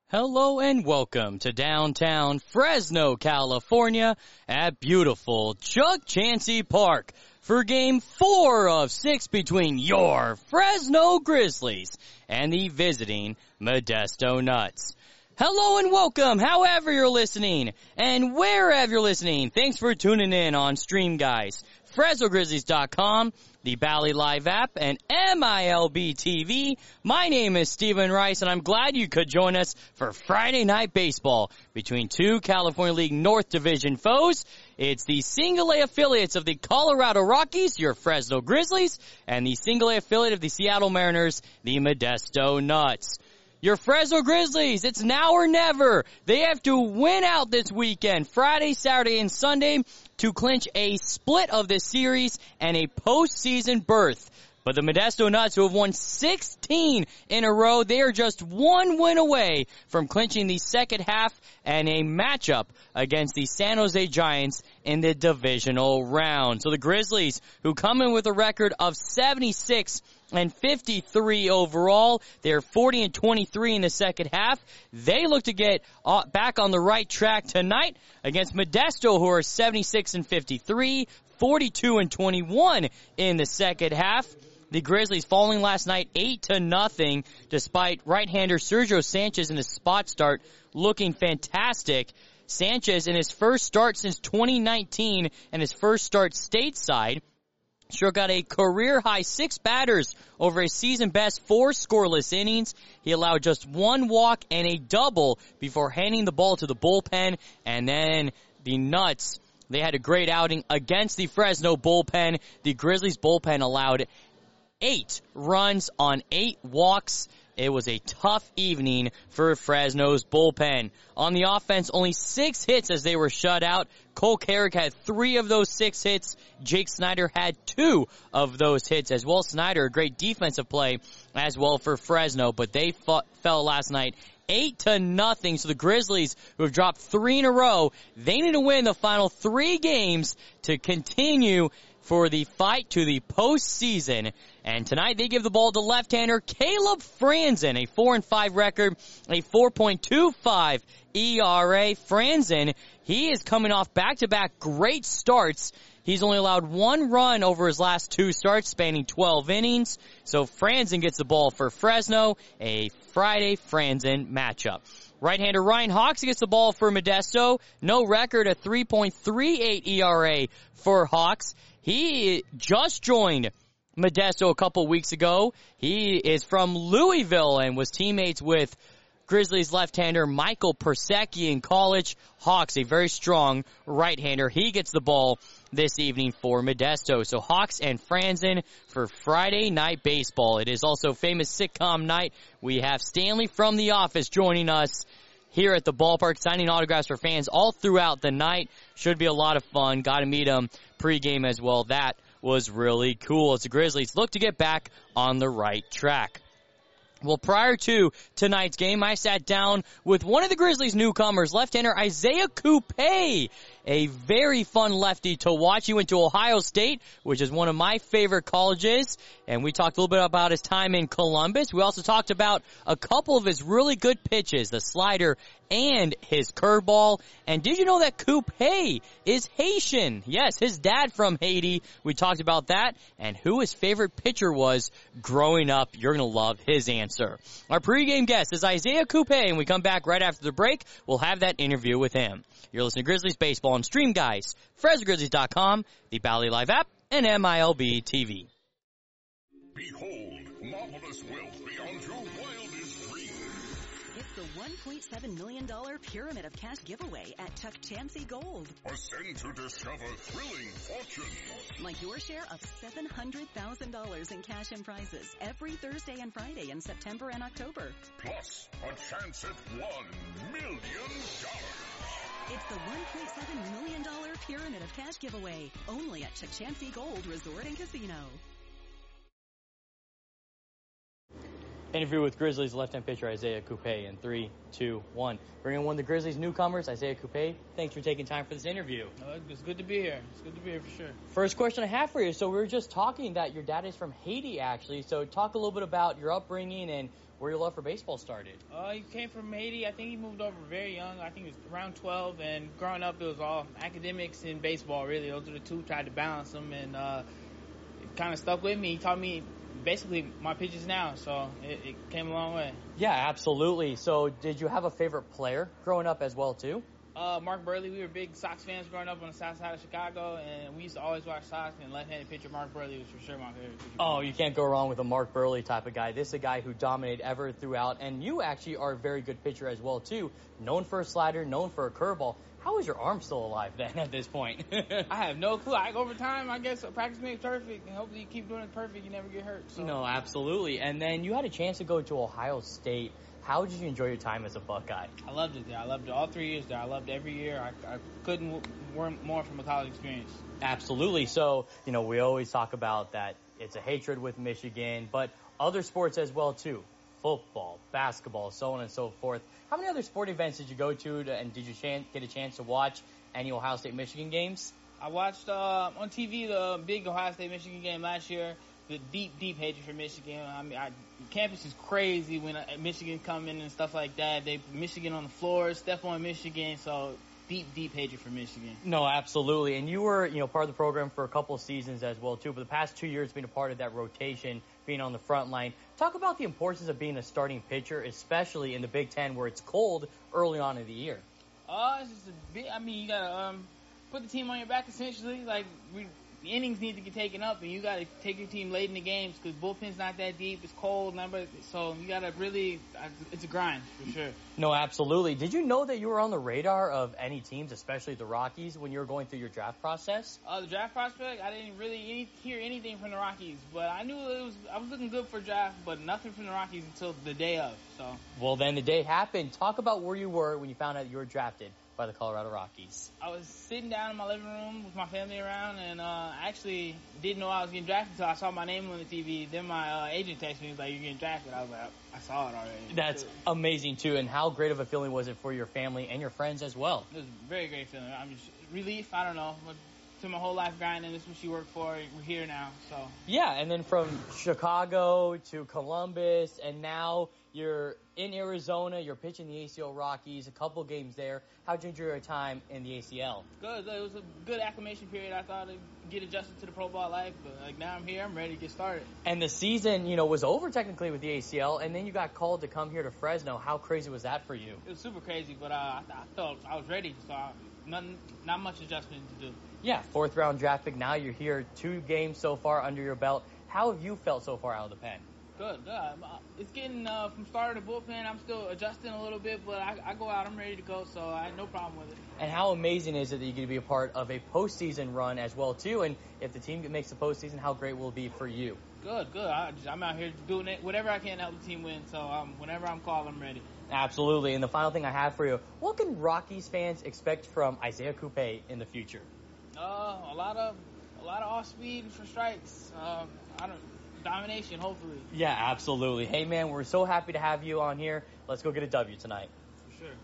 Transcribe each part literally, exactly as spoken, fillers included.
Hello and welcome to downtown Fresno, California at beautiful Chuck Chansey Park for game four of six between your Fresno Grizzlies and the visiting Modesto Nuts. Hello and welcome, however you're listening and wherever you're listening. Thanks for tuning in on Stream Guys, Fresno Grizzlies dot com, the Bally Live app, and M I L B T V. My name is Stephen Rice, and I'm glad you could join us for Friday Night Baseball between two California League North Division foes. It's the single A affiliates of the Colorado Rockies, your Fresno Grizzlies, and the single A affiliate of the Seattle Mariners, the Modesto Nuts. Your Fresno Grizzlies, it's now or never. They have to win out this weekend, Friday, Saturday, and Sunday, to clinch a split of this series and a postseason berth. But the Modesto Nuts, who have won sixteen in a row, they are just one win away from clinching the second half and a matchup against the San Jose Giants in the divisional round. So the Grizzlies, who come in with a record of seventy-six and fifty-three overall, they're forty and twenty-three in the second half. They look to get back on the right track tonight against Modesto, who are seventy-six and fifty-three, forty-two and twenty-one in the second half. The Grizzlies falling last night eight to nothing, despite right-hander Sergio Sanchez in his spot start looking fantastic. Sanchez, in his first start since twenty nineteen and his first start stateside, struck out a career-high six batters over a season-best four scoreless innings. He allowed just one walk and a double before handing the ball to the bullpen. And then the Nuts, they had a great outing against the Fresno bullpen. The Grizzlies bullpen allowed eight runs on eight walks. It was a tough evening for Fresno's bullpen. On the offense, only six hits as they were shut out. Cole Carrick had three of those six hits. Jake Snyder had two of those hits as well. Snyder, a great defensive play as well for Fresno, but they fought, fell last night eight to nothing. So the Grizzlies, who have dropped three in a row, they need to win the final three games to continue for the fight to the postseason. And tonight they give the ball to left-hander Caleb Franzen, a four and five record, a four point two five E R A. Franzen, he is coming off back-to-back great starts. He's only allowed one run over his last two starts, spanning twelve innings. So Franzen gets the ball for Fresno, a Friday Franzen matchup. Right-hander Ryan Hawks gets the ball for Modesto. No record, a three point three eight E R A for Hawks. He just joined Modesto a couple weeks ago. He is from Louisville and was teammates with Grizzlies left-hander Michael Persecki in college. Hawks, a very strong right-hander. He gets the ball this evening for Modesto. So Hawks and Franzen for Friday Night Baseball. It is also famous sitcom night. We have Stanley from The Office joining us here at the ballpark, signing autographs for fans all throughout the night. Should be a lot of fun. Got to meet him pregame as well. That was really cool as the Grizzlies look to get back on the right track. Well, prior to tonight's game, I sat down with one of the Grizzlies newcomers, left-hander Isaiah Coupe, a very fun lefty to watch. He went to Ohio State, which is one of my favorite colleges, and we talked a little bit about his time in Columbus. We also talked about a couple of his really good pitches, the slider and his curveball. And did you know that Coupe is Haitian? Yes, his dad from Haiti. We talked about that and who his favorite pitcher was growing up. You're going to love his answer. Our pregame guest is Isaiah Coupe, and we come back right after the break. We'll have that interview with him. You're listening to Grizzlies Baseball on Stream Guys, Fresno Grizzlies dot com, the Bally Live app, and M I L B T V. Behold, marvelous wealth beyond your wildest dreams. It's the one point seven million dollars Pyramid of Cash giveaway at Chuck Chansey Gold. Ascend to discover thrilling fortunes. Like your share of seven hundred thousand dollars in cash and prizes every Thursday and Friday in September and October. Plus, a chance at one million dollars. It's the one point seven million dollars Pyramid of Cash giveaway, only at Chuck Chansey Gold Resort and Casino. Interview with Grizzlies left-hand pitcher Isaiah Coupé in three, two, one. Bringing one of the Grizzlies newcomers, Isaiah Coupé. Thanks for taking time for this interview. Uh, it's good to be here. It's good to be here for sure. First question I have for you. So we were just talking that your dad is from Haiti, actually. So talk a little bit about your upbringing and where your love for baseball started. Uh, he came from Haiti. I think he moved over very young. I think he was around twelve. And growing up, it was all academics and baseball, really. Those are the two. Tried to balance them, and uh, it kind of stuck with me. He taught me basically my pitches now, so it, it came a long way. Yeah, absolutely. So did you have a favorite player growing up as well, too? Uh, Mark Buehrle. We were big Sox fans growing up on the south side of Chicago, and we used to always watch Sox, and left-handed pitcher Mark Buehrle was for sure my favorite pitcher. Oh, you can't go wrong with a Mark Buehrle type of guy. This is a guy who dominated ever throughout, and you actually are a very good pitcher as well, too. Known for a slider, known for a curveball. How is your arm still alive then at this point? I have no clue. I, over time, I guess practice makes perfect, and hopefully you keep doing it perfect, you never get hurt. So. No, absolutely. And then you had a chance to go to Ohio State. How did you enjoy your time as a Buckeye? I loved it there. I loved it all three years there. I loved every year. I, I couldn't want more from a college experience. Absolutely. So, you know, we always talk about that it's a hatred with Michigan, but other sports as well, too. Football, basketball, so on and so forth. How many other sport events did you go to, to and did you chan- get a chance to watch any Ohio State-Michigan games? I watched uh, on T V the big Ohio State-Michigan game last year. The deep, deep hatred for Michigan. I mean, I, campus is crazy when uh, Michigan come in and stuff like that. They Michigan on the floor, step on Michigan, so deep, deep hatred for Michigan. No, absolutely. And you were, you know, part of the program for a couple of seasons as well, too. For the past two years, being a part of that rotation, being on the front line. Talk about the importance of being a starting pitcher, especially in the Big Ten where it's cold early on in the year. Uh, it's just a bit, I mean, you gotta um, put the team on your back, essentially. Like, we, the innings need to get taken up, and you gotta take your team late in the games because bullpen's not that deep. It's cold, number, so you gotta really, it's a grind for sure. No, absolutely. Did you know that you were on the radar of any teams, especially the Rockies, when you were going through your draft process? Uh, the draft prospect, I didn't really any, hear anything from the Rockies, but I knew it was, I was looking good for draft, but nothing from the Rockies until the day of. So. Well, then the day happened. Talk about where you were when you found out you were drafted by the Colorado Rockies. I was sitting down in my living room with my family around, and uh, actually didn't know I was getting drafted until I saw my name on the T V. Then my uh, agent texted me, he was like, "You're getting drafted." I was like, "I saw it already." That's so amazing too. And how great of a feeling was it for your family and your friends as well? It was a very great feeling. I'm just relief. I don't know. To my whole life grinding, this is what she worked for. We're here now, so. Yeah, and then from Chicago to Columbus, and now you're in Arizona. You're pitching the A C L Rockies, a couple games there. How'd you enjoy your time in the A C L? Good, good. It was a good acclimation period. I thought I'd get adjusted to the pro ball life, but like now I'm here. I'm ready to get started. And the season, you know, was over technically with the A C L, and then you got called to come here to Fresno. How crazy was that for you? It was super crazy, but uh, I, I felt I was ready, so I, nothing, not much adjustment to do. Yeah, fourth round draft pick. Now you're here, two games so far under your belt. How have you felt so far out of the pen? Good, good. It's getting uh, from starter to bullpen. I'm still adjusting a little bit, but I, I go out. I'm ready to go, so I have no problem with it. And how amazing is it that you get to be a part of a postseason run as well, too? And if the team makes the postseason, how great will it be for you? Good, good. I just, I'm out here doing it, whatever I can to help the team win. So um, whenever I'm called, I'm ready. Absolutely. And the final thing I have for you, what can Rockies fans expect from Isaiah Coupé in the future? Uh, a lot of a lot of off speed for strikes. Um, I don't domination, hopefully. Yeah, absolutely. Hey, man, we're so happy to have you on here. Let's go get a W tonight. For sure.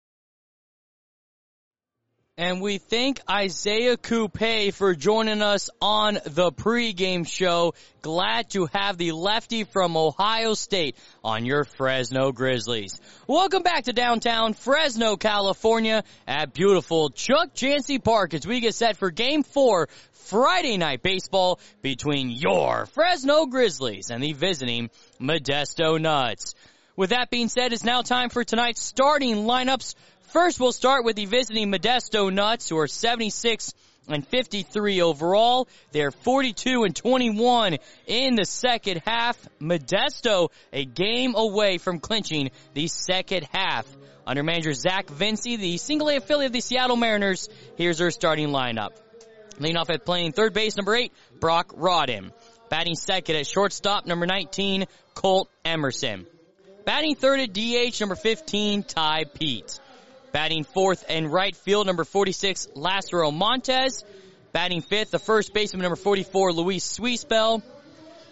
And we thank Isaiah Coupé for joining us on the pregame show. Glad to have the lefty from Ohio State on your Fresno Grizzlies. Welcome back to downtown Fresno, California at beautiful Chuck Chansey Park as we get set for Game four Friday night baseball between your Fresno Grizzlies and the visiting Modesto Nuts. With that being said, it's now time for tonight's starting lineups. First, we'll start with the visiting Modesto Nuts, who are seventy-six and fifty-three overall. They're forty-two and twenty-one in the second half. Modesto, a game away from clinching the second half. Under manager Zach Vinci, the single-A affiliate of the Seattle Mariners, here's their starting lineup. Leading off at playing third base, number eight, Brock Rodden. Batting second at shortstop, number nineteen, Colt Emerson. Batting third at D H, number fifteen, Ty Pete. Batting fourth and right field, number forty-six, Lázaro Montes. Batting fifth, the first baseman, number forty-four, Luis Suizbel.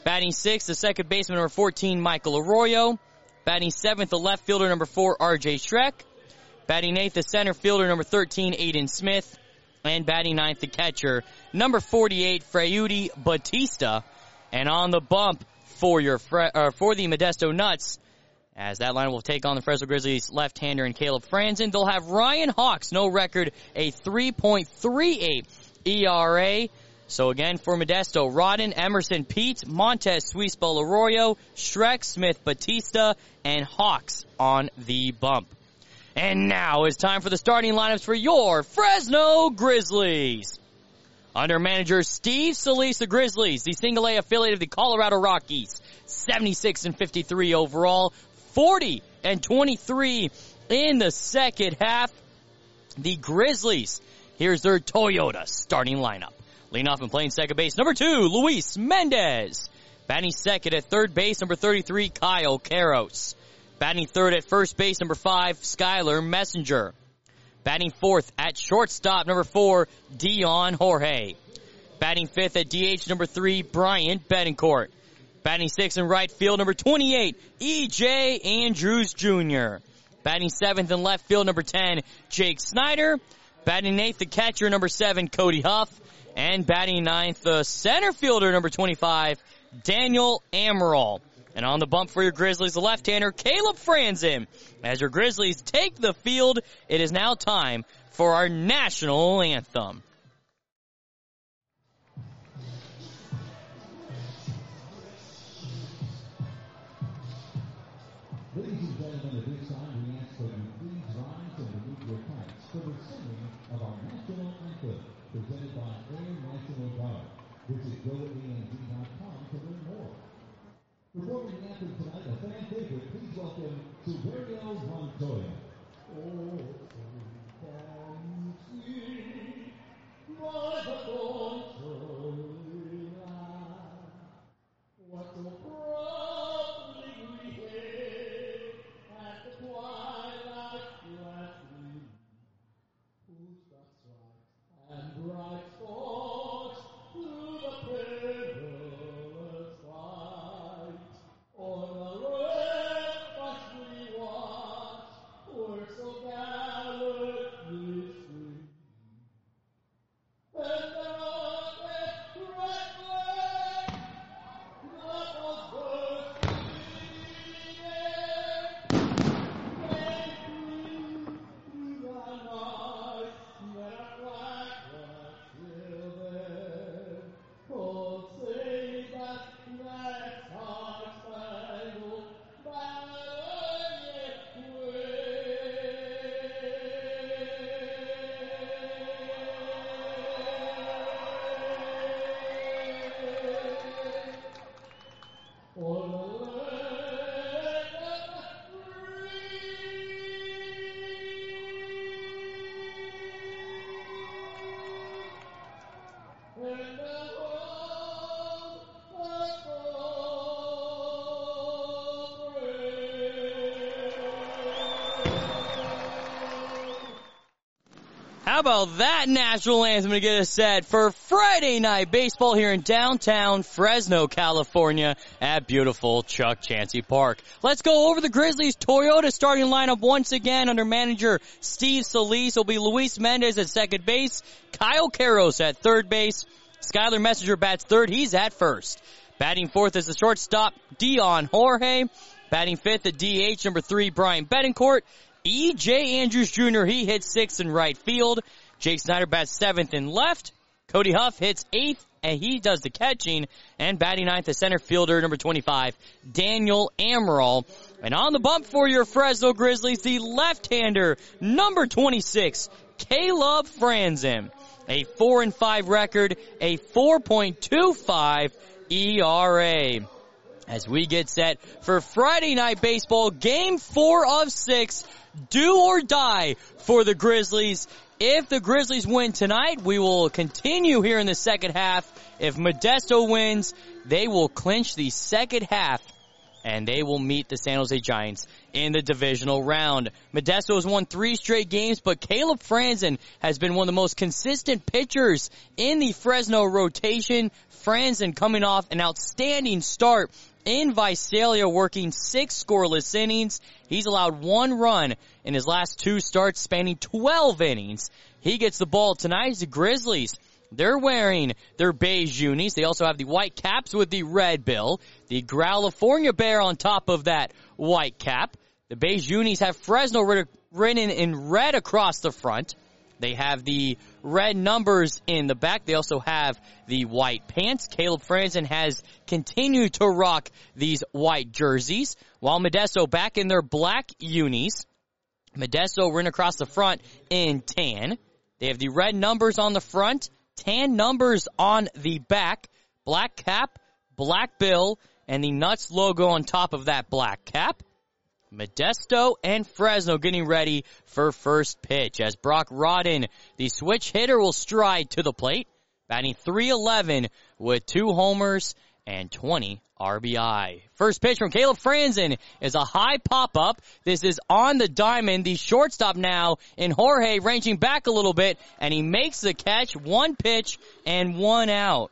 Batting sixth, the second baseman, number fourteen, Michael Arroyo. Batting seventh, the left fielder, number four, R J Schreck. Batting eighth, the center fielder, number thirteen, Aiden Smith. And batting ninth, the catcher, number forty-eight, Freudy Batista. And on the bump for your Fre- uh, for the Modesto Nuts, as that line will take on the Fresno Grizzlies left-hander and Caleb Franzen. They'll have Ryan Hawks, no record, a three point three eight E R A. So again, for Modesto, Rodden, Emerson, Pete, Montez, Suispel, Arroyo, Schreck, Smith, Batista, and Hawks on the bump. And now it's time for the starting lineups for your Fresno Grizzlies. Under manager Steve Solis, the Grizzlies, the single A affiliate of the Colorado Rockies, seventy-six and fifty-three overall, forty and twenty-three in the second half. The Grizzlies, here's their Toyota starting lineup. Leading off and playing second base, number two, Luis Mendez. Batting second at third base, number thirty-three, Kyle Karros. Batting third at first base, number five, Skylar Messenger. Batting fourth at shortstop, number four, Dion Jorge. Batting fifth at D H, number three, Bryant Betancourt. Batting sixth in right field, number twenty-eight, E J Andrews Junior Batting seventh in left field, number ten, Jake Snyder. Batting eighth, the catcher, number seven, Cody Huff. And batting ninth, the center fielder, number twenty-five, Daniel Amaral. And on the bump for your Grizzlies, the left-hander, Caleb Franzen. As your Grizzlies take the field, it is now time for our national anthem. Ladies and gentlemen, at this time, we ask that you please rise and remove your hats for the singing of our national anthem, presented by Air National Guard. Visit go a n g dot com to learn more. Performing the anthem tonight, a fan favorite, please welcome Silverio Montoya. Oh, can you see by the dawn's early light what so proudly we hailed at the twilight's last gleam, whose dark stripes and bright stars through the perilous fight on the ramparts we watched were so gallantly seen. And now that red flag that was bursting in air came through through the night, that our flag was still there. Oh, say that that star-spangled banner yet waves. For the land of the free and the home of the brave. How about that national anthem to get us set for Friday night baseball here in downtown Fresno, California at beautiful Chuck Chansey Park. Let's go over the Grizzlies Toyota starting lineup once again under manager Steve Solis. It'll be Luis Mendez at second base, Kyle Karros at third base, Skylar Messenger bats third, he's at first. Batting fourth is the shortstop, Dion Jorge. Batting fifth at D H, number three, Bryant Betancourt. E J Andrews Junior, he hits sixth in right field. Jake Snyder bats seventh in left. Cody Huff hits eighth, and he does the catching. And batting ninth, the center fielder, number twenty-five, Daniel Amaral. And on the bump for your Fresno Grizzlies, the left-hander, number twenty-six, Caleb Franzen. A four and five record, a four point two five E R A. As we get set for Friday night baseball, game four of six, do or die for the Grizzlies. If the Grizzlies win tonight, we will continue here in the second half. If Modesto wins, they will clinch the second half, and they will meet the San Jose Giants in the divisional round. Modesto has won three straight games, but Caleb Franzen has been one of the most consistent pitchers in the Fresno rotation. Franzen coming off an outstanding start in Visalia, working six scoreless innings. He's allowed one run in his last two starts, spanning twelve innings. He gets the ball tonight. The Grizzlies, they're wearing their beige unis. They also have the white caps with the red bill. The California Bear on top of that white cap. The beige unis have Fresno written in red across the front. They have the red numbers in the back. They also have the white pants. Caleb Franzen has continued to rock these white jerseys, while Modesto back in their black unis. Modesto written across the front in tan. They have the red numbers on the front, tan numbers on the back, black cap, black bill, and the Nuts logo on top of that black cap. Modesto and Fresno getting ready for first pitch as Brock Rodden, the switch hitter, will stride to the plate, batting three eleven with two homers and twenty R B I. First pitch from Caleb Franzen is a high pop-up. This is on the diamond. The shortstop now in Jorge, ranging back a little bit, and he makes the catch. One pitch and one out.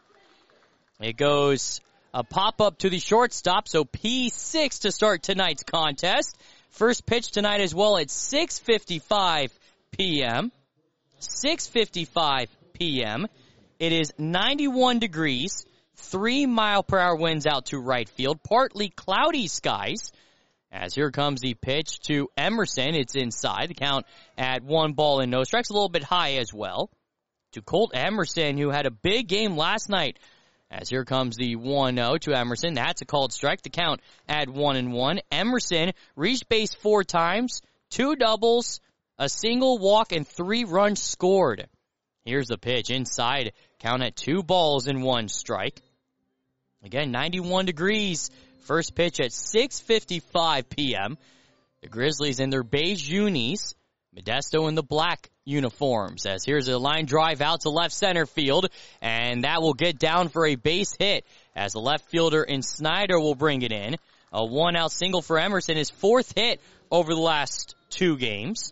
It goes a pop-up to the shortstop, so P six to start tonight's contest. First pitch tonight as well at six fifty-five p.m. six fifty-five p.m. It is ninety-one degrees, three mile per hour winds out to right field, partly cloudy skies. As here comes the pitch to Emerson. It's inside. The count at one ball and no strikes, a little bit high as well. To Colt Emerson, who had a big game last night. As here comes the one oh to Emerson. That's a called strike. The count at one and one. Emerson reached base four times, two doubles, a single walk, and three runs scored. Here's the pitch inside. Count at two balls and one strike. Again, ninety-one degrees. First pitch at six fifty-five p.m. The Grizzlies in their beige unis. Modesto in the black uniforms, as here's a line drive out to left center field, and that will get down for a base hit as the left fielder in Snyder will bring it in. A one-out single for Emerson, his fourth hit over the last two games.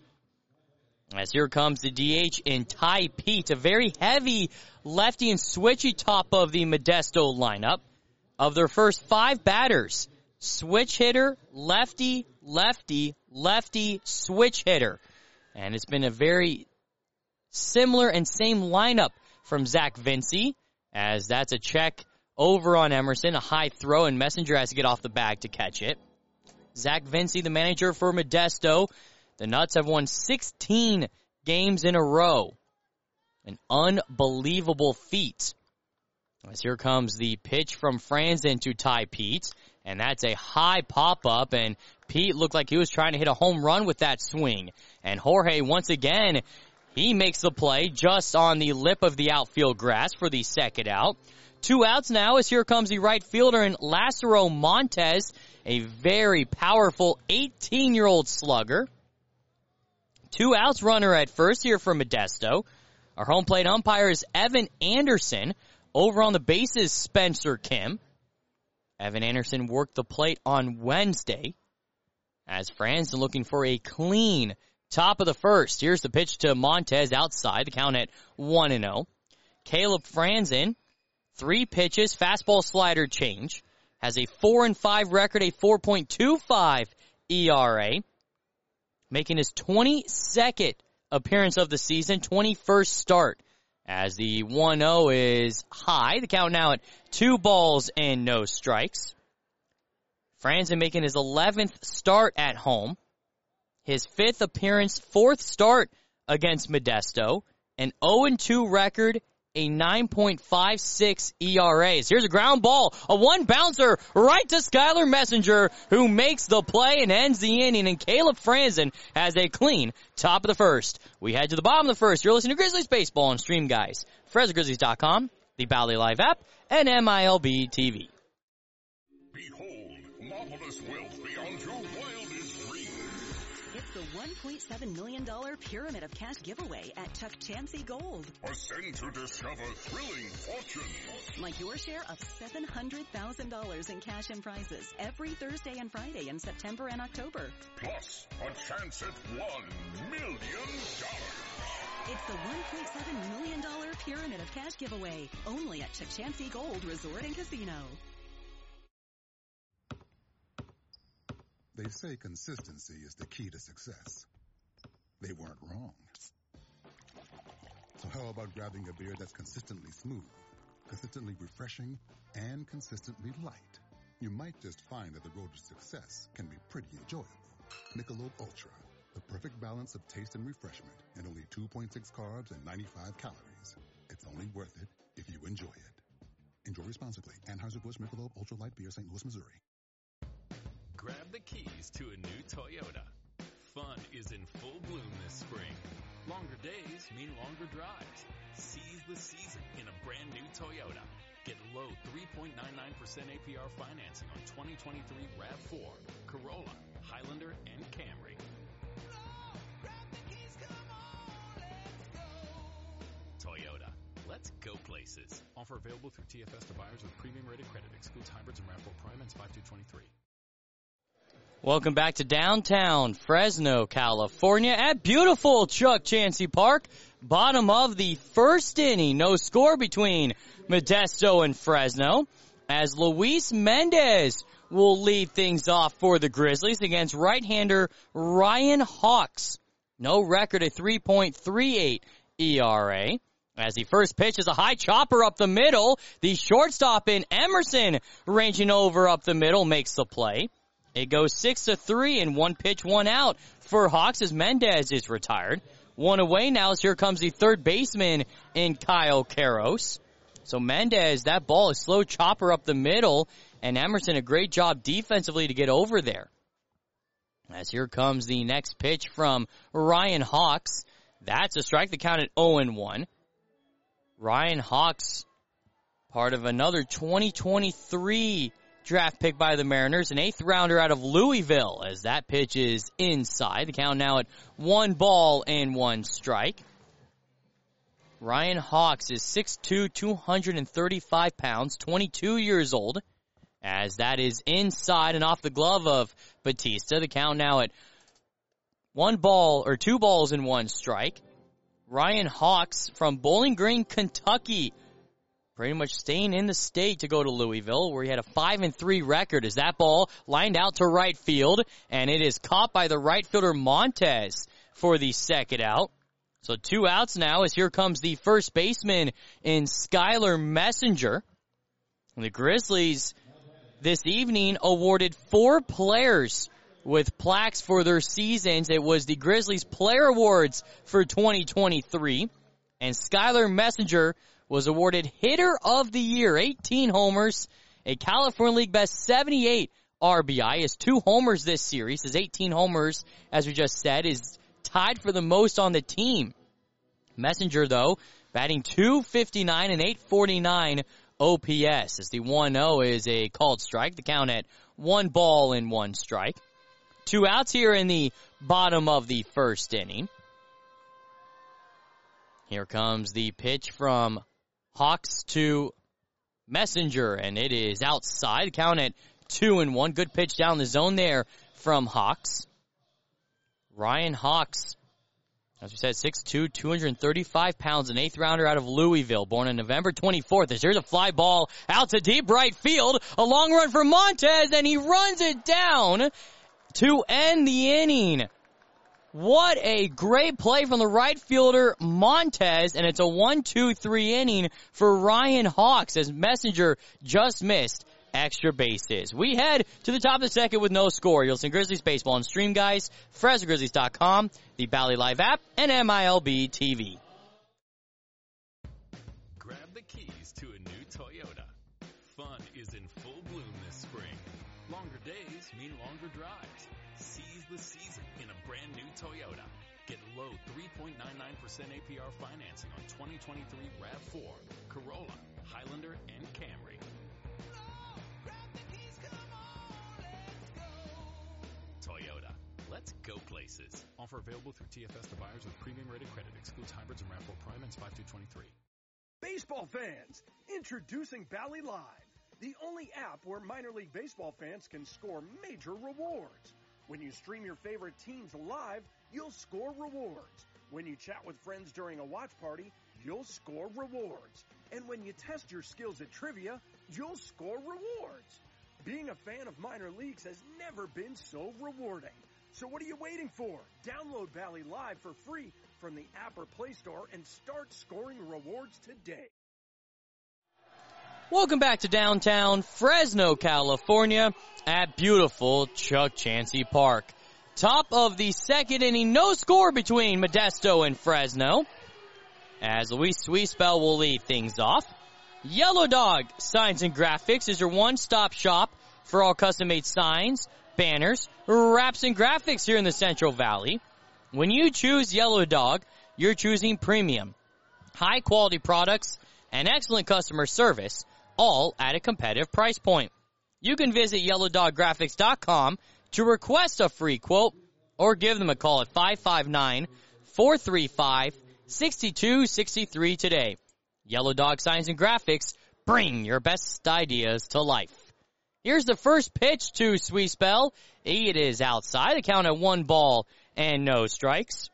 As here comes the D H in Ty Pete, a very heavy lefty and switchy top of the Modesto lineup. Of their first five batters, switch hitter, lefty, lefty, lefty, switch hitter. And it's been a very similar and same lineup from Zach Vinci, as that's a check over on Emerson, a high throw, and Messenger has to get off the bag to catch it. Zach Vinci, the manager for Modesto. The Nuts have won sixteen games in a row. An unbelievable feat. As here comes the pitch from Franzen to Ty Pete, and that's a high pop-up, and Pete looked like he was trying to hit a home run with that swing. And Jorge, once again, he makes the play just on the lip of the outfield grass for the second out. Two outs now as here comes the right fielder in Lázaro Montes, a very powerful eighteen-year-old slugger. Two outs, runner at first here for Modesto. Our home plate umpire is Evan Anderson. Over on the bases, Spencer Kim. Evan Anderson worked the plate on Wednesday. As Franzen looking for a clean top of the first. Here's the pitch to Montes outside. The count at one and oh. Caleb Franzen, three pitches, fastball slider change. Has a four and five record, a four point two five E R A. Making his twenty-second appearance of the season, twenty-first start. As the one oh is high. The count now at two balls and no strikes. Franzen making his eleventh start at home. His fifth appearance, fourth start against Modesto. An oh and two record, a nine point five six E R A. Here's a ground ball, a one bouncer right to Skylar Messenger, who makes the play and ends the inning. And Caleb Franzen has a clean top of the first. We head to the bottom of the first. You're listening to Grizzlies Baseball on Stream Guys, Fresno Grizzlies dot com, the Bally Live app, and M I L B T V. Behold, marvelous wealth beyond your wildest dreams. It's the one point seven million dollars Pyramid of Cash giveaway at Chuck Chansey Gold. Ascend to discover thrilling fortunes. Like your share of seven hundred thousand dollars in cash and prizes every Thursday and Friday in September and October. Plus, a chance at one million dollars. It's the one point seven million dollars Pyramid of Cash giveaway, only at Chukchansi Gold Resort and Casino. They say consistency is the key to success. They weren't wrong. So how about grabbing a beer that's consistently smooth, consistently refreshing, and consistently light? You might just find that the road to success can be pretty enjoyable. Michelob Ultra, the perfect balance of taste and refreshment, and only two point six carbs and ninety-five calories. It's only worth it if you enjoy it. Enjoy responsibly. Anheuser-Busch Michelob Ultra Light Beer, Saint Louis, Missouri. Grab the keys to a new Toyota. Fun is in full bloom this spring. Longer days mean longer drives. Seize the season in a brand new Toyota. Get low three point nine nine percent A P R financing on twenty twenty-three RAV four, Corolla, Highlander, and Camry. Oh, grab the keys, come on, let's go. Toyota. Let's go places. Offer available through T F S to buyers with premium rated credit. Excludes hybrids and RAV four Prime and five two twenty-three. Welcome back to downtown Fresno, California at beautiful Chukchansi Park. Bottom of the first inning. No score between Modesto and Fresno as Luis Mendez will lead things off for the Grizzlies against right-hander Ryan Hawks. No record, a three point three eight E R A. As the first pitch is a high chopper up the middle, the shortstop in Emerson ranging over up the middle makes the play. It goes six to three and one pitch, one out for Hawks as Mendez is retired. One away now as here comes the third baseman in Kyle Karros. So Mendez, that ball is slow chopper up the middle, and Emerson a great job defensively to get over there. As here comes the next pitch from Ryan Hawks. That's a strike. The count at oh and one. Ryan Hawks, part of another twenty twenty-three draft pick by the Mariners, an eighth rounder out of Louisville, as that pitch is inside. The count now at one ball and one strike. Ryan Hawks is six two, two hundred thirty-five pounds, twenty-two years old, as that is inside and off the glove of Batista. The count now at one ball, or two balls and one strike. Ryan Hawks from Bowling Green, Kentucky, pretty much staying in the state to go to Louisville, where he had a five and three record as that ball lined out to right field, and it is caught by the right fielder Montez for the second out. So two outs now as here comes the first baseman in Skylar Messenger. And the Grizzlies this evening awarded four players with plaques for their seasons. It was the Grizzlies Player Awards for twenty twenty-three, and Skylar Messenger was awarded Hitter of the Year, eighteen homers, a California League best seventy-eight R B I, his two homers this series. His eighteen homers, as we just said, is tied for the most on the team. Messenger, though, batting two fifty-nine and eight forty-nine O P S, as the one oh is a called strike. The count at one ball and one strike. Two outs here in the bottom of the first inning. Here comes the pitch from Hawks to Messenger, and it is outside. Count at two and one. Good pitch down the zone there from Hawks. Ryan Hawks, as we said, six two, two hundred thirty-five pounds, an eighth rounder out of Louisville, born on November twenty-fourth. There's a fly ball out to deep right field. A long run for Montez, and he runs it down to end the inning. What a great play from the right fielder, Montez, and it's a one two three inning for Ryan Hawks as Messenger just missed extra bases. We head to the top of the second with no score. You'll see Grizzlies Baseball on Stream, guys, Fresno Grizzlies dot com, the Bally Live app, and M I L B T V. Grab the keys to a new Toyota. Fun is in full bloom this spring. Longer days mean longer drives. Seize the season in a brand new Toyota. Get low three point nine nine percent A P R financing on twenty twenty-three RAV four, Corolla, Highlander, and Camry. Oh, grab the keys, come on, let's go. Toyota. Let's go places. Offer available through T F S to buyers with premium rated credit. Excludes hybrids and RAV four Prime and five two twenty-three. Baseball fans, introducing Bally Live, the only app where minor league baseball fans can score major rewards. When you stream your favorite teams live, you'll score rewards. When you chat with friends during a watch party, you'll score rewards. And when you test your skills at trivia, you'll score rewards. Being a fan of minor leagues has never been so rewarding. So what are you waiting for? Download Valley Live for free from the app or Play Store and start scoring rewards today. Welcome back to downtown Fresno, California at beautiful Chuck Chansey Park. Top of the second inning, no score between Modesto and Fresno, as Luis Sweespel will lead things off. Yellow Dog Signs and Graphics is your one-stop shop for all custom-made signs, banners, wraps, and graphics here in the Central Valley. When you choose Yellow Dog, you're choosing premium, high-quality products, and excellent customer service, all at a competitive price point. You can visit yellow dog graphics dot com to request a free quote or give them a call at five five nine, four three five, six two six three today. Yellow Dog Signs and Graphics, bring your best ideas to life. Here's the first pitch to Sweespel. It is outside. The count at one ball and no strikes.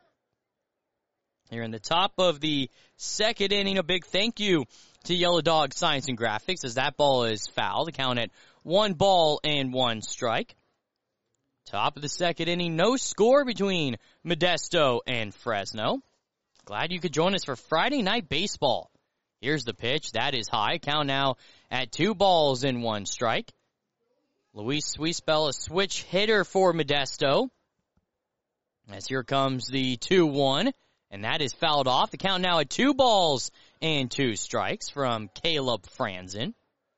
Here in the top of the second inning, a big thank you to Yellow Dog Signs and Graphics as that ball is foul. The count at one ball and one strike. Top of the second inning, no score between Modesto and Fresno. Glad you could join us for Friday Night Baseball. Here's the pitch. That is high. Count now at two balls and one strike. Luis Sweespel, a switch hitter for Modesto. As here comes the two one, and that is fouled off. The count now at two balls and two strikes from Caleb Franzen.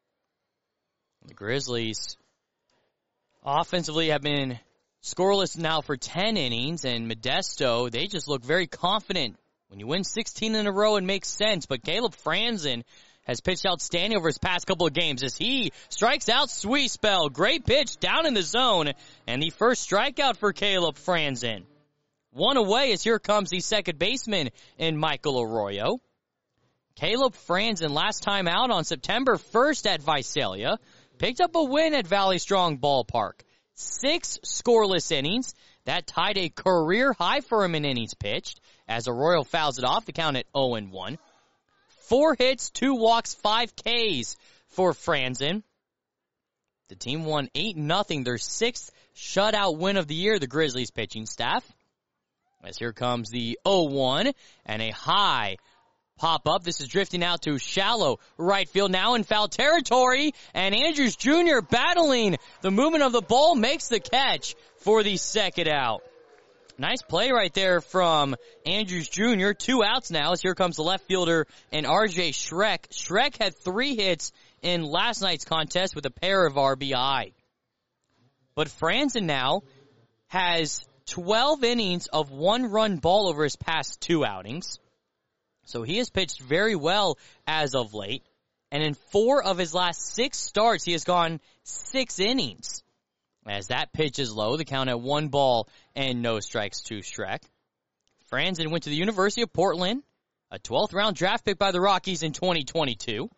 The Grizzlies offensively have been scoreless now for ten innings, and Modesto, they just look very confident. When you win sixteen in a row, it makes sense, but Caleb Franzen has pitched outstanding over his past couple of games as he strikes out Sweespel. Great pitch down in the zone, and the first strikeout for Caleb Franzen. One away as here comes the second baseman in Michael Arroyo. Caleb Franzen, last time out on September first at Visalia, picked up a win at Valley Strong Ballpark. Six scoreless innings. That tied a career high for him in innings pitched as Arroyo fouls it off. The count at oh and one. Four hits, two walks, five Ks for Franzen. The team won eight nothing, their sixth shutout win of the year, the Grizzlies pitching staff. As here comes the oh one and a high pop up. This is drifting out to shallow right field, now in foul territory, and Andrews Junior battling the movement of the ball makes the catch for the second out. Nice play right there from Andrews Junior Two outs now as here comes the left fielder and R J Schreck. Schreck had three hits in last night's contest with a pair of R B I. But Franzen now has twelve innings of one-run ball over his past two outings. So he has pitched very well as of late. And in four of his last six starts, he has gone six innings. As that pitch is low, the count at one ball and no strikes to Schreck. Franzen went to the University of Portland, a twelfth round draft pick by the Rockies in twenty twenty-two.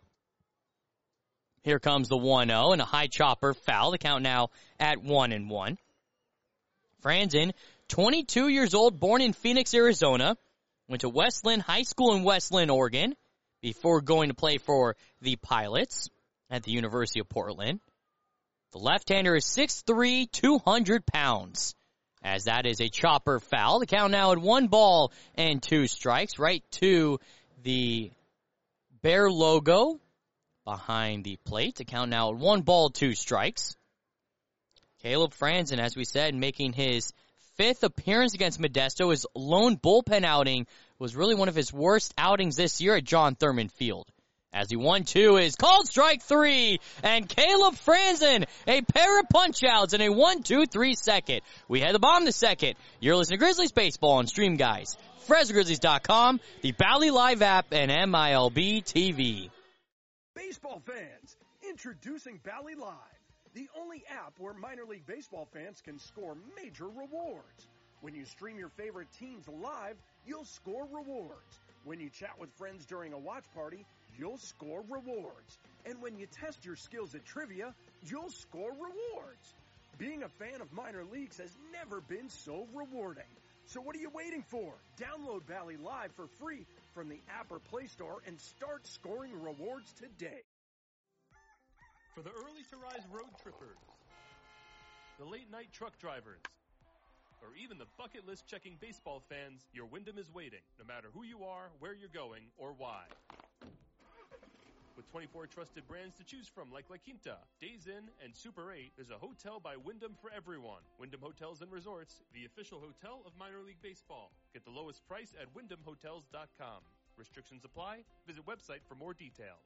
Here comes the one oh and a high chopper foul. The count now at one and one. Franzen, twenty-two years old, born in Phoenix, Arizona, went to Westland High School in Westland, Oregon, before going to play for the Pilots at the University of Portland. The left-hander is six three, two hundred pounds, as that is a chopper foul. The count now at one ball and two strikes, right to the Bear logo behind the plate. The count now at one ball, two strikes. Caleb Franzen, as we said, making his fifth appearance against Modesto. His lone bullpen outing was really one of his worst outings this year at John Thurman Field. As the one two is called strike three, and Caleb Franzen, a pair of punch-outs and a one two three second. We had the bomb the second. You're listening to Grizzlies Baseball on Stream Guys, Fresno Grizzlies dot com, the Bally Live app, and M I L B T V. Baseball fans, introducing Bally Live, the only app where minor league baseball fans can score major rewards. When you stream your favorite teams live, you'll score rewards. When you chat with friends during a watch party, you'll score rewards. And when you test your skills at trivia, you'll score rewards. Being a fan of minor leagues has never been so rewarding. So what are you waiting for? Download Valley Live for free from the app or Play Store and start scoring rewards today. For the early-to-rise road trippers, the late-night truck drivers, or even the bucket list checking baseball fans, your Wyndham is waiting, no matter who you are, where you're going, or why. With twenty-four trusted brands to choose from like La Quinta, Days Inn, and Super eight, there's a hotel by Wyndham for everyone. Wyndham Hotels and Resorts, the official hotel of minor league baseball. Get the lowest price at wyndham hotels dot com. Restrictions apply. Visit website for more details.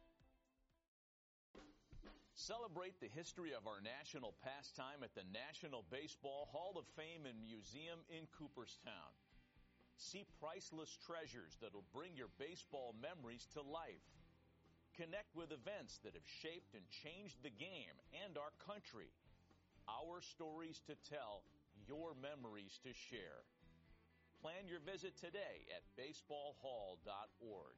Celebrate the history of our national pastime at the National Baseball Hall of Fame and Museum in Cooperstown. See priceless treasures that'll bring your baseball memories to life. Connect with events that have shaped and changed the game and our country. Our stories to tell, your memories to share. Plan your visit today at baseball hall dot org.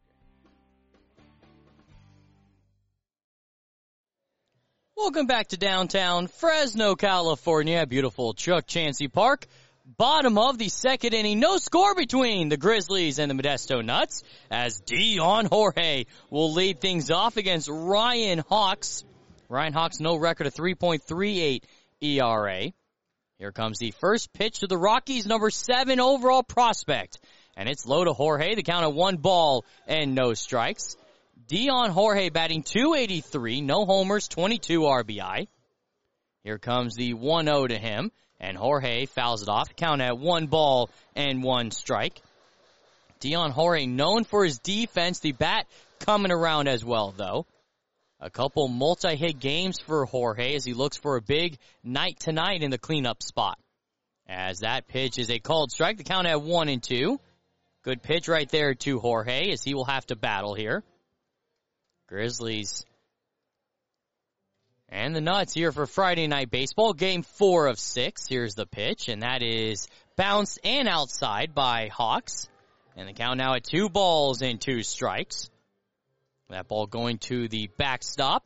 Welcome back to downtown Fresno, California, at beautiful Chuck Chansey Park. Bottom of the second inning, no score between the Grizzlies and the Modesto Nuts, as Dion Jorge will lead things off against Ryan Hawks. Ryan Hawks, no record of three point three eight E R A. Here comes the first pitch to the Rockies, number seven overall prospect. And it's low to Jorge, the count of one ball and no strikes. Dion Jorge batting two eighty-three, no homers, twenty-two R B I. Here comes the one oh to him, and Jorge fouls it off, count at one ball and one strike. Dion Jorge known for his defense, the bat coming around as well, though. A couple multi-hit games for Jorge as he looks for a big night tonight in the cleanup spot. As that pitch is a called strike, the count at one and two. Good pitch right there to Jorge as he will have to battle here. Grizzlies and the Nuts here for Friday Night Baseball, game four of six. Here's the pitch, and that is bounced and outside by Hawks. And the count now at two balls and two strikes. That ball going to the backstop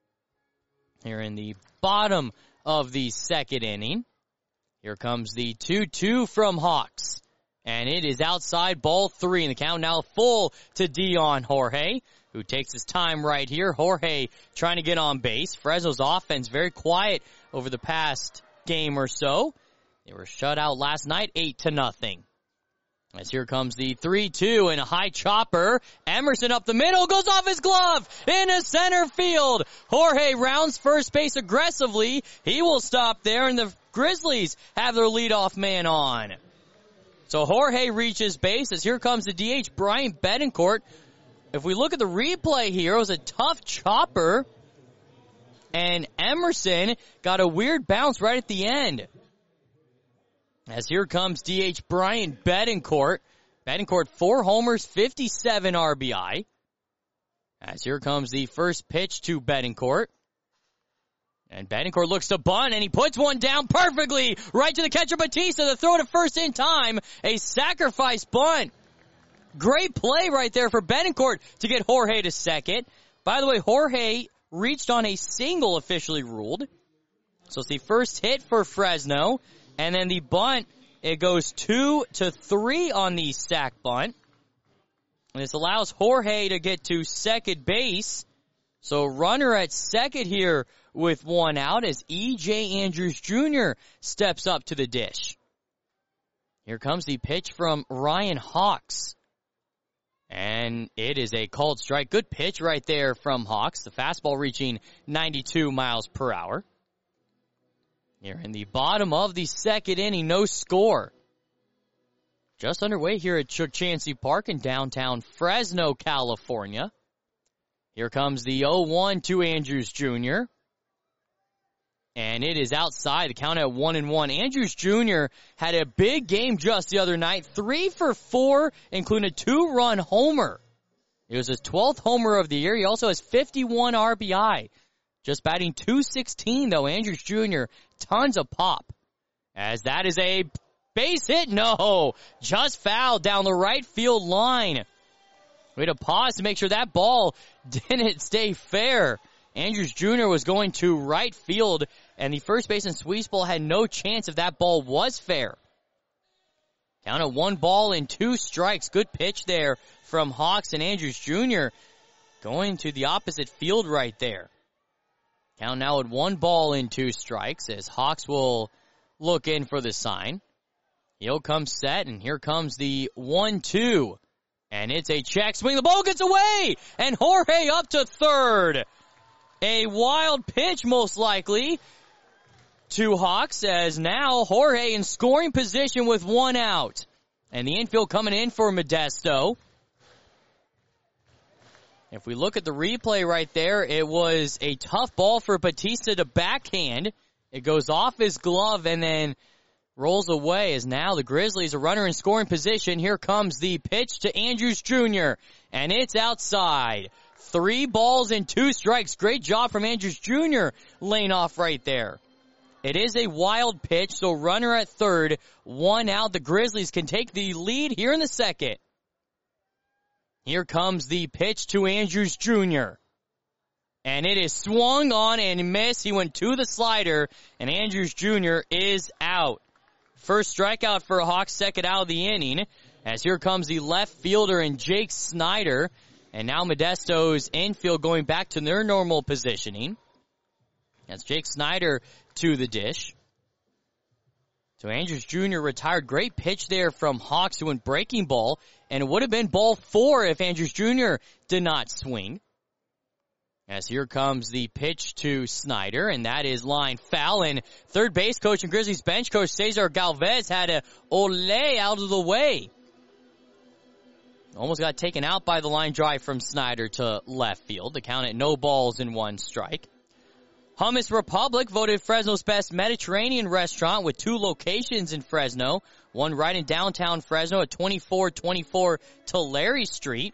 here in the bottom of the second inning. Here comes the two two from Hawks. And it is outside, ball three, and the count now full to Dion Jorge, who takes his time right here. Jorge trying to get on base. Fresno's offense very quiet over the past game or so. They were shut out last night, eight to nothing. As here comes the three two and a high chopper. Emerson up the middle, goes off his glove into center field. Jorge rounds first base aggressively. He will stop there, and the Grizzlies have their leadoff man on. So Jorge reaches base as here comes the D H, Brian Betancourt. If we look at the replay here, it was a tough chopper, and Emerson got a weird bounce right at the end. As here comes D H Brian Betancourt. Betancourt, four homers, fifty-seven R B I. As here comes the first pitch to Betancourt. And Betancourt looks to bunt, and he puts one down perfectly right to the catcher Batista. The throw to first in time, a sacrifice bunt. Great play right there for Betancourt to get Jorge to second. By the way, Jorge reached on a single officially ruled. So it's the first hit for Fresno. And then the bunt, it goes two to three on the sac bunt. And this allows Jorge to get to second base. So runner at second here with one out as E J Andrews Junior steps up to the dish. Here comes the pitch from Ryan Hawks. And it is a called strike. Good pitch right there from Hawks. The fastball reaching ninety-two miles per hour. Here in the bottom of the second inning, no score. Just underway here at Chuck Chansey Park in downtown Fresno, California. Here comes the oh one to Andrews Junior And it is outside, the count at one and one. Andrews Junior had a big game just the other night. Three for four, including a two-run homer. It was his twelfth homer of the year. He also has fifty-one R B I. Just batting two sixteen, though, Andrews Junior Tons of pop. As that is a base hit. No, just fouled down the right field line. We had to pause to make sure that ball didn't stay fair. Andrews Junior was going to right field, and the first baseman Sweetspole had no chance if that ball was fair. Count at one ball and two strikes. Good pitch there from Hawks, and Andrews Junior going to the opposite field right there. Count now at one ball and two strikes as Hawks will look in for the sign. He'll come set, and here comes the one two. And it's a check swing. The ball gets away, and Jorge up to third. A wild pitch, most likely, to Hawks, as now Jorge in scoring position with one out. And the infield coming in for Modesto. If we look at the replay right there, it was a tough ball for Batista to backhand. It goes off his glove and then rolls away, as now the Grizzlies are runner in scoring position. Here comes the pitch to Andrews Junior, and it's outside. Three balls and two strikes. Great job from Andrews Junior laying off right there. It is a wild pitch, so runner at third, one out. The Grizzlies can take the lead here in the second. Here comes the pitch to Andrews Junior, and it is swung on and missed. He went to the slider, and Andrews Junior is out. First strikeout for Hawks, second out of the inning, as here comes the left fielder and Jake Snyder, and now Modesto's infield going back to their normal positioning. That's Jake Snyder to the dish. So Andrews Junior retired. Great pitch there from Hawks who went breaking ball, and it would have been ball four if Andrews Junior did not swing. As here comes the pitch to Snyder, and that is line foul. And third base coach and Grizzlies bench coach Cesar Galvez had a ole out of the way. Almost got taken out by the line drive from Snyder to left field. The count at no balls and one strike. Hummus Republic voted Fresno's best Mediterranean restaurant with two locations in Fresno. One right in downtown Fresno at twenty-four twenty-four Tulare Street.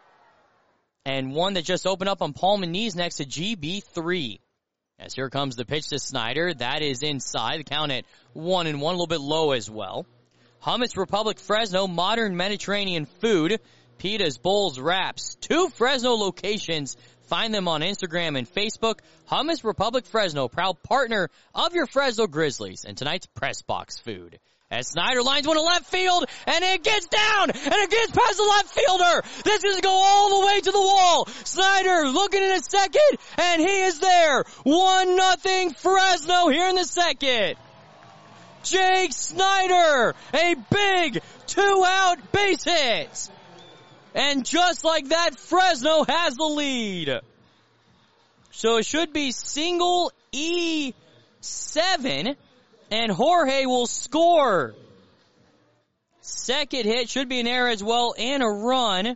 And one that just opened up on Palm and Knees next to G B three. As here comes the pitch to Snyder. That is inside. The count at one and one, a little bit low as well. Hummus Republic Fresno, modern Mediterranean food. Pitas, bowls, wraps. Two Fresno locations. Find them on Instagram and Facebook. Hummus Republic Fresno, proud partner of your Fresno Grizzlies. And tonight's Press Box food. As Snyder lines one to left field, and it gets down, and it gets past the left fielder. This is go all the way to the wall. Snyder looking in a second, and he is there. One nothing Fresno here in the second. Jake Snyder, a big two-out base hit. And just like that, Fresno has the lead. So it should be single E seven, and Jorge will score. Second hit should be an error as well, and a run.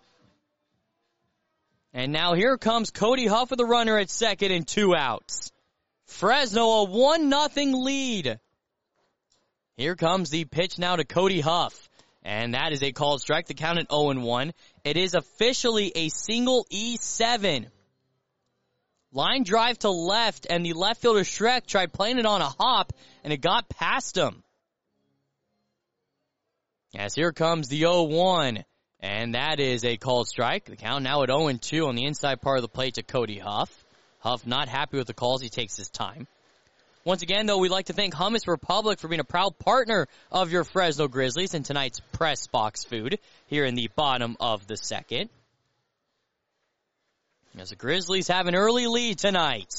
And now here comes Cody Huff with a runner at second and two outs. Fresno a one nothing lead. Here comes the pitch now to Cody Huff. And that is a called strike. The count at oh and one. It is officially a single E seven. Line drive to left, and the left fielder Shrek tried playing it on a hop, and it got past him. As here comes the oh one. And that is a called strike. The count now at oh and two on the inside part of the plate to Cody Huff. Huff not happy with the calls. He takes his time. Once again, though, we'd like to thank Hummus Republic for being a proud partner of your Fresno Grizzlies in tonight's Press Box food here in the bottom of the second. As the Grizzlies have an early lead tonight.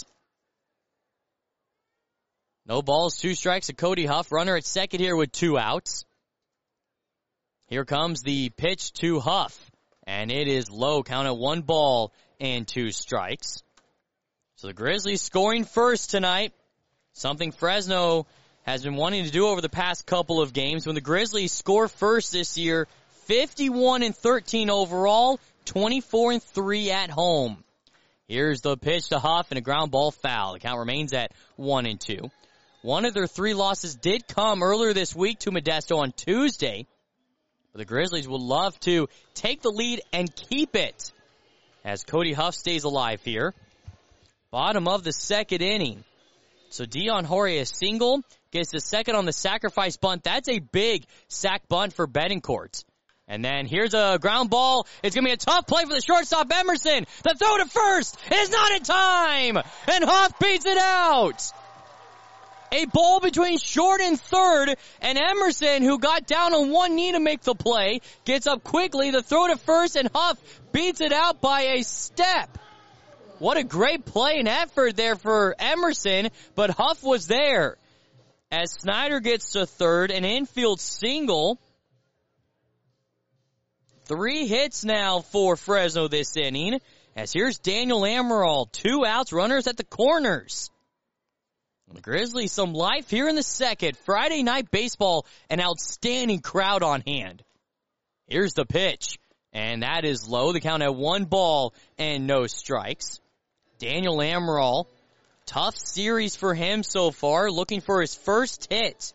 No balls, two strikes to Cody Huff. Runner at second here with two outs. Here comes the pitch to Huff. And it is low, count at one ball and two strikes. So the Grizzlies scoring first tonight. Something Fresno has been wanting to do over the past couple of games. When the Grizzlies score first this year, fifty-one and thirteen overall, twenty-four and three at home. Here's the pitch to Huff and a ground ball foul. The count remains at one and two. One of their three losses did come earlier this week to Modesto on Tuesday. But the Grizzlies would love to take the lead and keep it as Cody Huff stays alive here. Bottom of the second inning. So Dion Jorge a single, gets the second on the sacrifice bunt. That's a big sack bunt for Betancourt. And then here's a ground ball. It's going to be a tough play for the shortstop Emerson. The throw to first is not in time. And Huff beats it out. A ball between short and third, and Emerson, who got down on one knee to make the play, gets up quickly. The throw to first, and Huff beats it out by a step. What a great play and effort there for Emerson, but Huff was there. As Snyder gets to third, an infield single. Three hits now for Fresno this inning. As here's Daniel Amaral, two outs, runners at the corners. The Grizzlies some life here in the second. Friday night baseball, an outstanding crowd on hand. Here's the pitch, and that is low. The count at one ball and no strikes. Daniel Amaral, tough series for him so far, looking for his first hit.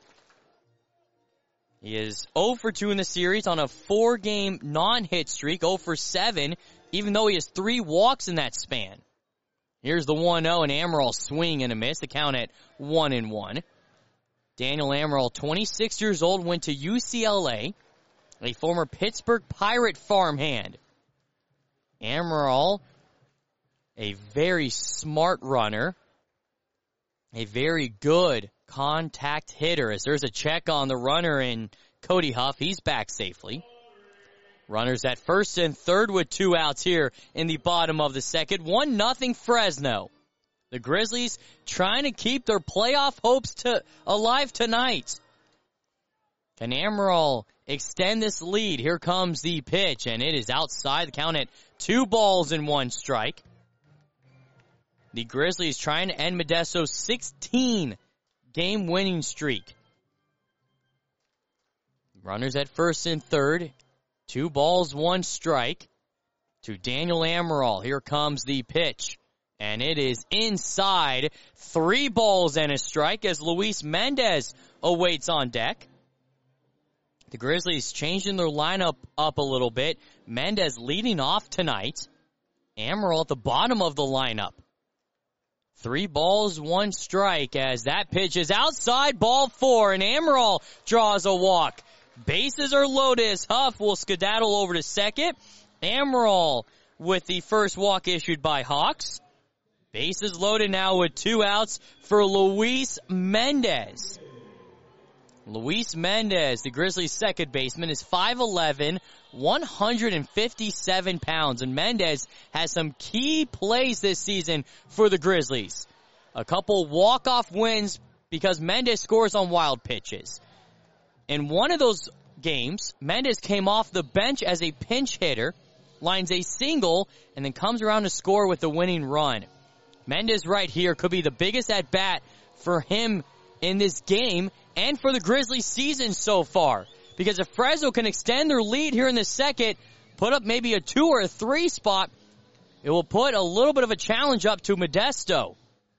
He is oh for two in the series on a four-game non-hit streak, oh for seven, even though he has three walks in that span. Here's the one oh, and Amaral swing and a miss. The count at one and one. Daniel Amaral, twenty-six years old, went to U C L A, a former Pittsburgh Pirate farmhand. Amaral, a very smart runner, a very good contact hitter. As there's a check on the runner in Cody Huff, he's back safely. Runners at first and third with two outs here in the bottom of the second. one nothing Fresno. The Grizzlies trying to keep their playoff hopes to alive tonight. Can Amaral extend this lead? Here comes the pitch, and it is outside. The count at two balls and one strike. The Grizzlies trying to end Modesto's sixteen-game winning streak. Runners at first and third. Two balls, one strike to Daniel Amaral. Here comes the pitch, and it is inside. Three balls and a strike as Luis Mendez awaits on deck. The Grizzlies changing their lineup up a little bit. Mendez leading off tonight. Amaral at the bottom of the lineup. Three balls, one strike as that pitch is outside, ball four, and Amaral draws a walk. Bases are loaded as Huff will skedaddle over to second. Amaral with the first walk issued by Hawks. Bases loaded now with two outs for Luis Mendez. Luis Mendez, the Grizzlies' second baseman, is five eleven, one hundred fifty-seven pounds. And Mendez has some key plays this season for the Grizzlies. A couple walk-off wins because Mendez scores on wild pitches. In one of those games, Mendez came off the bench as a pinch hitter, lines a single, and then comes around to score with the winning run. Mendez right here could be the biggest at-bat for him in this game and for the Grizzlies season so far. Because if Fresno can extend their lead here in the second, put up maybe a two or a three spot, it will put a little bit of a challenge up to Modesto.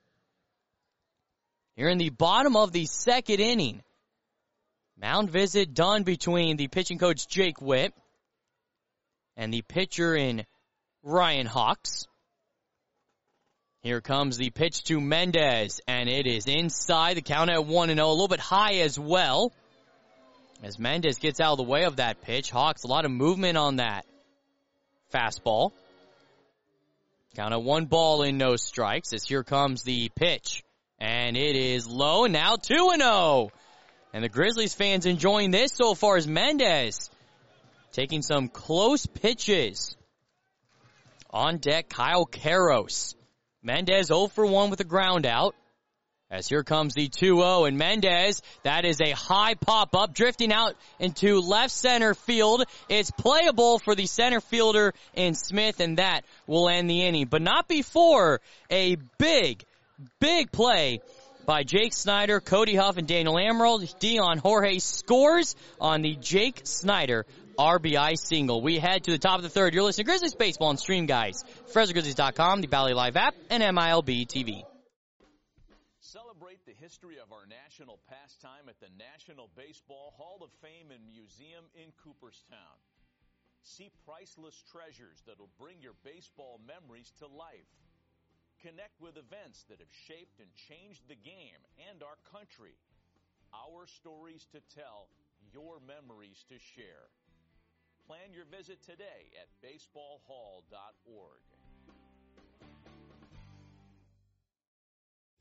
Here in the bottom of the second inning, mound visit done between the pitching coach Jake Witt and the pitcher in Ryan Hawks. Here comes the pitch to Mendez, and it is inside. The count at one and oh, a little bit high as well. As Mendez gets out of the way of that pitch, Hawks, a lot of movement on that fastball. Count at one ball and no strikes as here comes the pitch. And it is low, now two and oh. And the Grizzlies fans enjoying this so far as Mendez taking some close pitches. On deck, Kyle Karros. Mendez oh for one with a ground out. As here comes the two oh, and Mendez, that is a high pop-up, drifting out into left center field. It's playable for the center fielder in Smith, and that will end the inning. But not before a big, big play by Jake Snyder, Cody Huff, and Daniel Amaral. Dion Jorge scores on the Jake Snyder R B I single. We head to the top of the third. You're listening to Grizzlies Baseball on Stream Guys, Fresno Grizzlies dot com, the Bally Live app, and M I L B T V. Celebrate the history of our national pastime at the National Baseball Hall of Fame and Museum in Cooperstown. See priceless treasures that'll bring your baseball memories to life. Connect with events that have shaped and changed the game and our country. Our stories to tell, your memories to share. Plan your visit today at baseball hall dot org. Get ready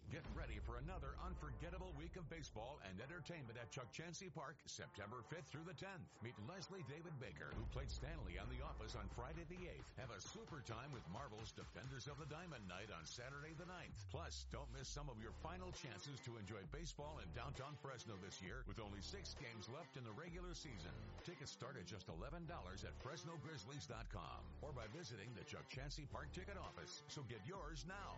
ready for another unforgettable week of baseball and entertainment at Chuck Chansey Park, September fifth through the tenth. Meet Leslie David Baker, who played Stanley on The Office on Friday the eighth. Have a super time with Marvel's Defenders of the Diamond Night on Saturday the ninth. Plus, don't miss some of your final chances to enjoy baseball in downtown Fresno this year with only six games left in the regular season. Tickets start at just eleven dollars at Fresno Grizzlies dot com or by visiting the Chuck Chansey Park ticket office. So get yours now.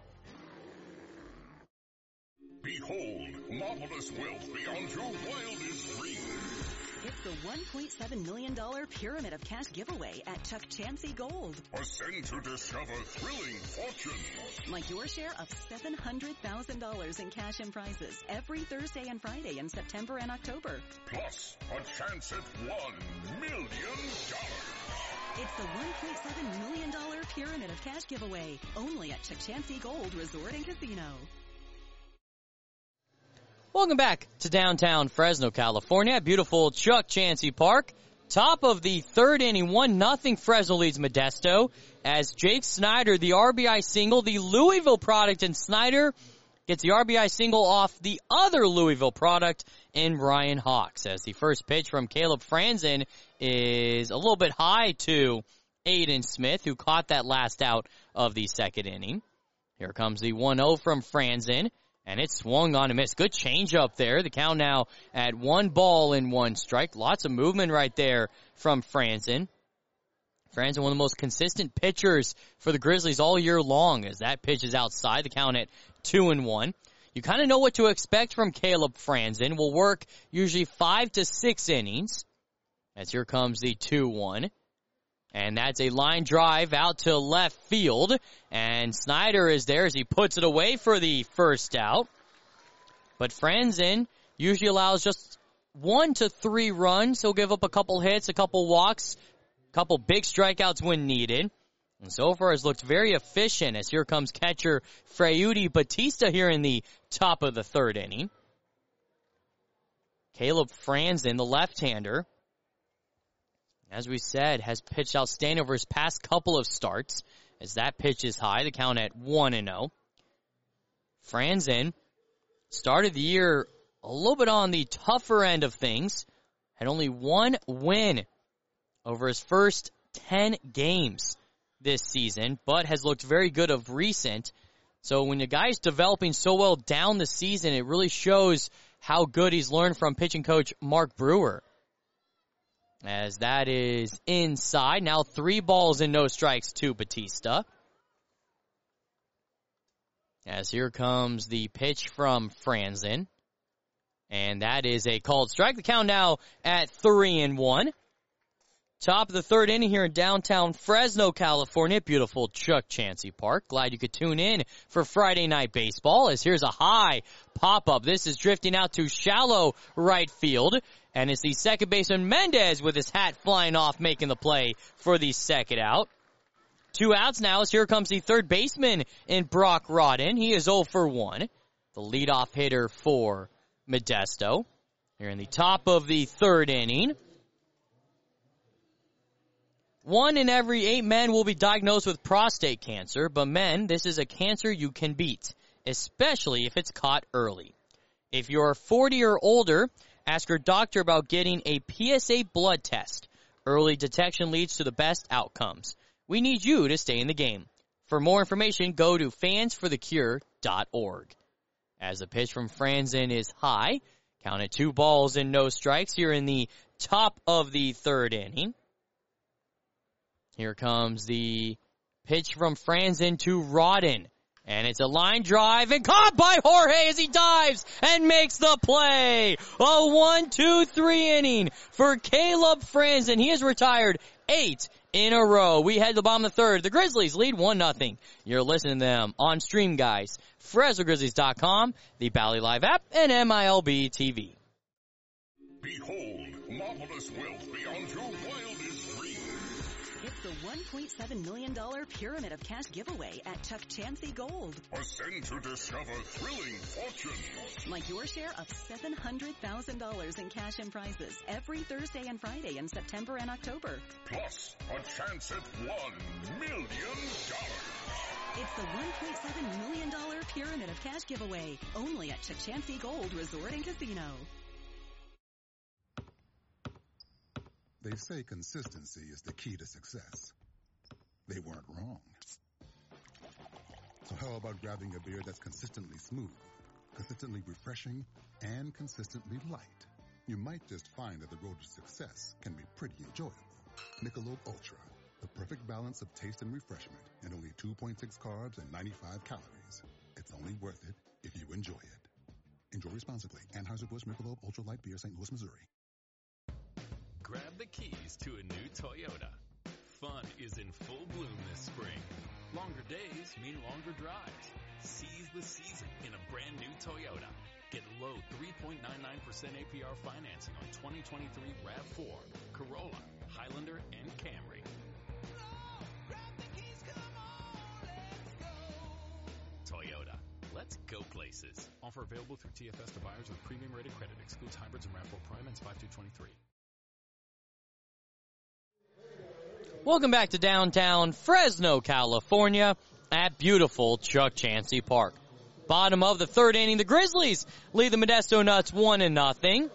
Behold, marvelous wealth beyond your wildest dreams. It's the one point seven million dollars Pyramid of Cash giveaway at Chuck Chansey Gold. Ascend to discover thrilling fortunes. Like your share of seven hundred thousand dollars in cash and prizes every Thursday and Friday in September and October. Plus, a chance at one million dollars. It's the one point seven million dollars Pyramid of Cash giveaway, only at Chuck Chansey Gold Resort and Casino. Welcome back to downtown Fresno, California, beautiful Chuck Chansey Park. Top of the third inning, one nothing Fresno leads Modesto as Jake Snyder, the R B I single, the Louisville product, and Snyder gets the R B I single off the other Louisville product in Ryan Hawks, as the first pitch from Caleb Franzen is a little bit high to Aiden Smith, who caught that last out of the second inning. Here comes the one oh from Franzen. And it swung on a miss. Good change up there. The count now at one ball and one strike. Lots of movement right there from Franzen. Franzen, one of the most consistent pitchers for the Grizzlies all year long, as that pitch is outside. The count at two and one. You kind of know what to expect from Caleb Franzen. Will work usually five to six innings. As here comes the two one. And that's a line drive out to left field. And Snyder is there as he puts it away for the first out. But Franzen usually allows just one to three runs. He'll give up a couple hits, a couple walks, a couple big strikeouts when needed. And so far has looked very efficient as here comes catcher Freudy Batista here in the top of the third inning. Caleb Franzen, the left-hander, as we said, has pitched outstanding over his past couple of starts, as that pitch is high, the count at one and oh. Franzen started the year a little bit on the tougher end of things, had only one win over his first ten games this season, but has looked very good of recent. So when the guy's developing so well down the season, it really shows how good he's learned from pitching coach Mark Brewer. As that is inside. Now three balls and no strikes to Batista. As here comes the pitch from Franzen. And that is a called strike. The count now at three and one. Top of the third inning here in downtown Fresno, California. Beautiful Chuck Chansey Park. Glad you could tune in for Friday Night Baseball, as here's a high pop-up. This is drifting out to shallow right field. And it's the second baseman Mendez with his hat flying off, making the play for the second out. Two outs now as here comes the third baseman in Brock Rodden. He is oh for one. The leadoff hitter for Modesto. Here in the top of the third inning. One in every eight men will be diagnosed with prostate cancer, but men, this is a cancer you can beat, especially if it's caught early. If you're forty or older, ask your doctor about getting a P S A blood test. Early detection leads to the best outcomes. We need you to stay in the game. For more information, go to fans for the cure dot org. As the pitch from Franzen is high, counted two balls and no strikes here in the top of the third inning. Here comes the pitch from Franzen to Rodden. And it's a line drive and caught by Jorge as he dives and makes the play. A one two three inning for Caleb Franzen. He has retired eight in a row. We head to the bottom of the third. The Grizzlies lead one nothing. You're listening to them on Stream Guys, Fresno Grizzlies dot com, the Bally Live app, and M I L B T V. Behold, marvelous wealth beyond your wildest dreams. It's the one point seven million dollars Pyramid of Cash giveaway at Chuck Chansey Gold. Ascend to discover thrilling fortunes. Like your share of seven hundred thousand dollars in cash and prizes every Thursday and Friday in September and October. Plus, a chance at one million dollars. It's the one point seven million dollars Pyramid of cash giveaway. Only at Chachansey Gold Resort and Casino. They say consistency is the key to success. They weren't wrong. So how about grabbing a beer that's consistently smooth, consistently refreshing, and consistently light? You might just find that the road to success can be pretty enjoyable. Michelob Ultra, the perfect balance of taste and refreshment, and only two point six carbs and ninety-five calories. It's only worth it if you enjoy it. Enjoy responsibly. Anheuser-Busch Michelob Ultra Light Beer, Saint Louis, Missouri. Grab the keys to a new Toyota. Fun is in full bloom this spring. Longer days mean longer drives. Seize the season in a brand new Toyota. Get low three point nine nine percent A P R financing on twenty twenty-three RAV four, Corolla, Highlander, and Camry. Toyota. Let's go places. Offer available through T F S to buyers with premium rated credit. Excludes hybrids and RAV four Prime and five two twenty-three. Welcome back to downtown Fresno, California at beautiful Chuck Chansey Park. Bottom of the third inning, the Grizzlies lead the Modesto Nuts one and nothing.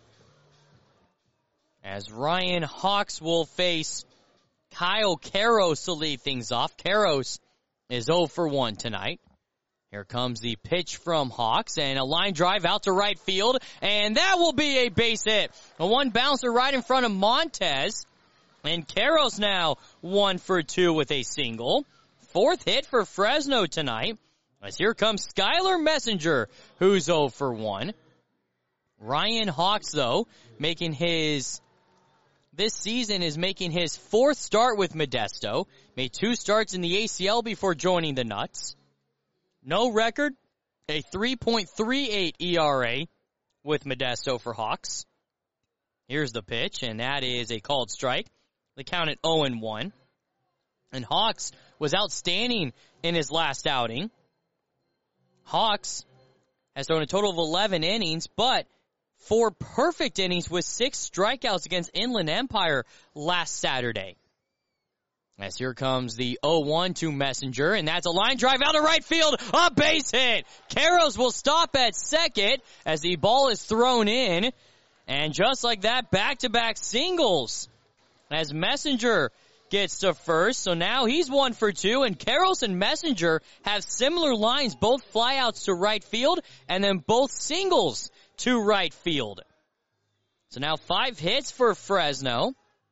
As Ryan Hawks will face Kyle Karros to lead things off. Karros is oh for one tonight. Here comes the pitch from Hawks and a line drive out to right field, and that will be a base hit. A one bouncer right in front of Montez. And Karros now one for two with a single. Fourth hit for Fresno tonight. As here comes Skylar Messenger, who's oh for one. Ryan Hawks, though, making his, this season is making his fourth start with Modesto. Made two starts in the A C L before joining the Nuts. No record, a three point three eight E R A with Modesto for Hawks. Here's the pitch, and that is a called strike. They count at oh and one. And Hawks was outstanding in his last outing. Hawks has thrown a total of eleven innings, but four perfect innings with six strikeouts against Inland Empire last Saturday. As here comes the oh one to Messenger, and that's a line drive out to right field, a base hit. Karros will stop at second as the ball is thrown in, and just like that, back-to-back singles as Messenger gets to first. So now he's one for two, and Karros and Messenger have similar lines, both flyouts to right field, and then both singles to right field. So now five hits for Fresno.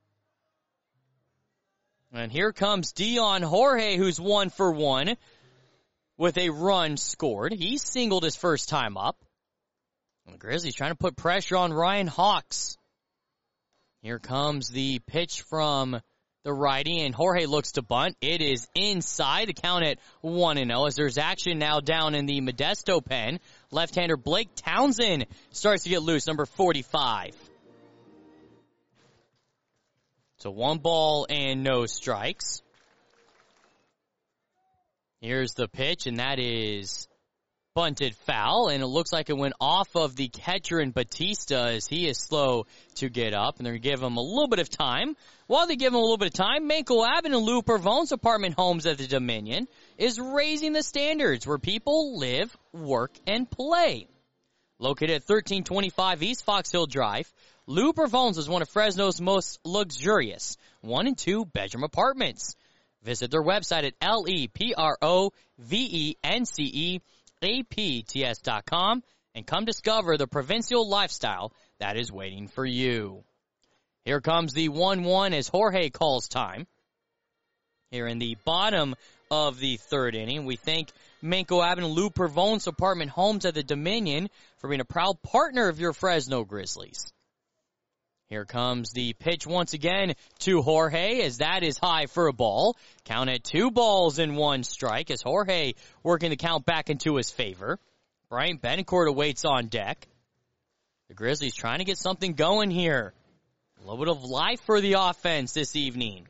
And here comes Dion Jorge, who's one for one with a run scored. He singled his first time up. And the Grizzlies trying to put pressure on Ryan Hawks. Here comes the pitch from the righty, and Jorge looks to bunt. It is inside, the count at one and oh, as there's action now down in the Modesto pen. Left-hander Blake Townsend starts to get loose, number forty-five. So one ball and no strikes. Here's the pitch, and that is bunted foul, and it looks like it went off of the catcher in Batista as he is slow to get up, and they're going to give him a little bit of time. While they give him a little bit of time, Manco Abbott and Lou Pervone's apartment homes at the Dominion is raising the standards where people live, work, and play. Located at thirteen twenty-five East Fox Hill Drive, Lou Pervone's is one of Fresno's most luxurious one and two bedroom apartments. Visit their website at L E P R O V E N C E A P T S dot com and come discover the provincial lifestyle that is waiting for you. Here comes the one one as Jorge calls time. Here in the bottom of the third inning, we thank Manco Abbott and Lou Pervone's apartment homes at the Dominion for being a proud partner of your Fresno Grizzlies. Here comes the pitch once again to Jorge as that is high for a ball. Count at two balls and one strike as Jorge working the count back into his favor. Brian Betancourt awaits on deck. The Grizzlies trying to get something going here. A little bit of life for the offense this evening.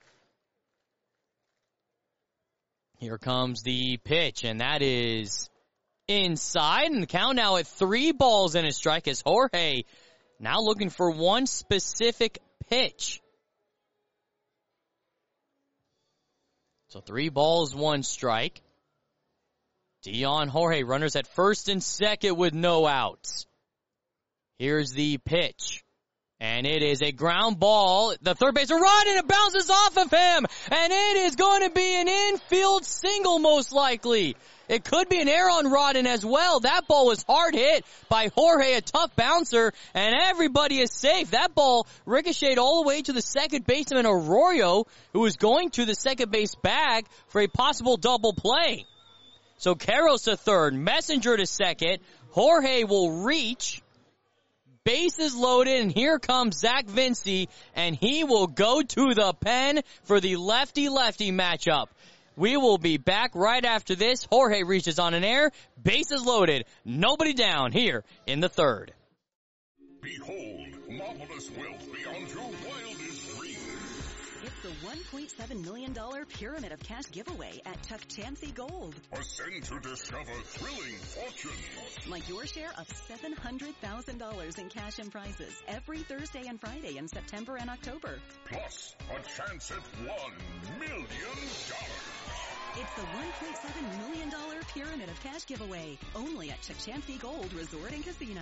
Here comes the pitch, and that is inside. And the count now at three balls and a strike as Jorge now looking for one specific pitch. So three balls, one strike. Dion Jorge, runners at first and second with no outs. Here's the pitch. And it is a ground ball. The third baseman run and it bounces off of him. And it is going to be an infield single most likely. It could be an error on Rodden as well. That ball was hard hit by Jorge, a tough bouncer, and everybody is safe. That ball ricocheted all the way to the second baseman Arroyo, who was going to the second base bag for a possible double play. So Karros to third, Messenger to second. Jorge will reach. Bases loaded, and here comes Zach Vinci, and he will go to the pen for the lefty-lefty matchup. We will be back right after this. Jorge reaches on an air, bases loaded, nobody down here in the third. Behold, marvelous wealth beyond your wildest dreams. It's the one point seven million dollars Pyramid of Cash giveaway at Chuck Chansey Gold. Ascend to discover thrilling fortunes. Like your share of seven hundred thousand dollars in cash and prizes every Thursday and Friday in September and October. Plus, a chance at one million dollars. It's the one point seven million dollars Pyramid of Cash giveaway, only at Chuck Chansey Gold Resort and Casino.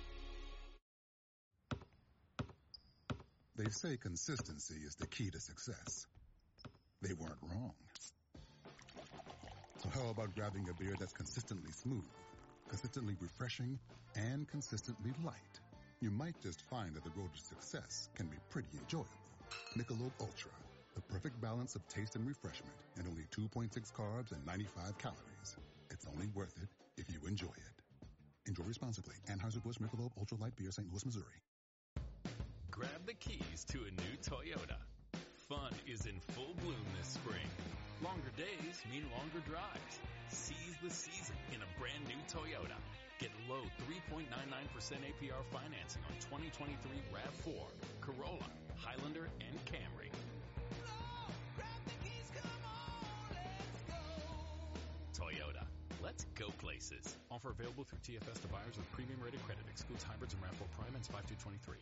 They say consistency is the key to success. They weren't wrong. So how about grabbing a beer that's consistently smooth, consistently refreshing, and consistently light? You might just find that the road to success can be pretty enjoyable. Michelob Ultra, the perfect balance of taste and refreshment, and only two point six carbs and ninety-five calories. It's only worth it if you enjoy it. Enjoy responsibly. Anheuser-Busch Michelob Ultra Light Beer, Saint Louis, Missouri. Grab the keys to a new Toyota. Fun is in full bloom this spring. Longer days mean longer drives. Seize the season in a brand new Toyota. Get low three point nine nine percent A P R financing on twenty twenty-three RAV four, Corolla, Highlander, and Camry. Toyota. Let's go places. Offer available through T F S to buyers with premium rated credit. Excludes hybrids and RAV four Prime and five two twenty-three.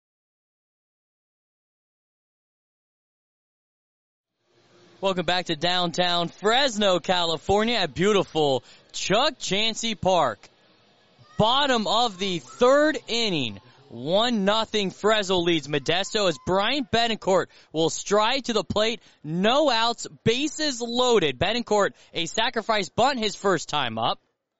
Welcome back to downtown Fresno, California at beautiful Chuck Chansey Park. Bottom of the third inning. One nothing Fresno leads Modesto as Brian Betancourt will stride to the plate. No outs, bases loaded. Betancourt, a sacrifice bunt his first time up.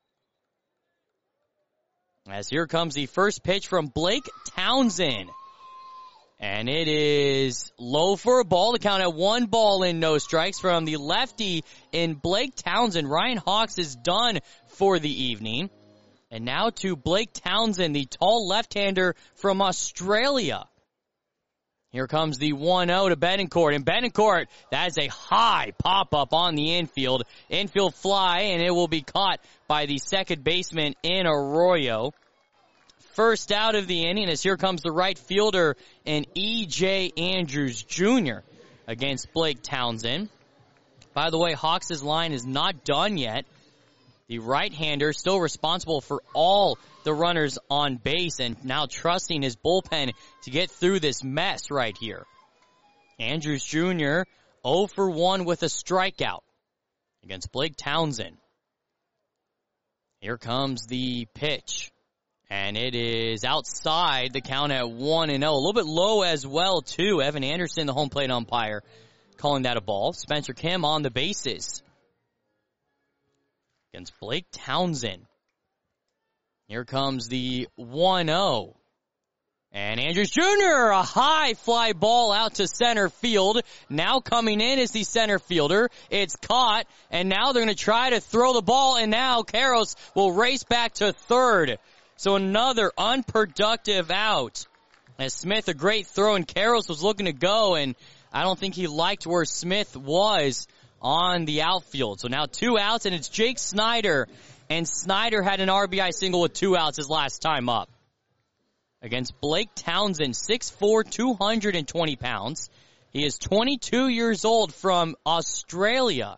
As here comes the first pitch from Blake Townsend. And it is low for a ball to count at one ball and no strikes from the lefty in Blake Townsend. Ryan Hawks is done for the evening. And now to Blake Townsend, the tall left-hander from Australia. Here comes the one oh to Betancourt. And Betancourt, that is a high pop-up on the infield. Infield fly, and it will be caught by the second baseman in Arroyo. First out of the inning as here comes the right fielder in E J Andrews Junior against Blake Townsend. By the way, Hawks' line is not done yet. The right-hander still responsible for all the runners on base and now trusting his bullpen to get through this mess right here. Andrews Junior oh for one with a strikeout against Blake Townsend. Here comes the pitch. And it is outside the count at one and oh. A little bit low as well, too. Evan Anderson, the home plate umpire, calling that a ball. Spencer Kim on the bases against Blake Townsend. Here comes the one oh. And Andrews Junior, a high fly ball out to center field. Now coming in is the center fielder. It's caught, and now they're going to try to throw the ball, and now Karros will race back to third. So another unproductive out. As Smith, a great throw, and Karros was looking to go, and I don't think he liked where Smith was on the outfield. So now two outs, and it's Jake Snyder. And Snyder had an R B I single with two outs his last time up. Against Blake Townsend, six foot four, two hundred twenty pounds. He is twenty-two years old from Australia.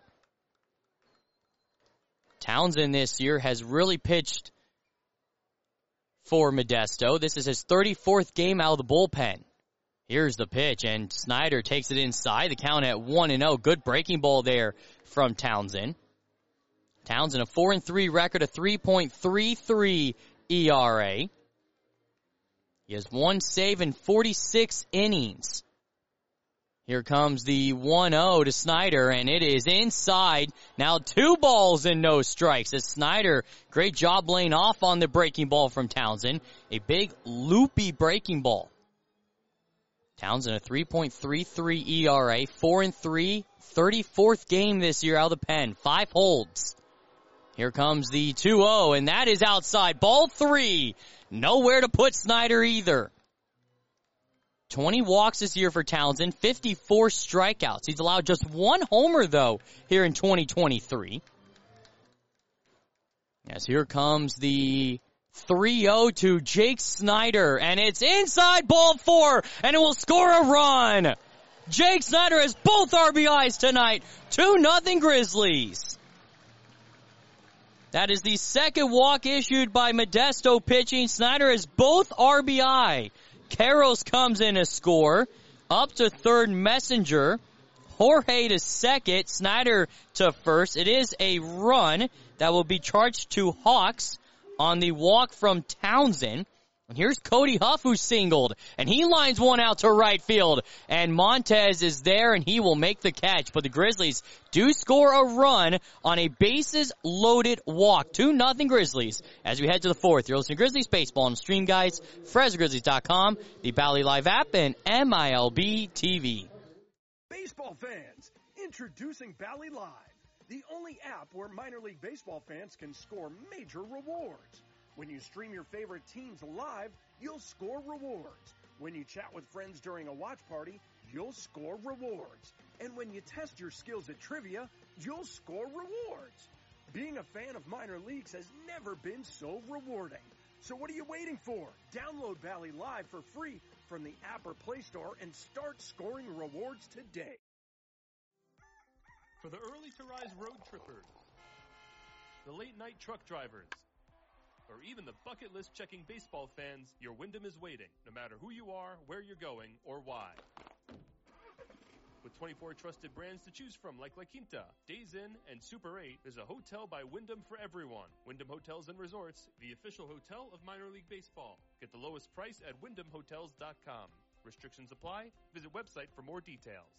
Townsend this year has really pitched for Modesto. This is his thirty-fourth game out of the bullpen. Here's the pitch, and Snyder takes it inside. The count at one and oh. Good breaking ball there from Townsend. Townsend, a four and three record, a three point three three E R A. He has one save in forty-six innings. Here comes the one oh to Snyder, and it is inside. Now two balls and no strikes. As Snyder, great job laying off on the breaking ball from Townsend. A big loopy breaking ball. Townsend, a three point three three E R A, four and three, thirty-fourth game this year out of the pen. Five holds. Here comes the two oh, and that is outside. Ball three. Nowhere to put Snyder either. twenty walks this year for Townsend, fifty-four strikeouts. He's allowed just one homer, though, here in twenty twenty-three. Yes, here comes the three oh to Jake Snyder, and it's inside ball four, and it will score a run. Jake Snyder has both R B Is tonight, two nothing Grizzlies. That is the second walk issued by Modesto pitching. Snyder has both R B I. Karros comes in to score. Up to third, Messenger. Jorge to second. Snyder to first. It is a run that will be charged to Hawks on the walk from Townsend. And here's Cody Huff, who singled, and he lines one out to right field. And Montez is there, and he will make the catch. But the Grizzlies do score a run on a bases-loaded walk. two nothing Grizzlies as we head to the fourth. You're listening to Grizzlies Baseball on Stream Guys, Fresno Grizzlies dot com, the Bally Live app, and M I L B T V. Baseball fans, introducing Bally Live, the only app where minor league baseball fans can score major rewards. When you stream your favorite teams live, you'll score rewards. When you chat with friends during a watch party, you'll score rewards. And when you test your skills at trivia, you'll score rewards. Being a fan of minor leagues has never been so rewarding. So what are you waiting for? Download Bally Live for free from the app or Play Store and start scoring rewards today. For the early-to-rise road trippers, the late-night truck drivers, or even the bucket list checking baseball fans, your Wyndham is waiting, no matter who you are, where you're going, or why. With twenty-four trusted brands to choose from like La Quinta, Days Inn, and Super eight, there's a hotel by Wyndham for everyone. Wyndham Hotels and Resorts, the official hotel of minor league baseball. Get the lowest price at wyndham hotels dot com. Restrictions apply. Visit website for more details.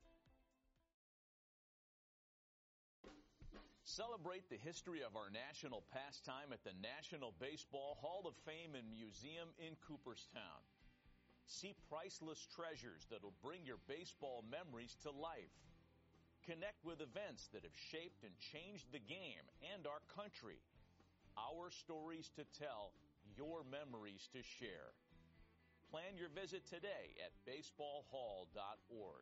Celebrate the history of our national pastime at the National Baseball Hall of Fame and Museum in Cooperstown. See priceless treasures that'll bring your baseball memories to life. Connect with events that have shaped and changed the game and our country. Our stories to tell, your memories to share. Plan your visit today at baseball hall dot org.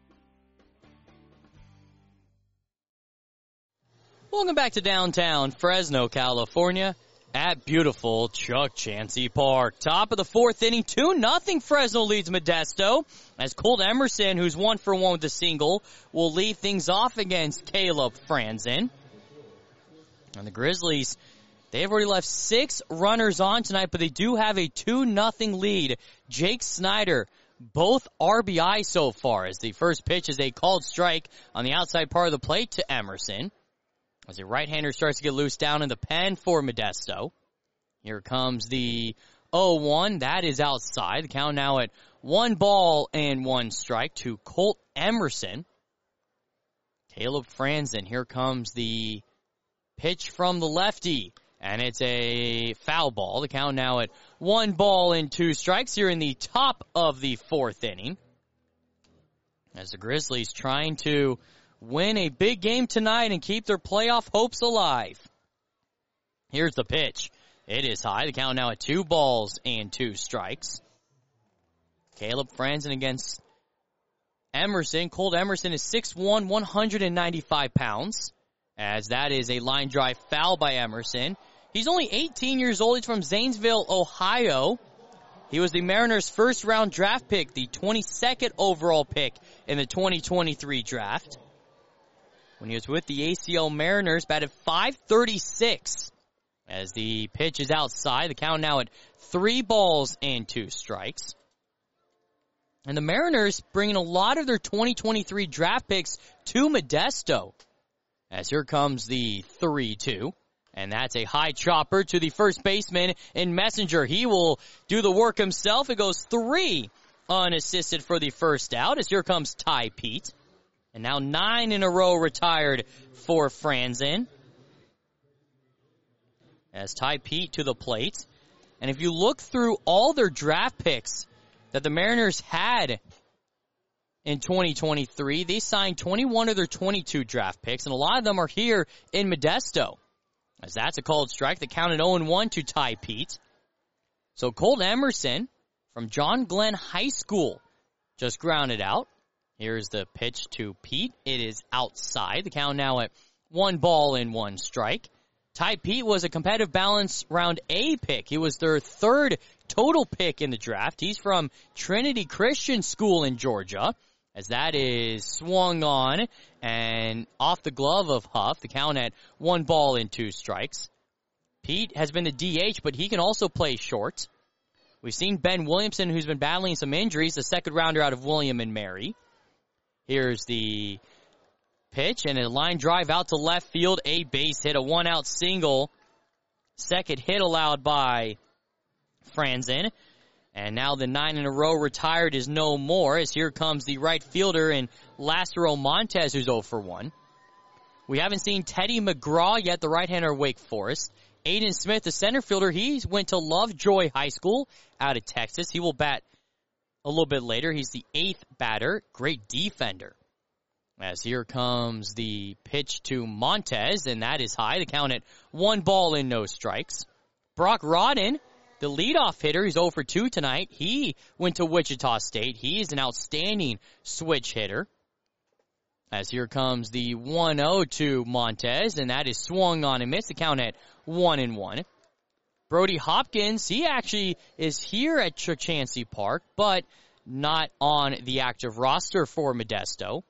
Welcome back to downtown Fresno, California, at beautiful Chuck Chansey Park. Top of the fourth inning, two nothing Fresno leads Modesto, as Colt Emerson, who's one for one with a single, will lead things off against Caleb Franzen. And the Grizzlies, they have already left six runners on tonight, but they do have a two nothing lead. Jake Snyder, both R B I so far, as the first pitch is a called strike on the outside part of the plate to Emerson. As a right-hander starts to get loose down in the pen for Modesto. Here comes the oh one. That is outside. The count now at one ball and one strike to Colt Emerson. Caleb Franzen. Here comes the pitch from the lefty. And it's a foul ball. The count now at one ball and two strikes here in the top of the fourth inning. As the Grizzlies trying to win a big game tonight and keep their playoff hopes alive. Here's the pitch. It is high. The count now at two balls and two strikes. Caleb Franzen against Emerson. Colt Emerson is six one, one hundred ninety-five pounds, as that is a line drive foul by Emerson. He's only eighteen years old. He's from Zanesville, Ohio. He was the Mariners' first-round draft pick, the twenty-second overall pick in the twenty twenty-three draft. When he was with the A C L Mariners, batted five thirty-six. As the pitch is outside, the count now at three balls and two strikes. And the Mariners bringing a lot of their twenty twenty-three draft picks to Modesto. As here comes the three two. And that's a high chopper to the first baseman in Messenger. He will do the work himself. It goes three unassisted for the first out. As here comes Ty Pete. And now nine in a row retired for Franzen. As Ty Pete to the plate. And if you look through all their draft picks that the Mariners had in twenty twenty-three, they signed twenty-one of their twenty-two draft picks, and a lot of them are here in Modesto. As that's a called strike that counted oh and one to Ty Pete. So Colt Emerson from John Glenn High School just grounded out. Here's the pitch to Pete. It is outside. The count now at one ball and one strike. Ty Pete was a competitive balance round A pick. He was their third total pick in the draft. He's from Trinity Christian School in Georgia. As that is swung on and off the glove of Huff. The count at one ball and two strikes. Pete has been the D H, but he can also play short. We've seen Ben Williamson, who's been battling some injuries, the second rounder out of William and Mary. Here's the pitch and a line drive out to left field. A base hit, a one-out single. Second hit allowed by Franzen. And now the nine in a row retired is no more, as here comes the right fielder in Lázaro Montez, who's oh for one. We haven't seen Teddy McGraw yet, the right-hander of Wake Forest. Aiden Smith, the center fielder, he went to Lovejoy High School out of Texas. He will bat a little bit later. He's the eighth batter, great defender. As here comes the pitch to Montez, and that is high. The count at one ball and no strikes. Brock Rodden, the leadoff hitter, he's oh for two tonight. He went to Wichita State. He is an outstanding switch hitter. As here comes the one oh to Montez, and that is swung on and missed. The count at one and one. Brody Hopkins, he actually is here at Chukchansi Park, but not on the active roster for Modesto.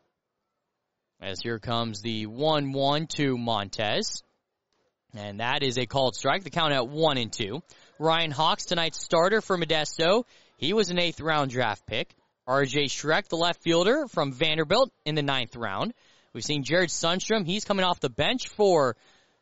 As here comes the one one to Montez. And that is a called strike. The count at one and two. Ryan Hawks, tonight's starter for Modesto. He was an eighth round draft pick. R J Schreck, the left fielder from Vanderbilt, in the ninth round. We've seen Jared Sundstrom. He's coming off the bench for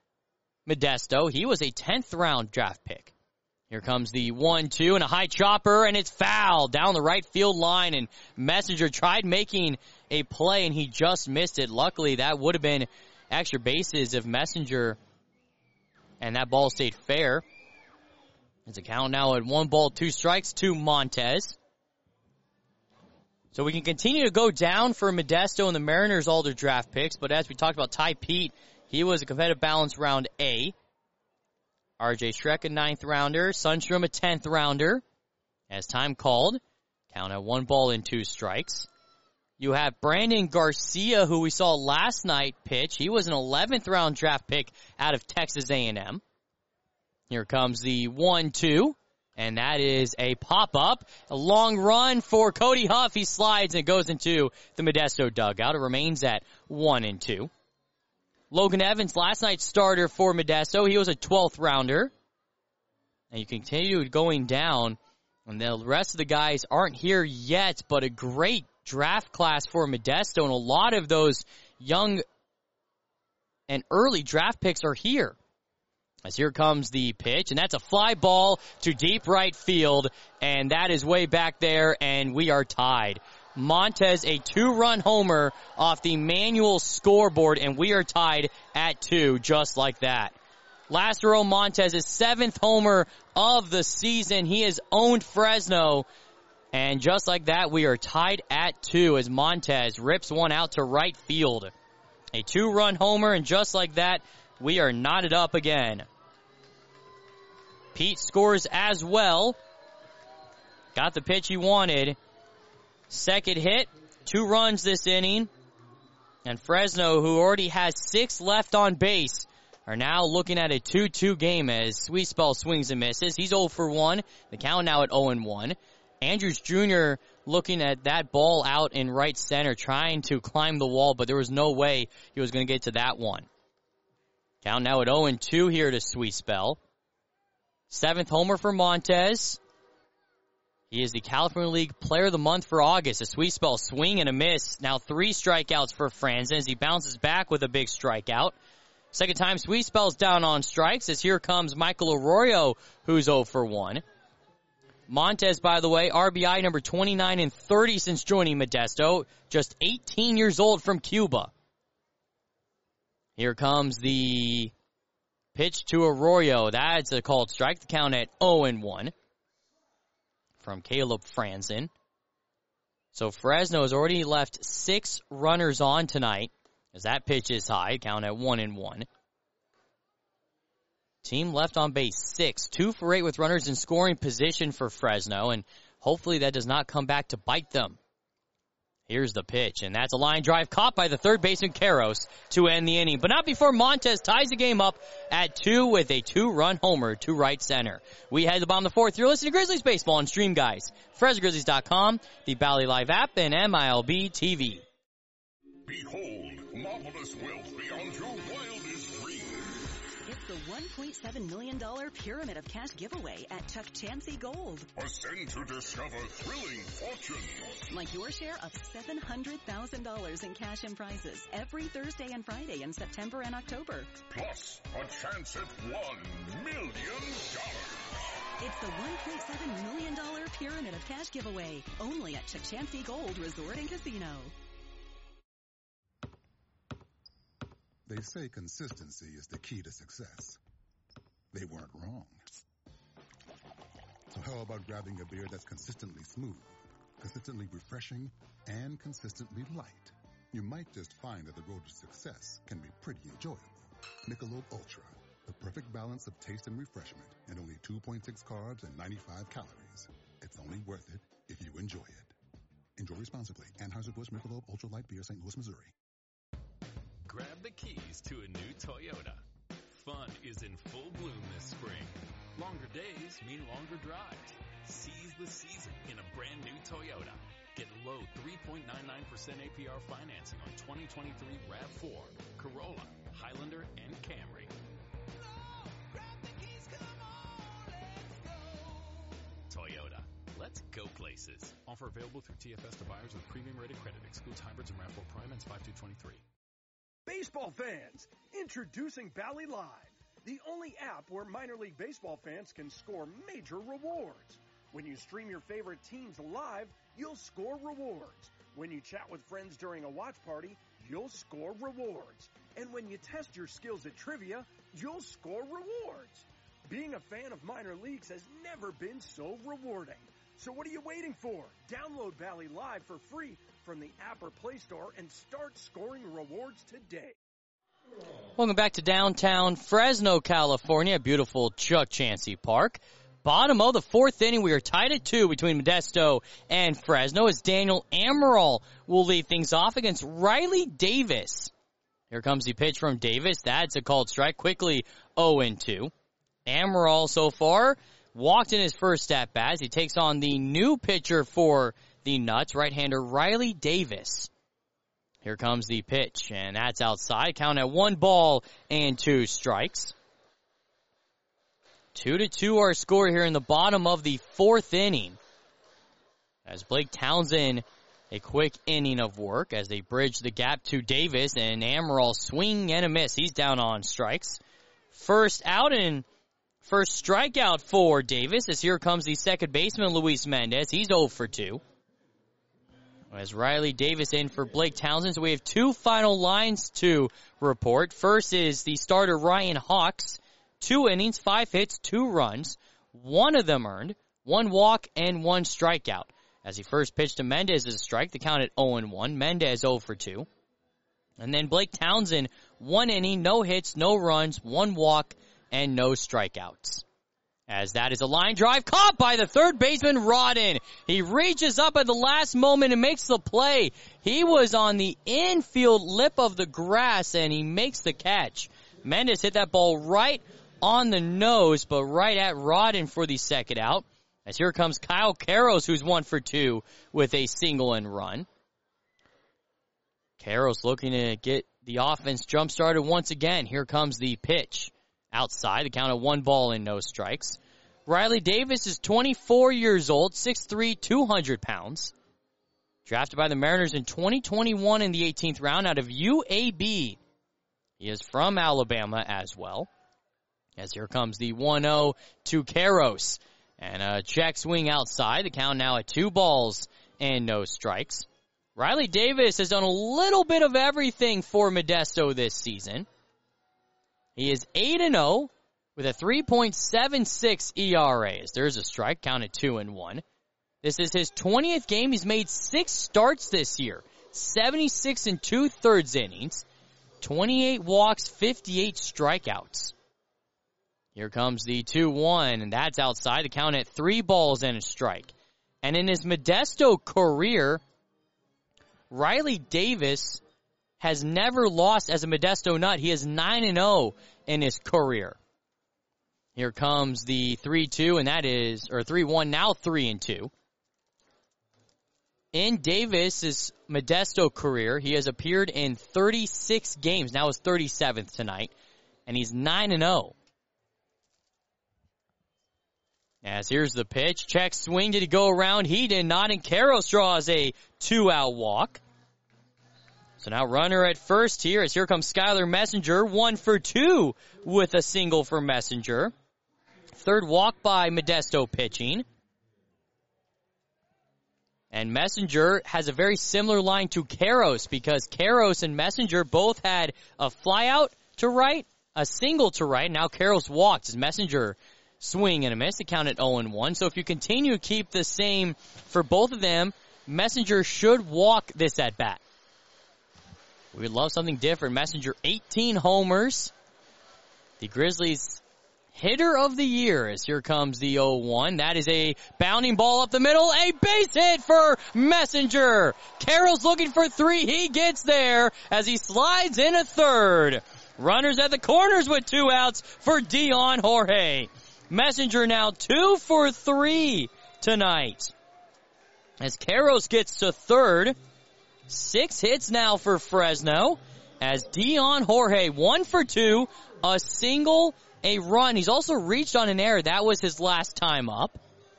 Modesto. He was a tenth round draft pick. Here comes the one two and a high chopper, and it's foul down the right field line. And Messenger tried making a play, and he just missed it. Luckily, that would have been extra bases if Messenger and that ball stayed fair. It's a count now at one ball, two strikes to Montez. So we can continue to go down for Modesto and the Mariners, all their draft picks. But as we talked about, Ty Pete, he was a competitive balance round A. R J Schreck, a ninth rounder. Sundstrom, a tenth rounder. As time called, count at one ball and two strikes. You have Brandon Garcia, who we saw last night pitch. He was an eleventh round draft pick out of Texas A and M. Here comes the one two, and that is a pop-up. A long run for Cody Huff. He slides and goes into the Modesto dugout. It remains at one and two. Logan Evans, last night's starter for Modesto. He was a twelfth rounder. And you continue going down, and the rest of the guys aren't here yet, but a great draft class for Modesto, and a lot of those young and early draft picks are here. As here comes the pitch, and that's a fly ball to deep right field, and that is way back there, and we are tied. Montez, a two-run homer off the manual scoreboard, and we are tied at two, just like that. Lázaro Montez's seventh homer of the season. He has owned Fresno. And just like that, we are tied at two as Montez rips one out to right field. A two-run homer, and just like that, we are knotted up again. Pete scores as well. Got the pitch he wanted. Second hit, two runs this inning. And Fresno, who already has six left on base, are now looking at a two two game as Sweet Spell swings and misses. He's oh for one. The count now at oh and one. Andrews Junior looking at that ball out in right center, trying to climb the wall, but there was no way he was going to get to that one. Count now at oh and two here to Sweet Spell. Seventh homer for Montez. He is the California League Player of the Month for August. A sweet spell, swing and a miss. Now three strikeouts for Franzen as he bounces back with a big strikeout. Second time sweet spell's down on strikes as here comes Michael Arroyo, who's oh for one. Montez, by the way, R B I number twenty-nine and thirty since joining Modesto. Just eighteen years old from Cuba. Here comes the pitch to Arroyo. That's a called strike. The count at oh and one. From Caleb Franzen. So Fresno has already left six runners on tonight as that pitch is high, count at one and one. Team left on base six, two for eight with runners in scoring position for Fresno, and hopefully that does not come back to bite them. Here's the pitch, and that's a line drive caught by the third baseman Karros to end the inning. But not before Montez ties the game up at two with a two-run homer to right center. We head to the bottom of the fourth. You're listening to Grizzlies Baseball on Stream Guys, Fresno Grizzlies dot com, the Bally Live app, and M I L B T V. Behold, marvelous wealth beyond your wildest dreams. It's the one point seven million dollars Pyramid of Cash giveaway at Chuck Chansey Gold. Ascend to discover thrilling fortunes. Like your share of seven hundred thousand dollars in cash and prizes every Thursday and Friday in September and October. Plus, a chance at one million dollars. It's the one point seven million dollars Pyramid of Cash giveaway, only at Chuck Chansey Gold Resort and Casino. They say consistency is the key to success. They weren't wrong. So how about grabbing a beer that's consistently smooth, consistently refreshing, and consistently light? You might just find that the road to success can be pretty enjoyable. Michelob Ultra, the perfect balance of taste and refreshment, and only two point six carbs and ninety-five calories. It's only worth it if you enjoy it. Enjoy responsibly. Anheuser-Busch Michelob Ultra Light Beer, Saint Louis, Missouri. Grab the keys to a new Toyota. Fun is in full bloom this spring. Longer days mean longer drives. Seize the season in a brand new Toyota. Get low three point nine nine percent A P R financing on twenty twenty-three RAV four, Corolla, Highlander, and Camry. Toyota. Let's go places. Offer available through T F S to buyers with premium rated credit. Excludes hybrids and RAV four Prime and five two twenty-three. Baseball fans, introducing Bally Live, the only app where minor league baseball fans can score major rewards. When you stream your favorite teams live, you'll score rewards. When you chat with friends during a watch party, you'll score rewards. And when you test your skills at trivia, you'll score rewards. Being a fan of minor leagues has never been so rewarding. So what are you waiting for? Download Bally Live for free from the app or Play Store and start scoring rewards today. Welcome back to downtown Fresno, California, beautiful Chuck Chansey Park. Bottom of the fourth inning, we are tied at two between Modesto and Fresno as Daniel Amaral will lead things off against Riley Davis. Here comes the pitch from Davis. That's a called strike. Quickly oh and two. Amaral so far walked in his first at bat as he takes on the new pitcher for the Nuts, right-hander Riley Davis. Here comes the pitch, and that's outside. Count at one ball and two strikes. Two to two our score here in the bottom of the fourth inning. As Blake Townsend, a quick inning of work as they bridge the gap to Davis, and Amaral swing and a miss. He's down on strikes. First out and first strikeout for Davis as here comes the second baseman, Luis Mendez. He's oh for two. As Riley Davis in for Blake Townsend. So we have two final lines to report. First is the starter Ryan Hawks. Two innings, five hits, two runs. One of them earned, one walk, and one strikeout. As he first pitched to Mendez as a strike, the count at oh and one. Mendez oh for two. And then Blake Townsend, one inning, no hits, no runs, one walk, and no strikeouts. As that is a line drive caught by the third baseman, Rodden. He reaches up at the last moment and makes the play. He was on the infield lip of the grass, and he makes the catch. Mendez hit that ball right on the nose, but right at Rodden for the second out. As here comes Kyle Karros, who's one for two with a single and run. Karros looking to get the offense jump-started once again. Here comes the pitch. Outside, the count of one ball and no strikes. Riley Davis is twenty-four years old, six three, two hundred pounds. Drafted by the Mariners in twenty twenty-one in the eighteenth round out of U A B. He is from Alabama as well. As here comes the one oh to Karros. And a check swing outside. The count now at two balls and no strikes. Riley Davis has done a little bit of everything for Modesto this season. He is eight and oh with a three point seven six E R A. There's a strike, count at two and one. This is his twentieth game. He's made six starts this year. seventy-six and two-thirds innings. twenty-eight walks, fifty-eight strikeouts. Here comes the two one, and that's outside. The count at three balls and a strike. And in his Modesto career, Riley Davis has never lost as a Modesto Nut. He is nine and oh in his career. Here comes the three two, and that is, or three one, now three and two. In Davis's Modesto career, he has appeared in thirty-six games. Now his thirty-seventh tonight, and he's nine and oh. As here's the pitch. Check swing. Did he go around? He did not, and Karros draws a two-out walk. So now runner at first here as here comes Skylar Messenger. One for two with a single for Messenger. Third walk by Modesto pitching. And Messenger has a very similar line to Karros because Karros and Messenger both had a flyout to right, a single to right. Now Karros walked as Messenger swing and a miss. The count at oh and one. So if you continue to keep the same for both of them, Messenger should walk this at bat. We would love something different. Messenger, eighteen homers. The Grizzlies hitter of the year as here comes the oh one. That is a bounding ball up the middle. A base hit for Messenger. Carroll's looking for three. He gets there as he slides in a third. Runners at the corners with two outs for Dion Jorge. Messenger now two for three tonight. As Karros gets to third, six hits now for Fresno. As Dion Jorge, one for two, a single, a run. He's also reached on an error. That was his last time up.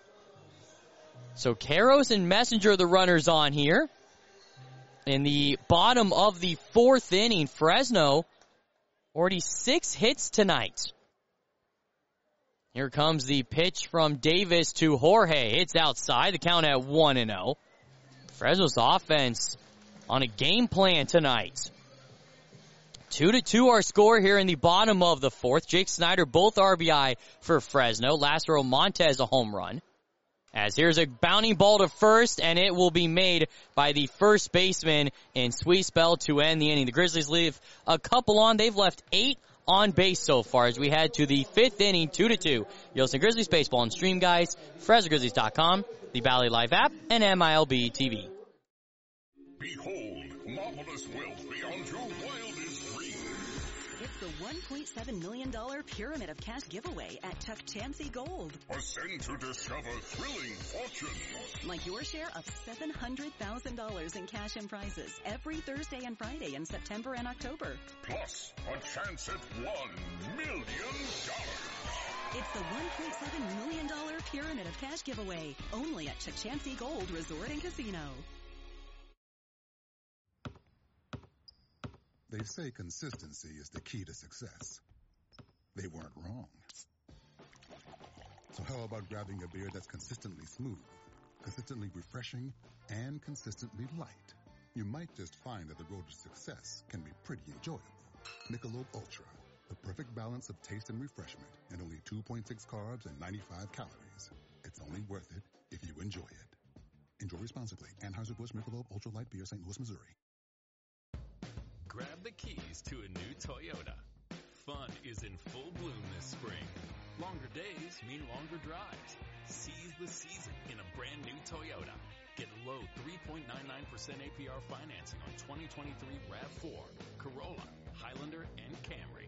So Karros and Messenger, the runners on here. In the bottom of the fourth inning, Fresno already six hits tonight. Here comes the pitch from Davis to Jorge. It's outside. The count at one and oh. Fresno's offense on a game plan tonight. Two to two our score here in the bottom of the fourth. Jake Snyder, both R B I for Fresno. Lázaro Montes, a home run. As here's a bounding ball to first, and it will be made by the first baseman in Sweet Spell to end the inning. The Grizzlies leave a couple on. They've left eight on base so far as we head to the fifth inning, two to two. You'll see Grizzlies baseball on Stream Guys, Fresno Grizzlies dot com, the Valley Live app, and M I L B T V. Behold, marvelous wealth beyond your wildest dreams. It's the one point seven million dollars Pyramid of Cash giveaway at Chuck Chansey Gold. Ascend to discover thrilling fortunes. Like your share of seven hundred thousand dollars in cash and prizes every Thursday and Friday in September and October. Plus, a chance at one million dollars. It's the one point seven million dollars Pyramid of Cash giveaway, only at Chuck Chansey Gold Resort and Casino. They say consistency is the key to success. They weren't wrong. So how about grabbing a beer that's consistently smooth, consistently refreshing, and consistently light? You might just find that the road to success can be pretty enjoyable. Michelob Ultra, the perfect balance of taste and refreshment, and only two point six carbs and ninety-five calories. It's only worth it if you enjoy it. Enjoy responsibly. Anheuser-Busch Michelob Ultra Light Beer, Saint Louis, Missouri. Grab the keys to a new Toyota. Fun is in full bloom this spring. Longer days mean longer drives. Seize the season in a brand new Toyota. Get low three point nine nine percent A P R financing on twenty twenty-three RAV four, Corolla, Highlander, and Camry.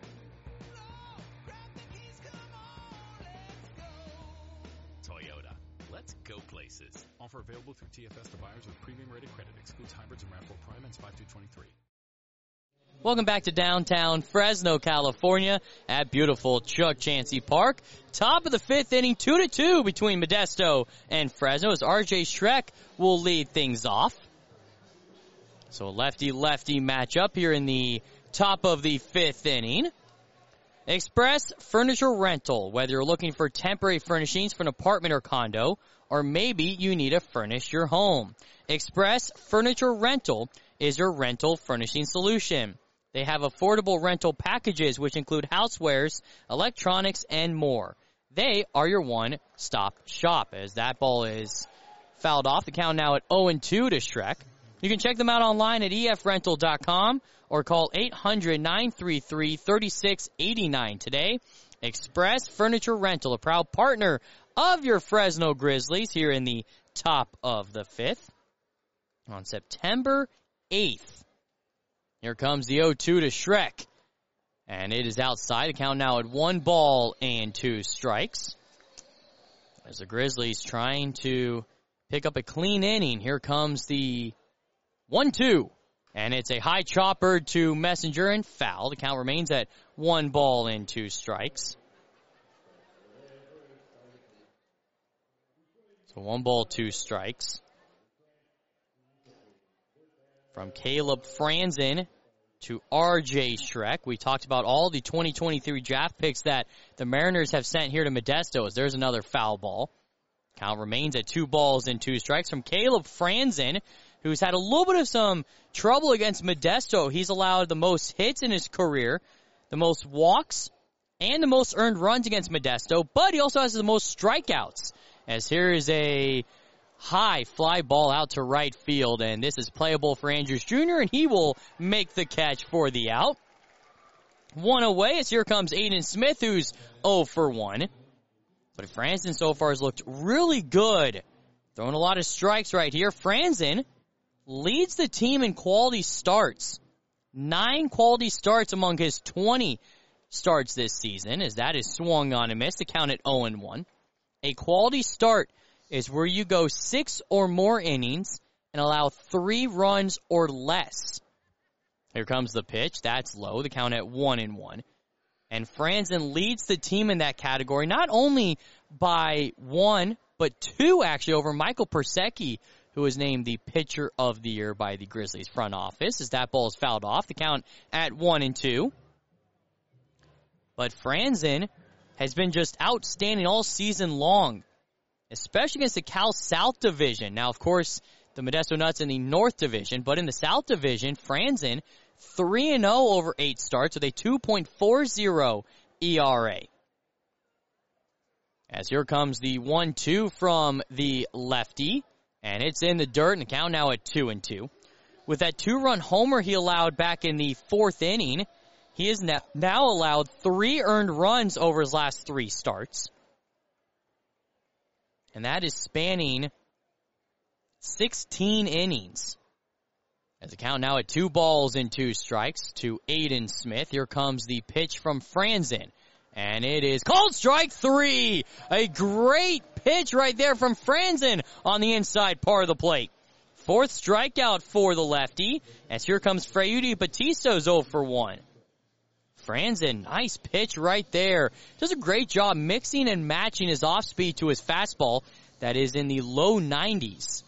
Toyota. Let's go places. Offer available through T F S to buyers with premium rated credit. Excludes hybrids and RAV four Prime and S P Y two twenty-three. Welcome back to downtown Fresno, California at beautiful Chuck Chansey Park. Top of the fifth inning, two to two between Modesto and Fresno as R J Schreck will lead things off. So a lefty-lefty matchup here in the top of the fifth inning. Express Furniture Rental, whether you're looking for temporary furnishings for an apartment or condo, or maybe you need to furnish your home. Express Furniture Rental is your rental furnishing solution. They have affordable rental packages which include housewares, electronics, and more. They are your one-stop shop as that ball is fouled off. The count now at oh and two to Schreck. You can check them out online at E F rental dot com or call eight hundred, nine three three, three six eight nine today. Express Furniture Rental, a proud partner of your Fresno Grizzlies here in the top of the fifth. On September eighth, here comes the oh two to Schreck. And it is outside. The count now at one ball and two strikes. As the Grizzlies trying to pick up a clean inning, here comes the one two. And it's a high chopper to Messenger and foul. The count remains at one ball and two strikes. So one ball, two strikes. From Caleb Franzen to R J Schreck. We talked about all the twenty twenty-three draft picks that the Mariners have sent here to Modesto. As there's another foul ball. Count remains at two balls and two strikes from Caleb Franzen, who's had a little bit of some trouble against Modesto. He's allowed the most hits in his career, the most walks, and the most earned runs against Modesto, but he also has the most strikeouts. As here is a high fly ball out to right field, and this is playable for Andrews Junior, and he will make the catch for the out. One away as here comes Aiden Smith, who's oh for one. But Franzen so far has looked really good. Throwing a lot of strikes right here. Franzen leads the team in quality starts. Nine quality starts among his twenty starts this season, as that is swung on and missed. The count at oh and one. A quality start is where you go six or more innings and allow three runs or less. Here comes the pitch. That's low. The count at one and one. And Franzen leads the team in that category, not only by one, but two actually over Michael Persecki, who was named the pitcher of the year by the Grizzlies front office, as that ball is fouled off. The count at one and two. But Franzen has been just outstanding all season long, especially against the Cal South Division. Now, of course, the Modesto Nuts in the North Division, but in the South Division, Franzen three and oh over eight starts with a two point four oh E R A. As here comes the one two from the lefty, and it's in the dirt, and the count now at two and two. With that two-run homer he allowed back in the fourth inning, he has now allowed three earned runs over his last three starts. And that is spanning sixteen innings. As the count now at two balls and two strikes to Aiden Smith. Here comes the pitch from Franzen. And it is called strike three. A great pitch right there from Franzen on the inside part of the plate. Fourth strikeout for the lefty. As here comes Freudy Batista's oh for one. Franzen, nice pitch right there. Does a great job mixing and matching his off-speed to his fastball that is in the low nineties.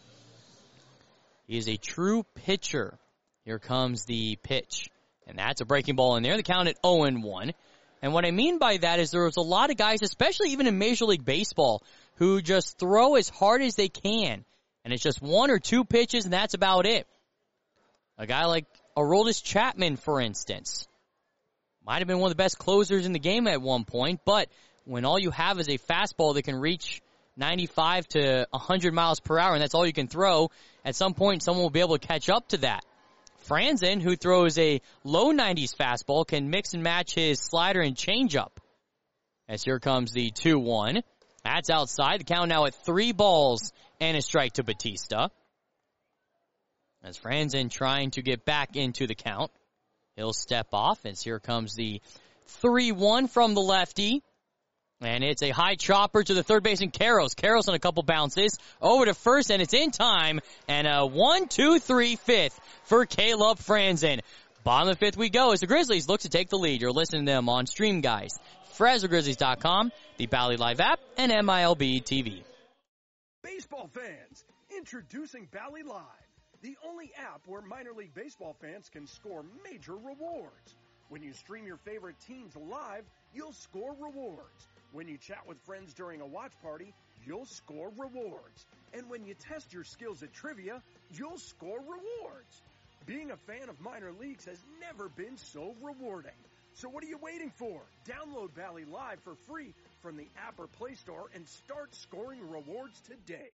He is a true pitcher. Here comes the pitch. And that's a breaking ball in there. The count at oh and one. And what I mean by that is there was a lot of guys, especially even in Major League Baseball, who just throw as hard as they can. And it's just one or two pitches, and that's about it. A guy like Aroldis Chapman, for instance, might have been one of the best closers in the game at one point, but when all you have is a fastball that can reach ninety-five to one hundred miles per hour, and that's all you can throw, at some point someone will be able to catch up to that. Franzen, who throws a low nineties fastball, can mix and match his slider and changeup. As here comes the two one. That's outside. The count now at three balls and a strike to Batista. As Franzen trying to get back into the count. He'll step off, as here comes the three one from the lefty. And it's a high chopper to the third baseman, Karros. Karros on a couple bounces. Over to first, and it's in time. And a one, two, three, fifth for Caleb Franzen. Bottom of the fifth we go as the Grizzlies look to take the lead. You're listening to them on Stream Guys, Fresno Grizzlies dot com, the Bally Live app, and M I L B T V. Baseball fans, introducing Bally Live, the only app where minor league baseball fans can score major rewards. When you stream your favorite teams live, you'll score rewards. When you chat with friends during a watch party, you'll score rewards. And when you test your skills at trivia, you'll score rewards. Being a fan of minor leagues has never been so rewarding. So what are you waiting for? Download Bally Live for free from the app or Play Store and start scoring rewards today.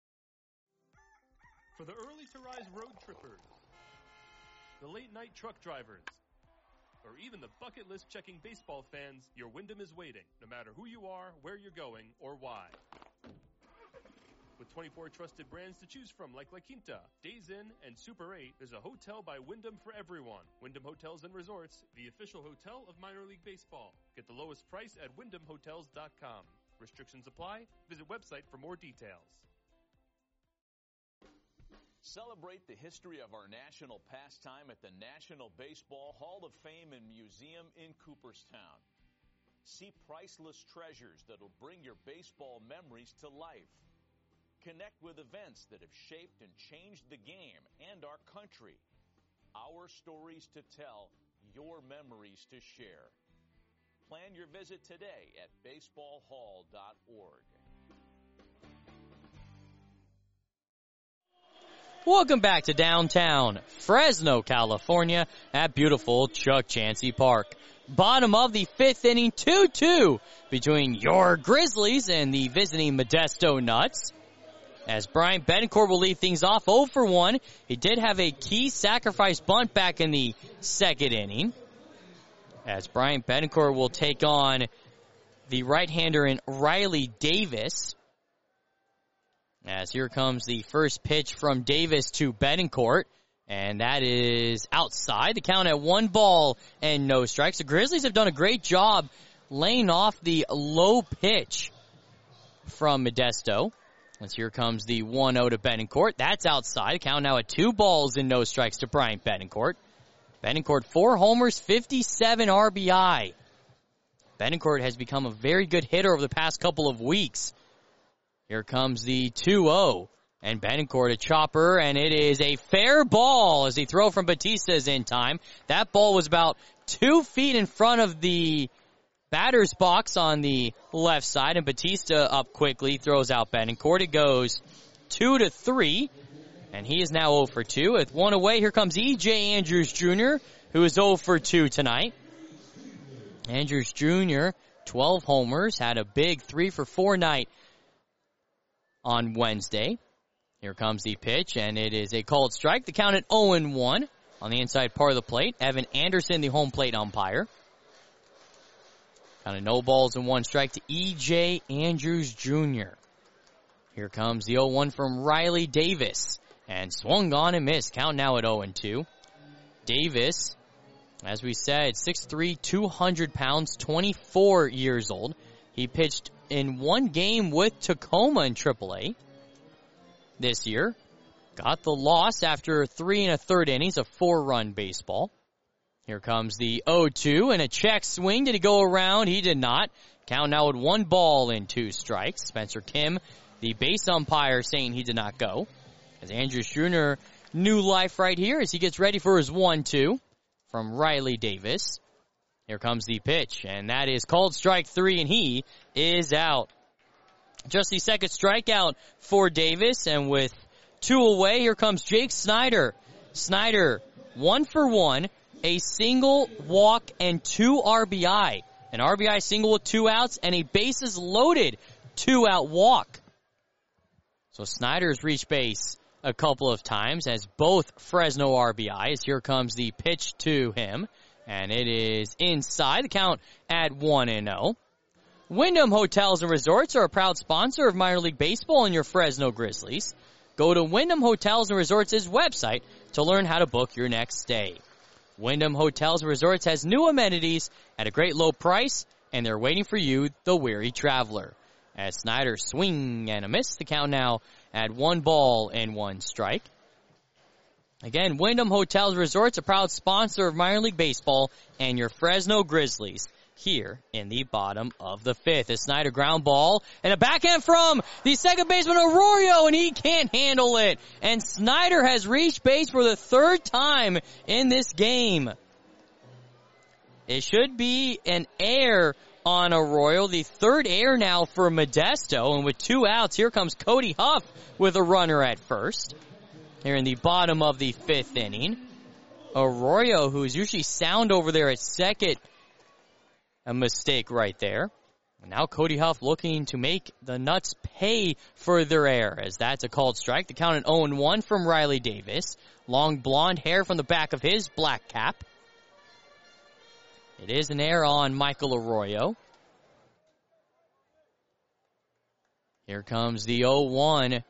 For the early to rise road trippers, the late night truck drivers, or even the bucket list checking baseball fans, your Wyndham is waiting, no matter who you are, where you're going, or why. With twenty-four trusted brands to choose from like La Quinta, Days Inn, and Super eight, there's a hotel by Wyndham for everyone. Wyndham Hotels and Resorts, the official hotel of minor league baseball. Get the lowest price at wyndham hotels dot com. Restrictions apply. Visit website for more details. Celebrate the history of our national pastime at the National Baseball Hall of Fame and Museum in Cooperstown. See priceless treasures that'll bring your baseball memories to life. Connect with events that have shaped and changed the game and our country. Our stories to tell, your memories to share. Plan your visit today at baseball hall dot org. Welcome back to downtown Fresno, California at beautiful Chuck Chansey Park. Bottom of the fifth inning, two two between your Grizzlies and the visiting Modesto Nuts. As Bryant Betancourt will lead things off oh for one. He did have a key sacrifice bunt back in the second inning. As Bryant Betancourt will take on the right-hander in Riley Davis. As here comes the first pitch from Davis to Betancourt. And that is outside. The count at one ball and no strikes. The Grizzlies have done a great job laying off the low pitch from Modesto. As here comes the one oh to Betancourt. That's outside. Count now at two balls and no strikes to Bryant Betancourt. Betancourt, four homers, fifty-seven R B I. Betancourt has become a very good hitter over the past couple of weeks. Here comes the two oh. And Betancourt a chopper, and it is a fair ball as he throw from Batista is in time. That ball was about two feet in front of the batter's box on the left side, and Batista up quickly, throws out Betancourt. It goes two to three, and he is now oh for two. With one away, here comes E J Andrews Junior, who is oh for two tonight. Andrews Junior, twelve homers, had a big three for four night on Wednesday. Here comes the pitch, and it is a called strike. The count at oh and one on the inside part of the plate. Evan Anderson, the home plate umpire. Kind of no balls and one strike to E J Andrews Junior Here comes the oh one from Riley Davis. And swung on and missed. Count now at oh and two. Davis, as we said, six three, two hundred pounds, twenty-four years old. He pitched in one game with Tacoma in triple A this year. Got the loss after three and a third innings of four-run baseball. Here comes the oh two, and a check swing. Did he go around? He did not. Count now at one ball and two strikes. Spencer Kim, the base umpire, saying he did not go. As Andrews Junior, new life right here as he gets ready for his one two from Riley Davis. Here comes the pitch, and that is called strike three, and he is out. Just the second strikeout for Davis, and with two away, here comes Jake Snyder. Snyder, one for one. A single, walk, and two R B I. An R B I single with two outs and a bases loaded two-out walk. So Snyder's reached base a couple of times as both Fresno R B Is. Here comes the pitch to him, and it is inside. The count at one and oh. Wyndham Hotels and Resorts are a proud sponsor of minor league baseball and your Fresno Grizzlies. Go to Wyndham Hotels and Resorts' website to learn how to book your next stay. Wyndham Hotels and Resorts has new amenities at a great low price, and they're waiting for you, the weary traveler. As Snyder swing and a miss, the count now at one ball and one strike. Again, Wyndham Hotels Resorts, a proud sponsor of minor league baseball and your Fresno Grizzlies here in the bottom of the fifth. A Snyder ground ball and a backhand from the second baseman Arroyo, and he can't handle it. And Snyder has reached base for the third time in this game. It should be an error on Arroyo, the third error now for Modesto, and with two outs, here comes Cody Huff with a runner at first. Here in the bottom of the fifth inning. Arroyo, who is usually sound over there at second, a mistake right there. And now Cody Huff looking to make the Nuts pay for their error, as that's a called strike. The count at oh and one from Riley Davis. Long blonde hair from the back of his black cap. It is an error on Michael Arroyo. Here comes the oh one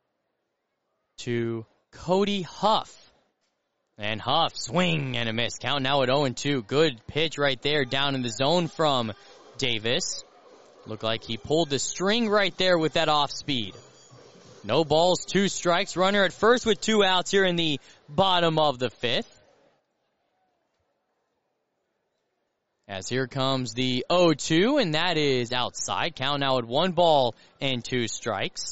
to Cody Huff. And Huff, swing and a miss. Count now at oh and two. Good pitch right there down in the zone from Davis. Looked like he pulled the string right there with that off speed. No balls, two strikes. Runner at first with two outs here in the bottom of the fifth. As here comes the oh two, and that is outside. Count now at one ball and two strikes.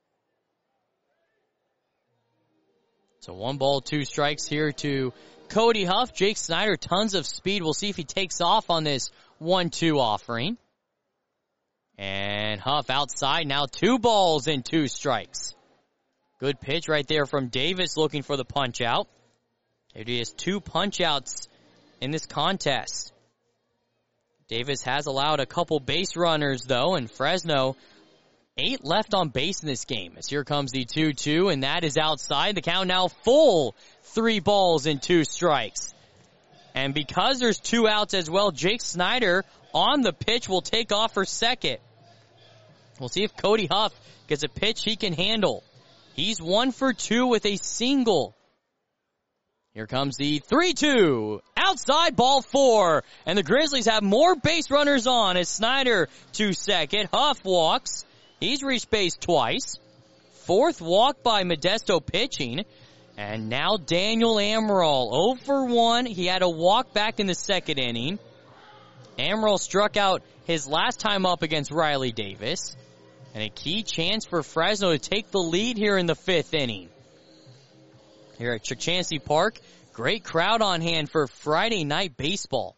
So one ball, two strikes here to Cody Huff. Jake Snyder, tons of speed. We'll see if he takes off on this one two offering. And Huff outside, now two balls and two strikes. Good pitch right there from Davis looking for the punch out. It is two punch outs in this contest. Davis has allowed a couple base runners though, and Fresno eight left on base in this game. As here comes the two two, and that is outside. The count now full. Three balls and two strikes. And because there's two outs as well, Jake Snyder on the pitch will take off for second. We'll see if Cody Huff gets a pitch he can handle. He's one for two with a single. Here comes the three two. Outside, ball four. And the Grizzlies have more base runners on as Snyder to second. Huff walks. He's reached base twice. Fourth walk by Modesto pitching. And now Daniel Amaral, oh for one. He had a walk back in the second inning. Amaral struck out his last time up against Riley Davis. And a key chance for Fresno to take the lead here in the fifth inning. Here at Chukchansi Park, great crowd on hand for Friday night baseball.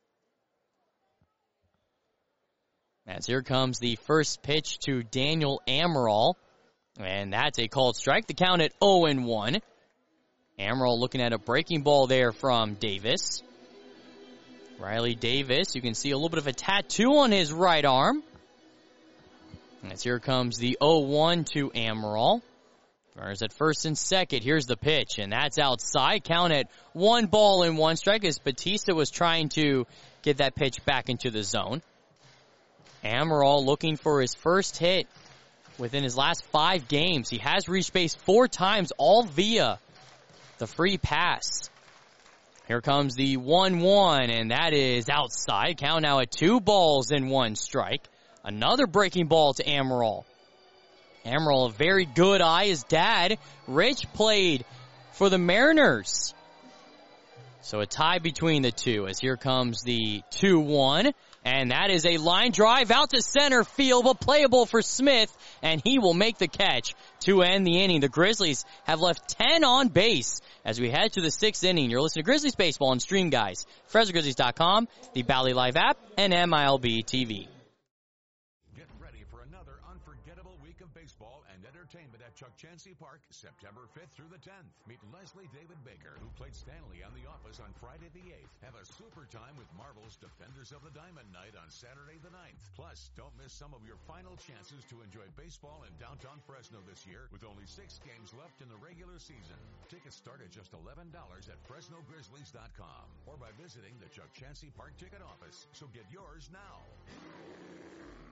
As here comes the first pitch to Daniel Amaral. And that's a called strike. The count at oh and one. Amaral looking at a breaking ball there from Davis. Riley Davis, you can see a little bit of a tattoo on his right arm. As here comes the oh one to Amaral. Runners at first and second. Here's the pitch, and that's outside. Count at one ball and one strike as Batista was trying to get that pitch back into the zone. Amaral looking for his first hit within his last five games. He has reached base four times, all via the free pass. Here comes the one one, and that is outside. Count now at two balls and one strike. Another breaking ball to Amaral. Amaral, a very good eye. His dad, Rich, played for the Mariners. So a tie between the two as here comes the two one. And that is a line drive out to center field, but playable for Smith, and he will make the catch to end the inning. The Grizzlies have left ten on base as we head to the sixth inning. You're listening to Grizzlies Baseball on Stream Guys, Fresno Grizzlies dot com, the Bally Live app, and M I L B T V. Get ready for another unforgettable week of baseball and entertainment at Chukchansi Park, September fifth through the tenth. Meet Leslie David Baker, who played Stanley on The Office on Friday the eighth. Have a super time with Marvel's Defenders of the Diamond Night on Saturday the ninth. Plus, don't miss some of your final chances to enjoy baseball in downtown Fresno this year with only six games left in the regular season. Tickets start at just eleven dollars at Fresno Grizzlies dot com or by visiting the Chukchansi Park ticket office. So get yours now.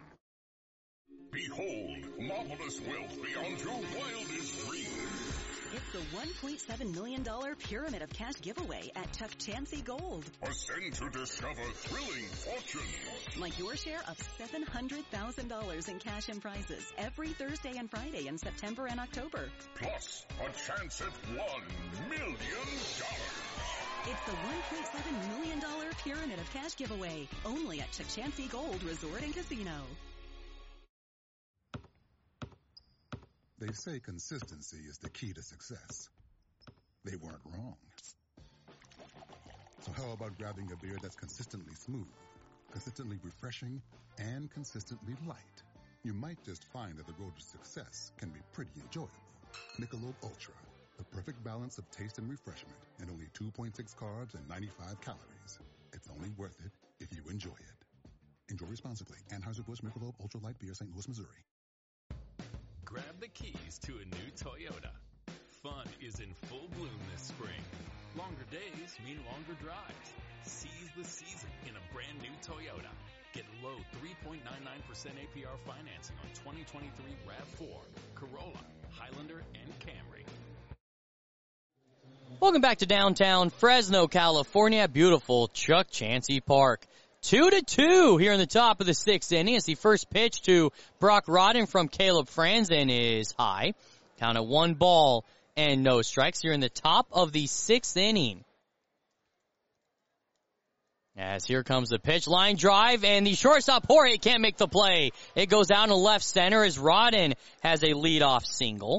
Behold, marvelous wealth beyond your wildest dreams. It's the one point seven million dollars Pyramid of Cash giveaway at Chuck Chansey Gold. Ascend to discover thrilling fortunes. Like your share of seven hundred thousand dollars in cash and prizes every Thursday and Friday in September and October. Plus, a chance at one million dollars. It's the one point seven million dollars Pyramid of Cash giveaway, only at Chuck Chansey Gold Resort and Casino. They say consistency is the key to success. They weren't wrong. So how about grabbing a beer that's consistently smooth, consistently refreshing, and consistently light? You might just find that the road to success can be pretty enjoyable. Michelob Ultra, the perfect balance of taste and refreshment, and only two point six carbs and ninety-five calories. It's only worth it if you enjoy it. Enjoy responsibly. Anheuser-Busch Michelob Ultra Light Beer, Saint Louis, Missouri. Grab the keys to a new Toyota. Fun is in full bloom this spring. Longer days mean longer drives. Seize the season in a brand new Toyota. Get low three point nine nine percent A P R financing on twenty twenty-three RAV four, Corolla, Highlander, and Camry. Welcome back to downtown Fresno, California. Beautiful Chuck Chansey Park. Two to two here in the top of the sixth inning as the first pitch to Brock Rodden from Caleb Franzen is high. Count of one ball and no strikes here in the top of the sixth inning. As here comes the pitch, line drive, and the shortstop Jorge can't make the play. It goes down to left center as Rodden has a leadoff single.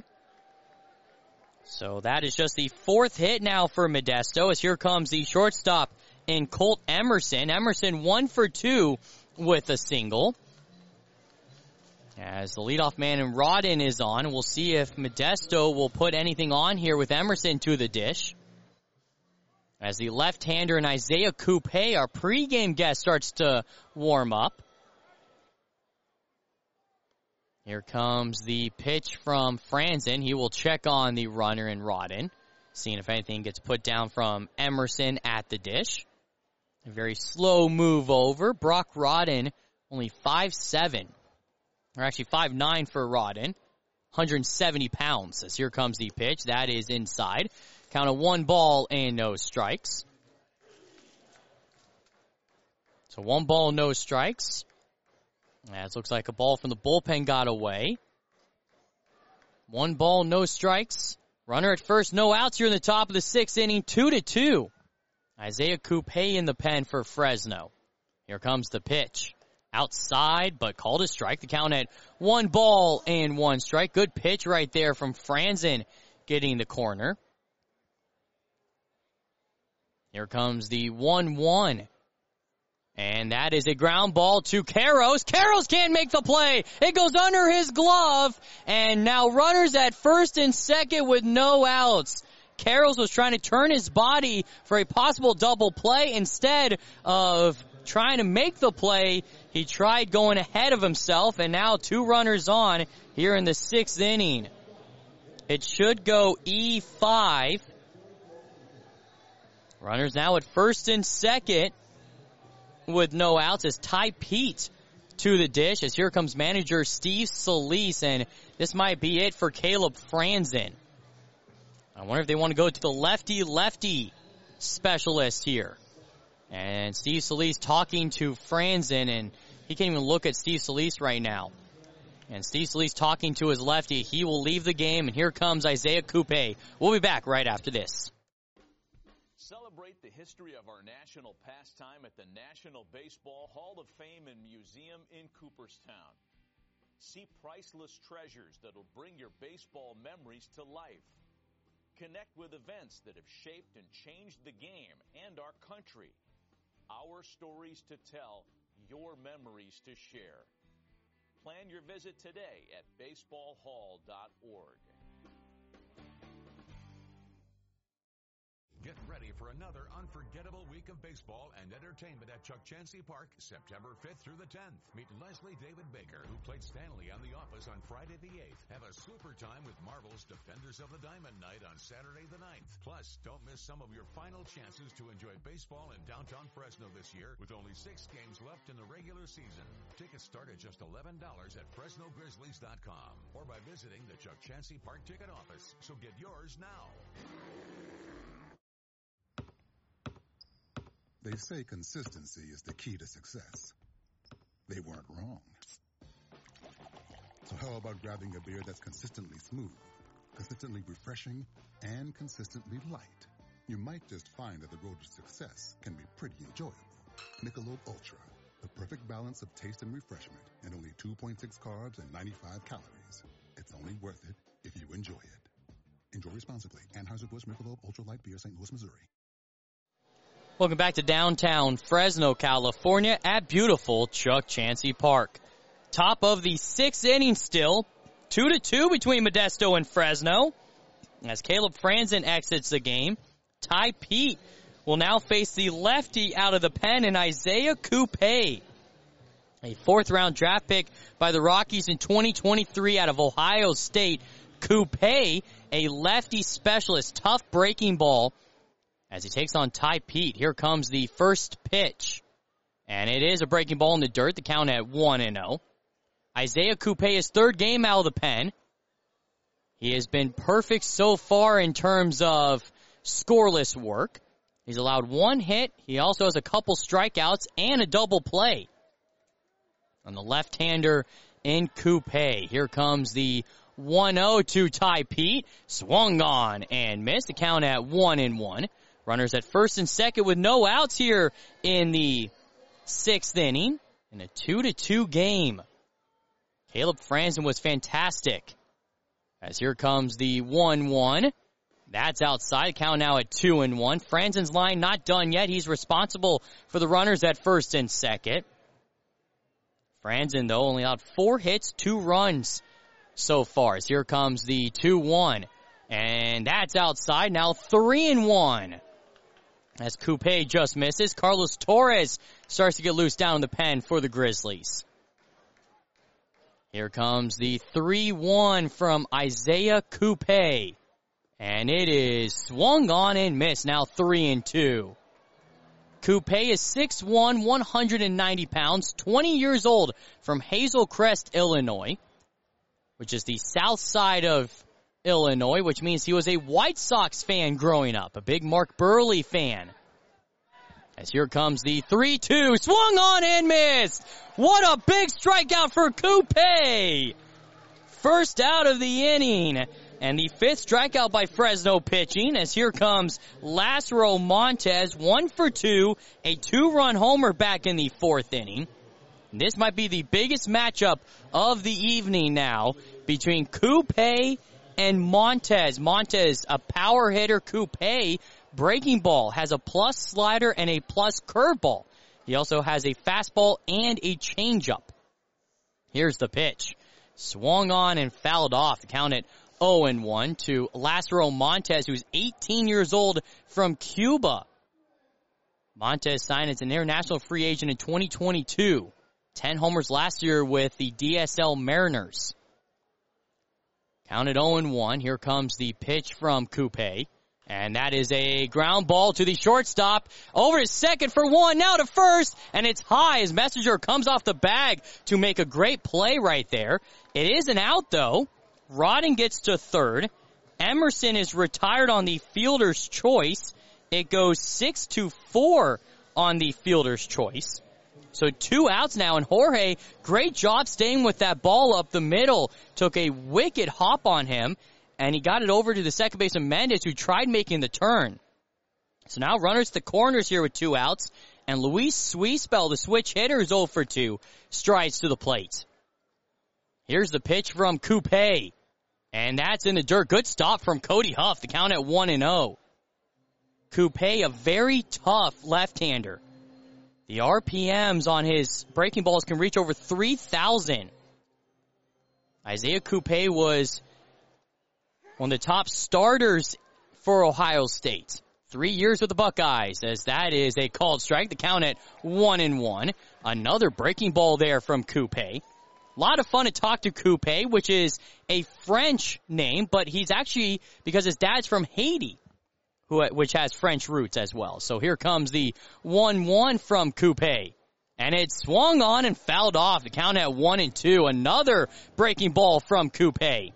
So that is just the fourth hit now for Modesto as here comes the shortstop in Colt Emerson. Emerson one for two with a single. As the leadoff man in Rodden is on, we'll see if Modesto will put anything on here with Emerson to the dish. As the left-hander in Isaiah Coupe, our pregame guest, starts to warm up. Here comes the pitch from Franzen. He will check on the runner in Rodden, seeing if anything gets put down from Emerson at the dish. A very slow move over. Brock Rodden, only five seven, or actually five nine for Rodden, one hundred seventy pounds. As here comes the pitch. That is inside. Count of one ball and no strikes. So one ball, no strikes. That looks like a ball from the bullpen got away. One ball, no strikes. Runner at first, no outs here in the top of the sixth inning, two to two. Isaiah Coupe in the pen for Fresno. Here comes the pitch. Outside, but called a strike. The count at one ball and one strike. Good pitch right there from Franzen getting the corner. Here comes the one one. And that is a ground ball to Karros. Karros can't make the play. It goes under his glove. And now runners at first and second with no outs. Karros was trying to turn his body for a possible double play. Instead of trying to make the play, he tried going ahead of himself. And now two runners on here in the sixth inning. It should go E five. Runners now at first and second with no outs as Ty Pete to the dish as here comes manager Steve Solis, and this might be it for Caleb Franzen. I wonder if they want to go to the lefty-lefty specialist here. And Steve Solis talking to Franzen, and he can't even look at Steve Solis right now. And Steve Solis talking to his lefty. He will leave the game, and here comes Isaiah Coupe. We'll be back right after this. Celebrate the history of our national pastime at the National Baseball Hall of Fame and Museum in Cooperstown. See priceless treasures that'll bring your baseball memories to life. Connect with events that have shaped and changed the game and our country. Our stories to tell, your memories to share. Plan your visit today at baseball hall dot org. Get ready for another unforgettable week of baseball and entertainment at Chuck Chansey Park, September fifth through the tenth. Meet Leslie David Baker, who played Stanley on The Office on Friday the eighth. Have a super time with Marvel's Defenders of the Diamond Night on Saturday the ninth. Plus, don't miss some of your final chances to enjoy baseball in downtown Fresno this year with only six games left in the regular season. Tickets start at just eleven dollars at Fresno Grizzlies dot com or by visiting the Chuck Chansey Park ticket office. So get yours now. They say consistency is the key to success. They weren't wrong. So how about grabbing a beer that's consistently smooth, consistently refreshing, and consistently light? You might just find that the road to success can be pretty enjoyable. Michelob Ultra, the perfect balance of taste and refreshment, and only two point six carbs and ninety-five calories. It's only worth it if you enjoy it. Enjoy responsibly. Anheuser-Busch Michelob Ultra Light Beer, Saint Louis, Missouri. Welcome back to downtown Fresno, California at beautiful Chuck Chansey Park. Top of the sixth inning still, two to two between Modesto and Fresno. As Caleb Franzen exits the game, Ty Pete will now face the lefty out of the pen in Isaiah Coupe, a fourth round draft pick by the Rockies in twenty twenty-three out of Ohio State. Coupe, a lefty specialist, tough breaking ball. As he takes on Ty Pete, here comes the first pitch. And it is a breaking ball in the dirt, the count at one and oh. Isaiah Coupe, his third game out of the pen. He has been perfect so far in terms of scoreless work. He's allowed one hit. He also has a couple strikeouts and a double play. On the left-hander in Coupe. Here comes the one oh to Ty Pete. Swung on and missed, the count at one and one. Runners at first and second with no outs here in the sixth inning in a two to two game. Caleb Franzen was fantastic. As here comes the one one. That's outside. Count now at two and one. Franzen's line not done yet. He's responsible for the runners at first and second. Franzen, though, only allowed four hits, two runs so far. As here comes the two one. And that's outside. Now three and one. As Coupe just misses, Carlos Torres starts to get loose down in the pen for the Grizzlies. Here comes the three one from Isaiah Coupe. And it is swung on and missed. Now three and two. Coupe is six one, one hundred ninety pounds, twenty years old, from Hazel Crest, Illinois, which is the south side of Illinois, which means he was a White Sox fan growing up, a big Mark Burley fan. As here comes the three two, swung on and missed. What a big strikeout for Coupe. First out of the inning, and the fifth strikeout by Fresno pitching, as here comes Lázaro Montes, one for two, a two-run homer back in the fourth inning. This might be the biggest matchup of the evening now between Coupe and Montes. Montes, a power hitter. Coupe, breaking ball, has a plus slider and a plus curveball. He also has a fastball and a changeup. Here's the pitch. Swung on and fouled off. The count at oh and one to Lázaro Montes, who's eighteen years old, from Cuba. Montes signed as an international free agent in twenty twenty-two. ten homers last year with the D S L Mariners. Counted oh and one. Here comes the pitch from Coupe. And that is a ground ball to the shortstop. Over to second for one. Now to first. And it's high as Messenger comes off the bag to make a great play right there. It is an out, though. Rodden gets to third. Emerson is retired on the fielder's choice. It goes six to four on the fielder's choice. So two outs now, and Jorge, great job staying with that ball up the middle. Took a wicked hop on him, and he got it over to the second baseman Mendez, who tried making the turn. So now runners to the corners here with two outs, and Luis Suispel, the switch hitter, is oh for two, strides to the plate. Here's the pitch from Coupe, and that's in the dirt. Good stop from Cody Huff, the count at one and oh. Coupe, a very tough left-hander. The R P Ms on his breaking balls can reach over three thousand. Isaiah Coupe was one of the top starters for Ohio State. three years with the Buckeyes, as that is a called strike. The count at one and one. Another breaking ball there from Coupe. A lot of fun to talk to Coupe, which is a French name, but he's actually, because his dad's from Haiti, who which has French roots as well. So here comes the one one from Coupe. And it swung on and fouled off. The count at one and two. Another breaking ball from Coupe.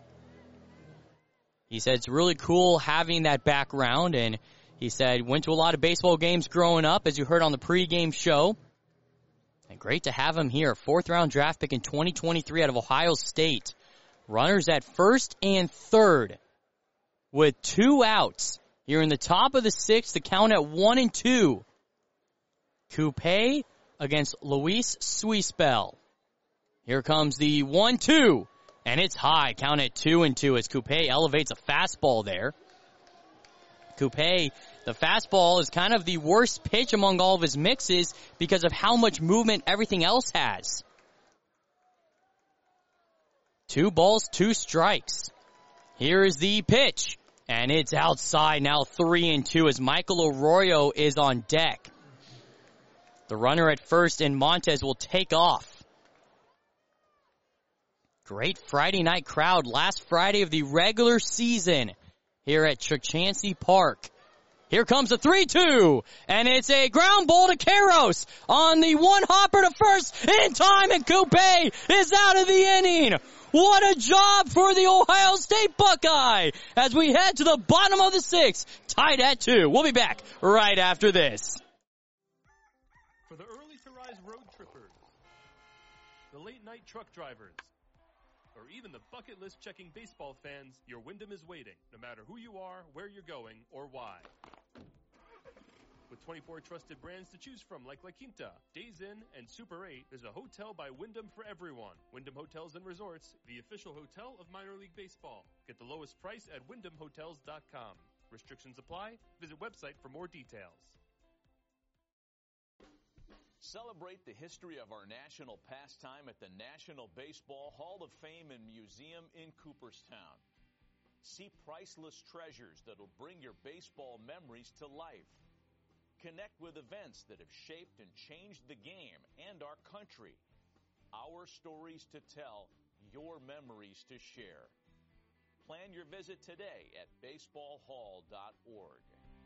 He said it's really cool having that background, and he said went to a lot of baseball games growing up, as you heard on the pregame show. And great to have him here. Fourth round draft pick in twenty twenty-three out of Ohio State. Runners at first and third with two outs. Here in the top of the sixth, the count at one and two. Coupe against Luis Suispel. Here comes the one two. And it's high. Count at two and two as Coupe elevates a fastball there. Coupe, the fastball is kind of the worst pitch among all of his mixes because of how much movement everything else has. Two balls, two strikes. Here is the pitch. And it's outside now, three and two as Michael Arroyo is on deck. The runner at first and Montes will take off. Great Friday night crowd. Last Friday of the regular season here at Chukchansi Park. Here comes the three two. And it's a ground ball to Karros on the one hopper to first in time. And Coupe is out of the inning. What a job for the Ohio State Buckeye as we head to the bottom of the sixth. Tied at two. We'll be back right after this. For the early to rise road trippers, the late night truck drivers, or even the bucket list checking baseball fans, your Wyndham is waiting, no matter who you are, where you're going, or why. With twenty-four trusted brands to choose from like La Quinta, Days Inn, and Super eight, there's a hotel by Wyndham for everyone. Wyndham Hotels and Resorts, the official hotel of minor league baseball. Get the lowest price at wyndham hotels dot com. Restrictions apply. Visit website for more details. Celebrate the history of our national pastime at the National Baseball Hall of Fame and Museum in Cooperstown. See priceless treasures that'll bring your baseball memories to life. Connect with events that have shaped and changed the game and our country. Our stories to tell, your memories to share. Plan your visit today at baseball hall dot org.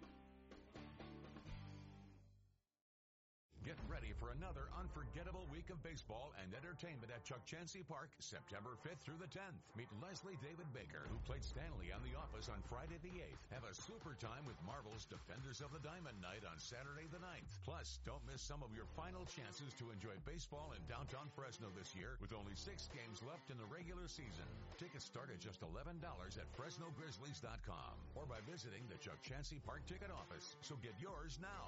Get ready for another unforgettable week of baseball and entertainment at Chukchansi Park, September fifth through the tenth. Meet Leslie David Baker, who played Stanley on The Office on Friday the eighth. Have a super time with Marvel's Defenders of the Diamond Night on Saturday the ninth. Plus, don't miss some of your final chances to enjoy baseball in downtown Fresno this year with only six games left in the regular season. Tickets start at just eleven dollars at fresno grizzlies dot com or by visiting the Chukchansi Park ticket office. So get yours now.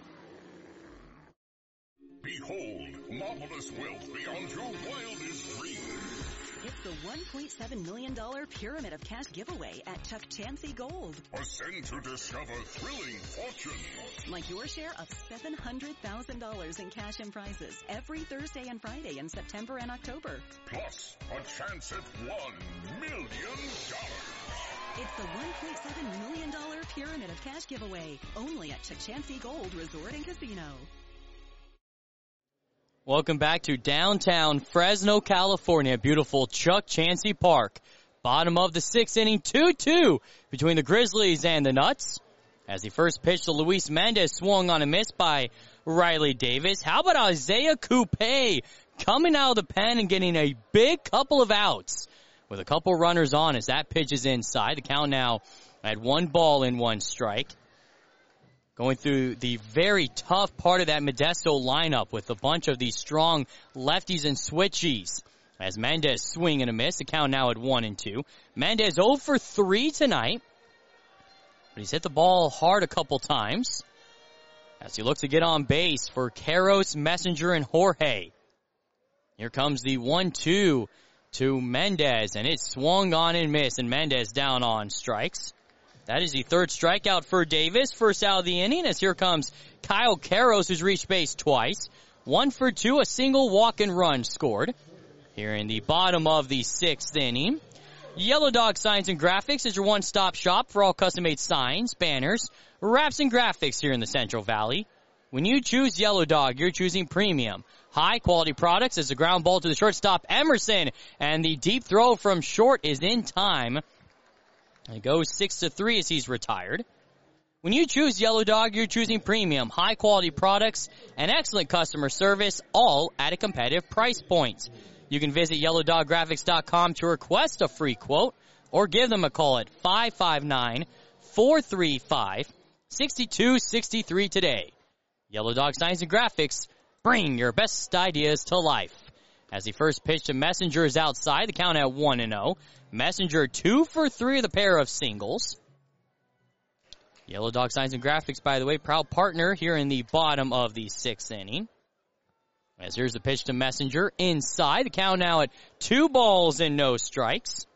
Behold, marvelous wealth beyond your wildest dreams. It's the one point seven million dollars Pyramid of Cash giveaway at Chukchansi Gold. Ascend to discover thrilling fortunes. Like your share of seven hundred thousand dollars in cash and prizes every Thursday and Friday in September and October. Plus, a chance at one million dollars. It's the one point seven million dollars Pyramid of Cash giveaway, only at Chukchansi Gold Resort and Casino. Welcome back to downtown Fresno, California. Beautiful Chukchansi Park. Bottom of the sixth inning, two two between the Grizzlies and the Nuts. As he first pitched to Luis Mendez, swung on a miss by Riley Davis. How about Isaiah Coupe coming out of the pen and getting a big couple of outs with a couple runners on as that pitch is inside. The count now at one ball and one strike. Going through the very tough part of that Modesto lineup with a bunch of these strong lefties and switchies. As Mendez swing and a miss, the count now at one and two. Mendez oh for three tonight, but he's hit the ball hard a couple times. As he looks to get on base for Karros, Messenger, and Jorge. Here comes the one two to Mendez, and it swung on and missed, and Mendez down on strikes. That is the third strikeout for Davis. First out of the inning as here comes Kyle Karros, who's reached base twice. One for two, a single walk and run scored. Here in the bottom of the sixth inning. Yellow Dog Signs and Graphics is your one-stop shop for all custom-made signs, banners, wraps, and graphics here in the Central Valley. When you choose Yellow Dog, you're choosing premium, high-quality products as the ground ball to the shortstop, Emerson, and the deep throw from short is in time. It goes six to three as he's retired. When you choose Yellow Dog, you're choosing premium, high-quality products and excellent customer service, all at a competitive price point. You can visit yellow dog graphics dot com to request a free quote or give them a call at five five nine, four three five, six two six three today. Yellow Dog Signs and Graphics, bring your best ideas to life. As the first pitch to Messenger is outside, the count at one and oh. Messenger two for three of the pair of singles. Yellow Dog Signs and Graphics, by the way, proud partner here in the bottom of the sixth inning. As here's the pitch to Messenger inside. The count now at two balls and no strikes.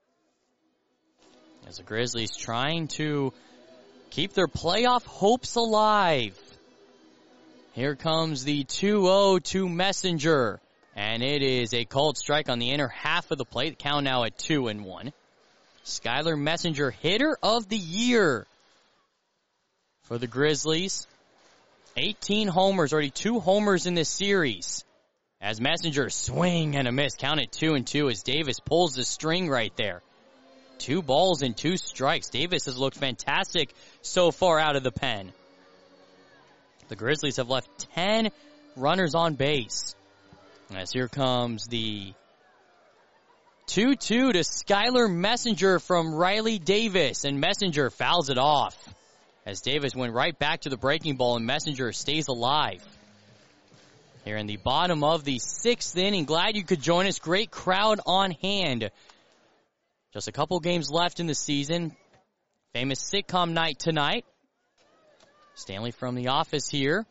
As the Grizzlies trying to keep their playoff hopes alive. Here comes the two oh to Messenger. And it is a called strike on the inner half of the plate. The count now at two and one. Skylar Messenger, hitter of the year for the Grizzlies. eighteen homers, already two homers in this series. As Messenger swing and a miss, count at two and two as Davis pulls the string right there. Two balls and two strikes. Davis has looked fantastic so far out of the pen. The Grizzlies have left ten runners on base. As here comes the two two to Skylar Messenger from Riley Davis, and Messenger fouls it off. As Davis went right back to the breaking ball and Messenger stays alive. Here in the bottom of the sixth inning, glad you could join us. Great crowd on hand. Just a couple games left in the season. Famous sitcom night tonight. Stanley from The Office here.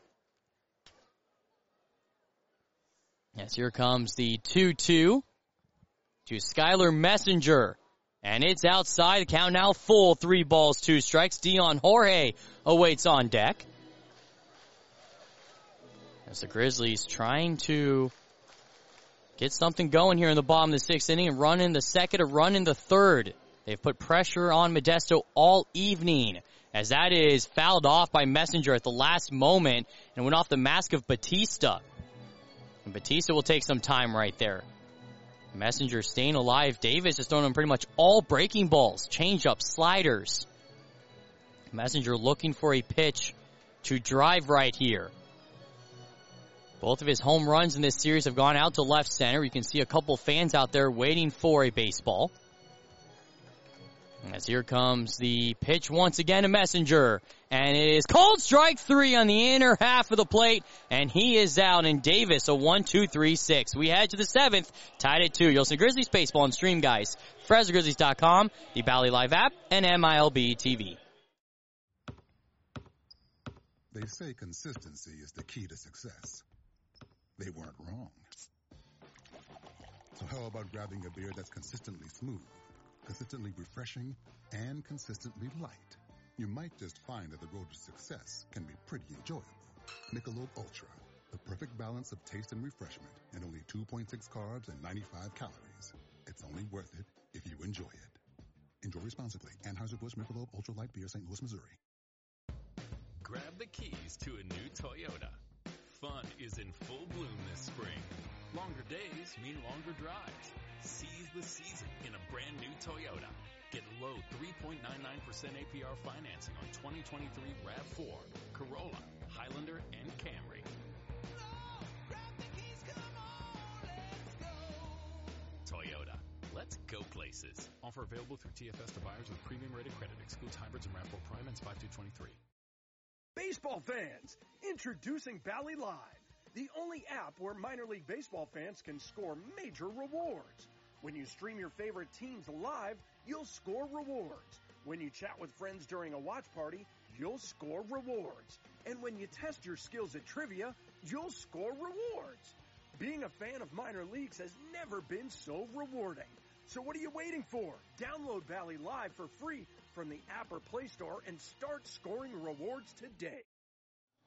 Yes, here comes the two two to Skylar Messenger. And it's outside. The count now full. Three balls, two strikes. Dion Jorge awaits on deck. As the Grizzlies trying to get something going here in the bottom of the sixth inning and run in the second, a run in the third. They've put pressure on Modesto all evening as that is fouled off by Messenger at the last moment and went off the mask of Batista. And Batista will take some time right there. Messenger staying alive. Davis is throwing him pretty much all breaking balls, changeups, sliders. Messenger looking for a pitch to drive right here. Both of his home runs in this series have gone out to left center. You can see a couple fans out there waiting for a baseball. As here comes the pitch once again to Messenger. And it is called strike three on the inner half of the plate. And he is out. And Davis, a one two three six. We head to the seventh, tied at two. You'll see Grizzlies baseball on Stream, guys. Fresno Grizzlies dot com, the Bally Live app, and M I L B T V. They say consistency is the key to success. They weren't wrong. So how about grabbing a beer that's consistently smooth, consistently refreshing, and consistently light? You might just find that the road to success can be pretty enjoyable. Michelob Ultra, the perfect balance of taste and refreshment, and only two point six carbs and ninety-five calories. It's only worth it if you enjoy it. Enjoy responsibly. Anheuser-Busch Michelob Ultra Light Beer, Saint Louis, Missouri. Grab the keys to a new Toyota. Fun is in full bloom this spring. Longer days mean longer drives. Seize the season in a brand new Toyota. Get low three point nine nine percent A P R financing on twenty twenty-three RAV four, Corolla, Highlander, and Camry. Toyota. Let's go places. Offer available through T F S to buyers with premium rated credit. Excludes hybrids and RAV four Prime and five two twenty-three. Baseball fans, introducing Bally Live, the only app where minor league baseball fans can score major rewards. When you stream your favorite teams live, you'll score rewards. When you chat with friends during a watch party, you'll score rewards. And when you test your skills at trivia, you'll score rewards. Being a fan of minor leagues has never been so rewarding. So what are you waiting for? Download Bally Live for free from the app or Play Store and start scoring rewards today.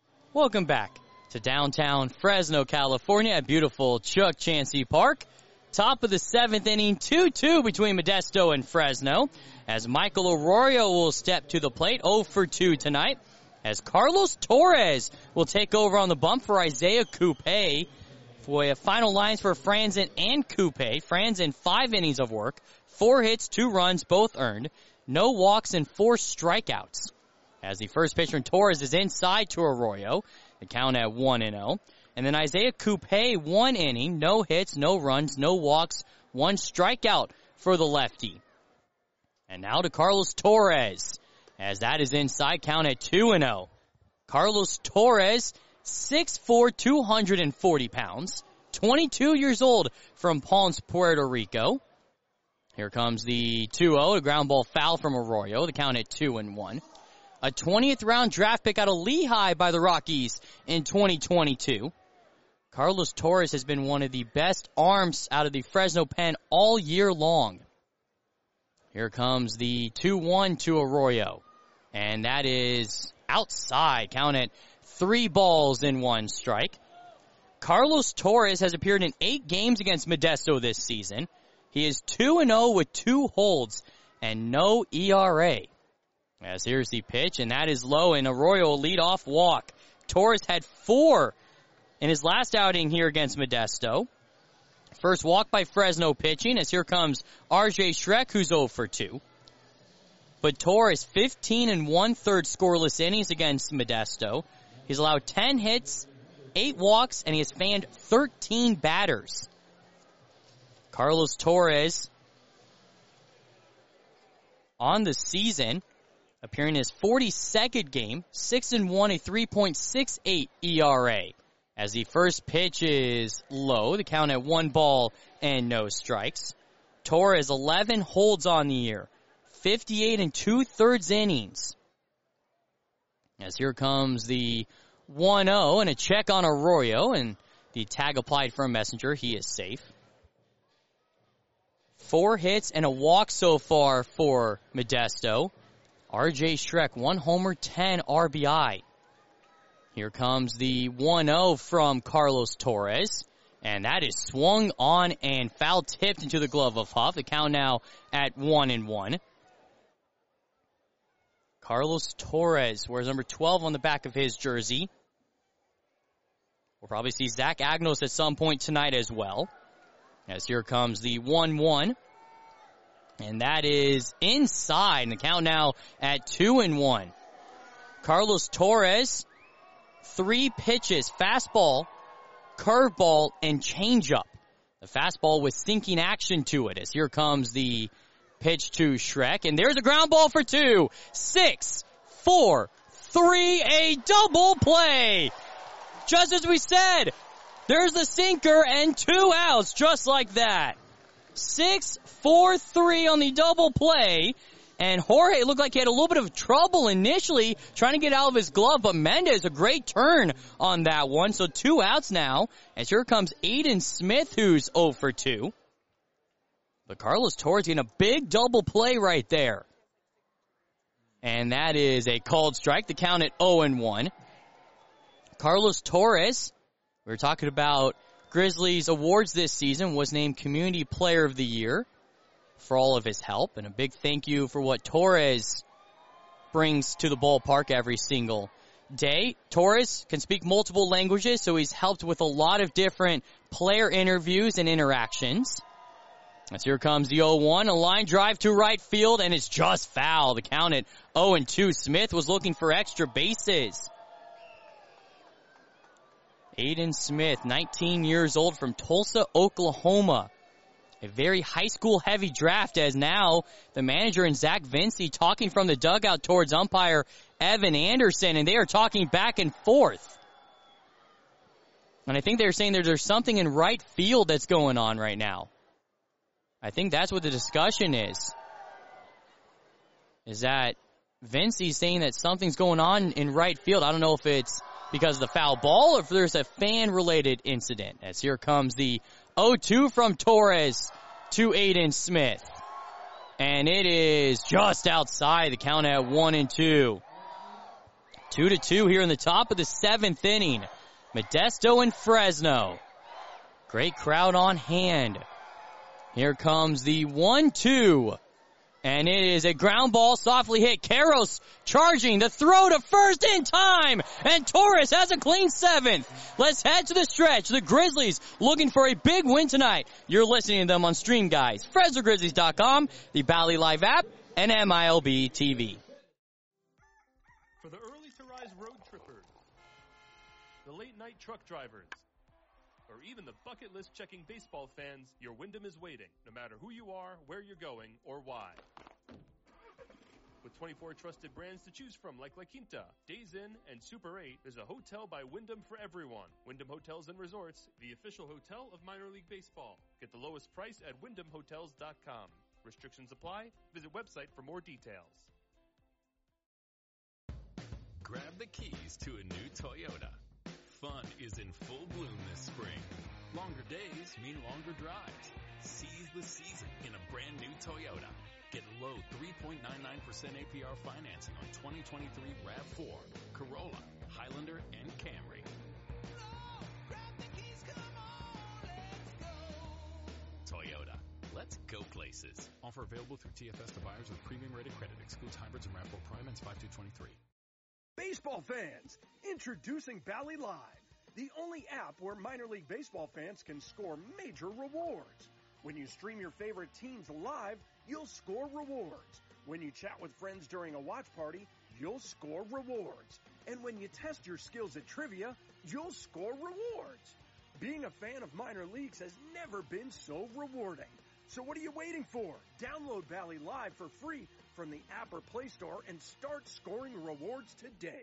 Welcome back to downtown Fresno, California at beautiful Chuck Chansey Park. Top of the seventh inning, two two between Modesto and Fresno, as Michael Arroyo will step to the plate, oh for two tonight, as Carlos Torres will take over on the bump for Isaiah Coupe. For final lines for Franzen and Coupe. Franzen, five innings of work, four hits, two runs, both earned, no walks, and four strikeouts. As the first pitcher, Torres, is inside to Arroyo, the count at one and oh. And then Isaiah Coupe, one inning, no hits, no runs, no walks, one strikeout for the lefty. And now to Carlos Torres, as that is inside, count at two and oh. Carlos Torres, six foot four, two hundred forty pounds, twenty-two years old, from Palms, Puerto Rico. Here comes the two oh, a ground ball foul from Arroyo, the count at two and one. A twentieth round draft pick out of Lehigh by the Rockies in twenty twenty-two. Carlos Torres has been one of the best arms out of the Fresno pen all year long. Here comes the two one to Arroyo, and that is outside, count at three balls in one strike. Carlos Torres has appeared in eight games against Modesto this season. He is two and oh with two holds and no E R A. As here's the pitch, and that is low, and Arroyo lead-off walk. Torres had four in his last outing here against Modesto. First walk by Fresno pitching, as here comes R J Schreck, who's oh for two. But Torres, fifteen and one-third scoreless innings against Modesto. He's allowed ten hits, eight walks, and he has fanned thirteen batters. Carlos Torres, on the season, appearing in his forty-second game, six and one, a three point six eight E R A. As the first pitch is low, the count at one ball and no strikes. Torres, eleven holds on the year, fifty-eight and two-thirds innings. As here comes the one oh, and a check on Arroyo, and the tag applied from Messenger. He is safe. Four hits and a walk so far for Modesto. R J Schreck, one homer, ten R B I. Here comes the one oh from Carlos Torres, and that is swung on and foul tipped into the glove of Huff. The count now at one and one. Carlos Torres wears number twelve on the back of his jersey. We'll probably see Zach Agnos at some point tonight as well. As here comes the one one. And that is inside. And the count now at two and one. Carlos Torres, three pitches, fastball, curveball, and changeup. The fastball with sinking action to it. As here comes the pitch to Schreck. And there's a ground ball for two. Six, four, three, a double play. Just as we said, there's the sinker and two outs just like that. Six, four, three on the double play. And Jorge looked like he had a little bit of trouble initially trying to get out of his glove, but Mendez, a great turn on that one. So two outs now, as here comes Aiden Smith, who's oh for two. But Carlos Torres getting a big double play right there. And that is a called strike. The count at oh and one. Carlos Torres, we were talking about Grizzlies awards this season, was named Community Player of the Year for all of his help. And a big thank you for what Torres brings to the ballpark every single day. Torres can speak multiple languages, so he's helped with a lot of different player interviews and interactions. As here comes the oh one, a line drive to right field, and it's just foul. The count at oh and two. Smith was looking for extra bases. Aiden Smith, nineteen years old, from Tulsa, Oklahoma. A very high school heavy draft, as now the manager and Zach Vinci talking from the dugout towards umpire Evan Anderson, and they are talking back and forth. And I think they're saying that there's something in right field that's going on right now. I think that's what the discussion is. Is that Vinci's saying that something's going on in right field. I don't know if it's because of the foul ball or if there's a fan-related incident. As here comes the oh two from Torres to Aiden Smith. And it is just outside. The count at one and two. Two to two here in the top of the seventh inning. Modesto and Fresno. Great crowd on hand Here comes the one two. And it is a ground ball softly hit. Karros charging the throw to first in time. And Torres has a clean seventh. Let's head to the stretch. The Grizzlies looking for a big win tonight. You're listening to them on Stream Guys, Fresno Grizzlies dot com, the Bally Live app, and M I L B T V. For the early to rise road trippers, the late night truck drivers, or even the bucket list checking baseball fans, your Wyndham is waiting, no matter who you are, where you're going, or why. With twenty-four trusted brands to choose from like La Quinta, Days Inn, and Super eight, there's a hotel by Wyndham for everyone. Wyndham Hotels and Resorts, the official hotel of minor league baseball. Get the lowest price at wyndham hotels dot com. Restrictions apply. Visit website for more details. Grab the keys to a new Toyota. Fun is in full bloom this spring. Longer days mean longer drives. Seize the season in a brand new Toyota. Get low three point nine nine percent A P R financing on twenty twenty-three RAV four, Corolla, Highlander, and Camry. Toyota. Let's go places. Offer available through T F S to buyers with premium rated credit. Excludes hybrids and RAV four Prime and five two twenty-three. Baseball fans, introducing Bally Live, the only app where minor league baseball fans can score major rewards. When you stream your favorite teams live, you'll score rewards. When you chat with friends during a watch party, you'll score rewards. And when you test your skills at trivia, you'll score rewards. Being a fan of minor leagues has never been so rewarding. So what are you waiting for? Download Bally Live for free from the app or Play Store and start scoring rewards today.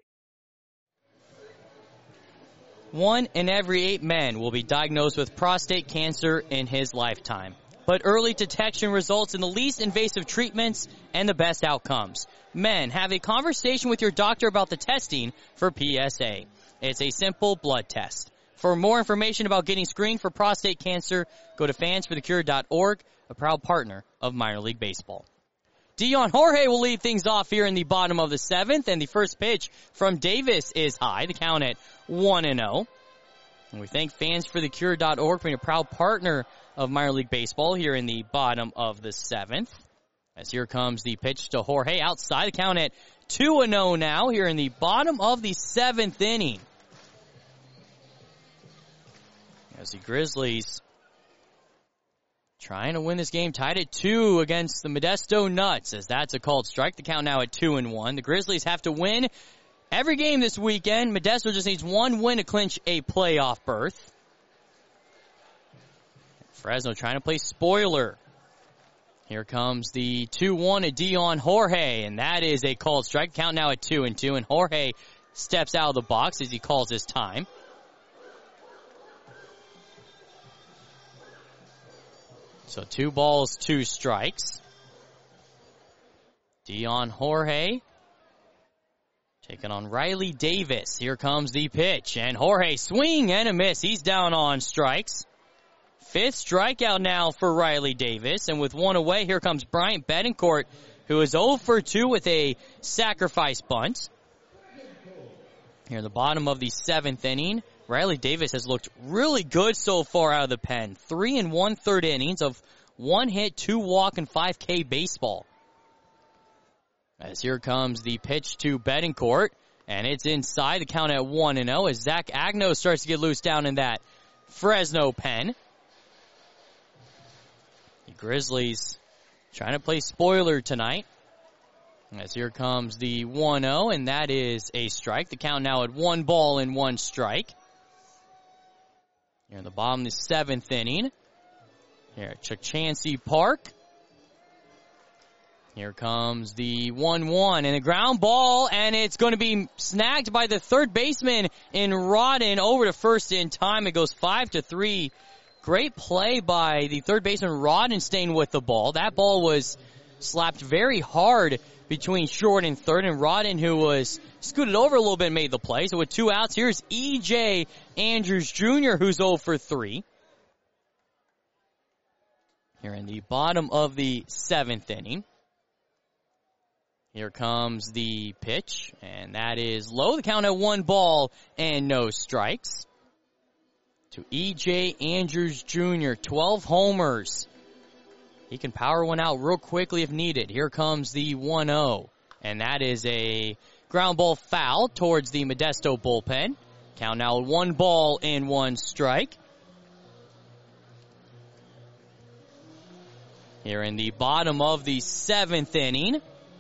One in every eight men will be diagnosed with prostate cancer in his lifetime. But early detection results in the least invasive treatments and the best outcomes. Men, have a conversation with your doctor about the testing for P S A. It's a simple blood test. For more information about getting screened for prostate cancer, go to fans for the cure dot org, a proud partner of minor league baseball. Dion Jorge will lead things off here in the bottom of the seventh, and the first pitch from Davis is high. The count at one and oh. And we thank fans for the cure dot org for being a proud partner of minor league baseball here in the bottom of the seventh. As here comes the pitch to Jorge outside. The count at two and oh now here in the bottom of the seventh inning. As the Grizzlies trying to win this game, tied at two against the Modesto Nuts, as that's a called strike. The count now at two and one. The Grizzlies have to win every game this weekend. Modesto just needs one win to clinch a playoff berth. Fresno trying to play spoiler. Here comes the two one to Dion Jorge, and that is a called strike. Count now at two and two, and Jorge steps out of the box as he calls his time. So two balls, two strikes. Dion Jorge taking on Riley Davis. Here comes the pitch, and Jorge swing and a miss. He's down on strikes. Fifth strikeout now for Riley Davis, and with one away, here comes Bryant Betancourt, who is oh for two with a sacrifice bunt. Here in the bottom of the seventh inning, Riley Davis has looked really good so far out of the pen. Three and one third innings of one hit, two walk, and five K baseball. As here comes the pitch to Betancourt, and it's inside. The count at one and oh as Zach Agno starts to get loose down in that Fresno pen. The Grizzlies trying to play spoiler tonight. As here comes the one oh, and that is a strike. The count now at one ball and one strike. Here in the bottom of the seventh inning. Here at Chukchansi Park. Here comes the one one and a ground ball, and it's going to be snagged by the third baseman in Rodden over to first in time. It goes five to three. Great play by the third baseman Rodden staying with the ball. That ball was slapped very hard between short and third, and Rodden, who was scooted over a little bit, made the play. So with two outs, here's E J Andrews Junior, who's oh for three. Here in the bottom of the seventh inning. Here comes the pitch, and that is low. The count at one ball and no strikes. To E J Andrews Junior, twelve homers He can power one out real quickly if needed. Here comes the one oh. And that is a ground ball foul towards the Modesto bullpen. Count now one ball and one strike. Here in the bottom of the seventh inning.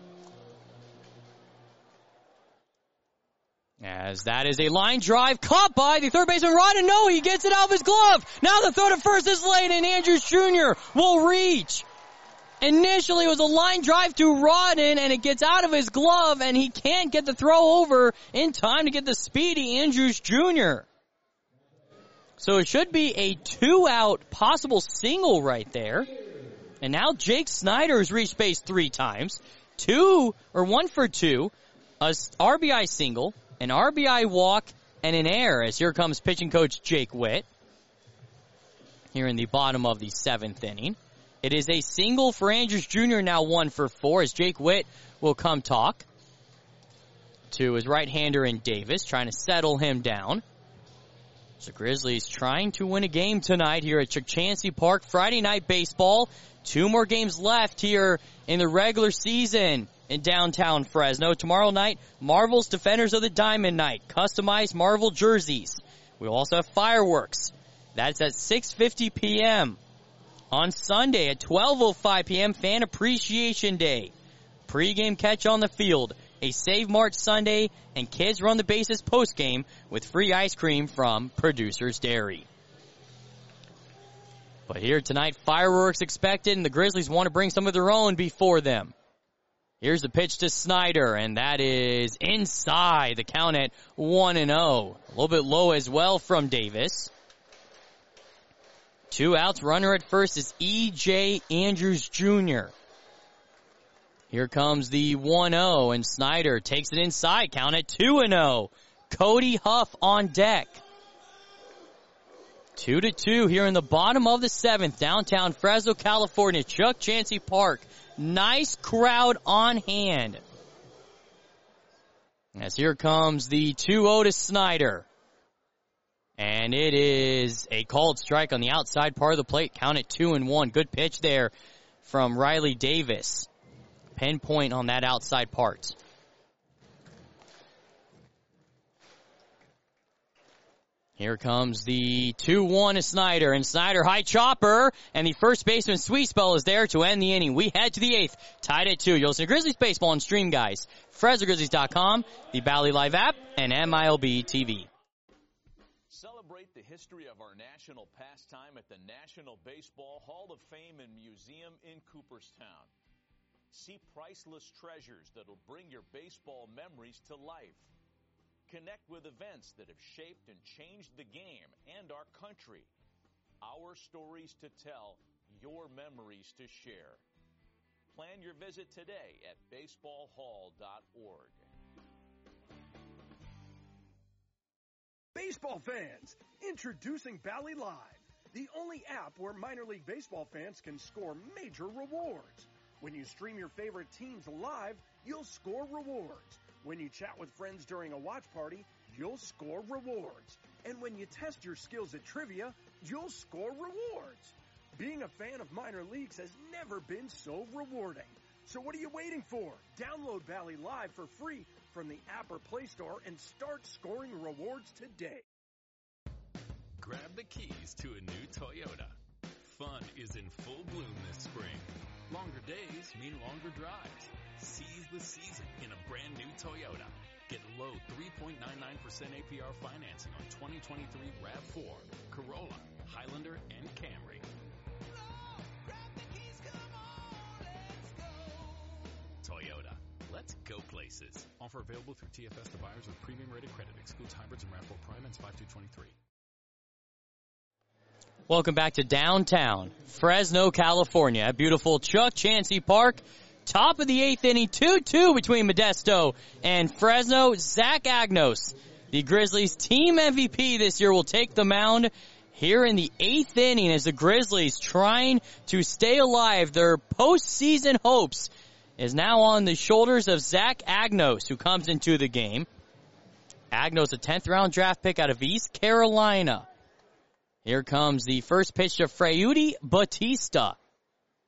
As that is a line drive caught by the third baseman Rodden. No, he gets it out of his glove. Now the throw to first is late and Andrews Junior will reach. Initially it was a line drive to Rodden and it gets out of his glove and he can't get the throw over in time to get the speedy Andrews Junior So it should be a two out possible single right there. And now Jake Snyder has reached base three times. Two, or one for two, a R B I single, an R B I walk, and an error as here comes pitching coach Jake Witt. Here in the bottom of the seventh inning. It is a single for Andrews Junior, now one for four as Jake Witt will come talk to his right-hander in Davis, trying to settle him down. So Grizzlies trying to win a game tonight here at Chukchansi Park. Friday night baseball. Two more games left here in the regular season in downtown Fresno. Tomorrow night, Marvel's Defenders of the Diamond Night. Customized Marvel jerseys. We'll also have fireworks. That's at six fifty p.m. On Sunday at twelve oh five p.m., Fan Appreciation Day. Pre-game catch on the field. A Save March Sunday, and kids run the bases post-game with free ice cream from Producer's Dairy. But here tonight, fireworks expected, and the Grizzlies want to bring some of their own before them. Here's the pitch to Snyder, and that is inside. The count at one and oh. A little bit low as well from Davis. Two outs, runner at first is E J Andrews Junior Here comes the one oh, and Snyder takes it inside. Count at two and oh. Cody Huff on deck. Two to two here in the bottom of the seventh, downtown Fresno, California, Chukchansi Park. Nice crowd on hand. As here comes the two oh to Snyder. And it is a called strike on the outside part of the plate. Count it two and one. Good pitch there from Riley Davis. Pinpoint on that outside part. Here comes the two one to Snyder, and Snyder high chopper, and the first baseman sweet spell is there to end the inning. We head to the eighth, tied at two. You'll listen to Grizzlies Baseball on Stream Guys, Fresno Grizzlies dot com, the Bally Live app, and M I L B T V. Celebrate the history of our national pastime at the National Baseball Hall of Fame and Museum in Cooperstown. See priceless treasures that'll bring your baseball memories to life. Connect with events that have shaped and changed the game and our country. Our stories to tell, your memories to share. Plan your visit today at baseball hall dot org. Baseball fans, introducing Bally Live, the only app where minor league baseball fans can score major rewards. When you stream your favorite teams live, you'll score rewards. When you chat with friends during a watch party, you'll score rewards. And when you test your skills at trivia, you'll score rewards. Being a fan of minor leagues has never been so rewarding. So what are you waiting for? Download Bally Live for free from the app or Play Store and start scoring rewards today. Grab the keys to a new Toyota. Fun is in full bloom this spring. Longer days mean longer drives. Seize the season in a brand new Toyota. Get low three point nine nine percent A P R financing on twenty twenty-three RAV four, Corolla, Highlander, and Camry. Toyota. Let's go places. Offer available through T F S to buyers with premium rated credit. Excludes hybrids and RAV four Prime and five two twenty-three. Welcome back to downtown Fresno, California, at beautiful Chukchansi Park. Top of the eighth inning, two two between Modesto and Fresno. Zach Agnos, the Grizzlies team M V P this year, will take the mound here in the eighth inning as the Grizzlies trying to stay alive. Their postseason hopes is now on the shoulders of Zach Agnos, who comes into the game. Agnos, a tenth round draft pick out of East Carolina. Here comes the first pitch to Freudy Batista.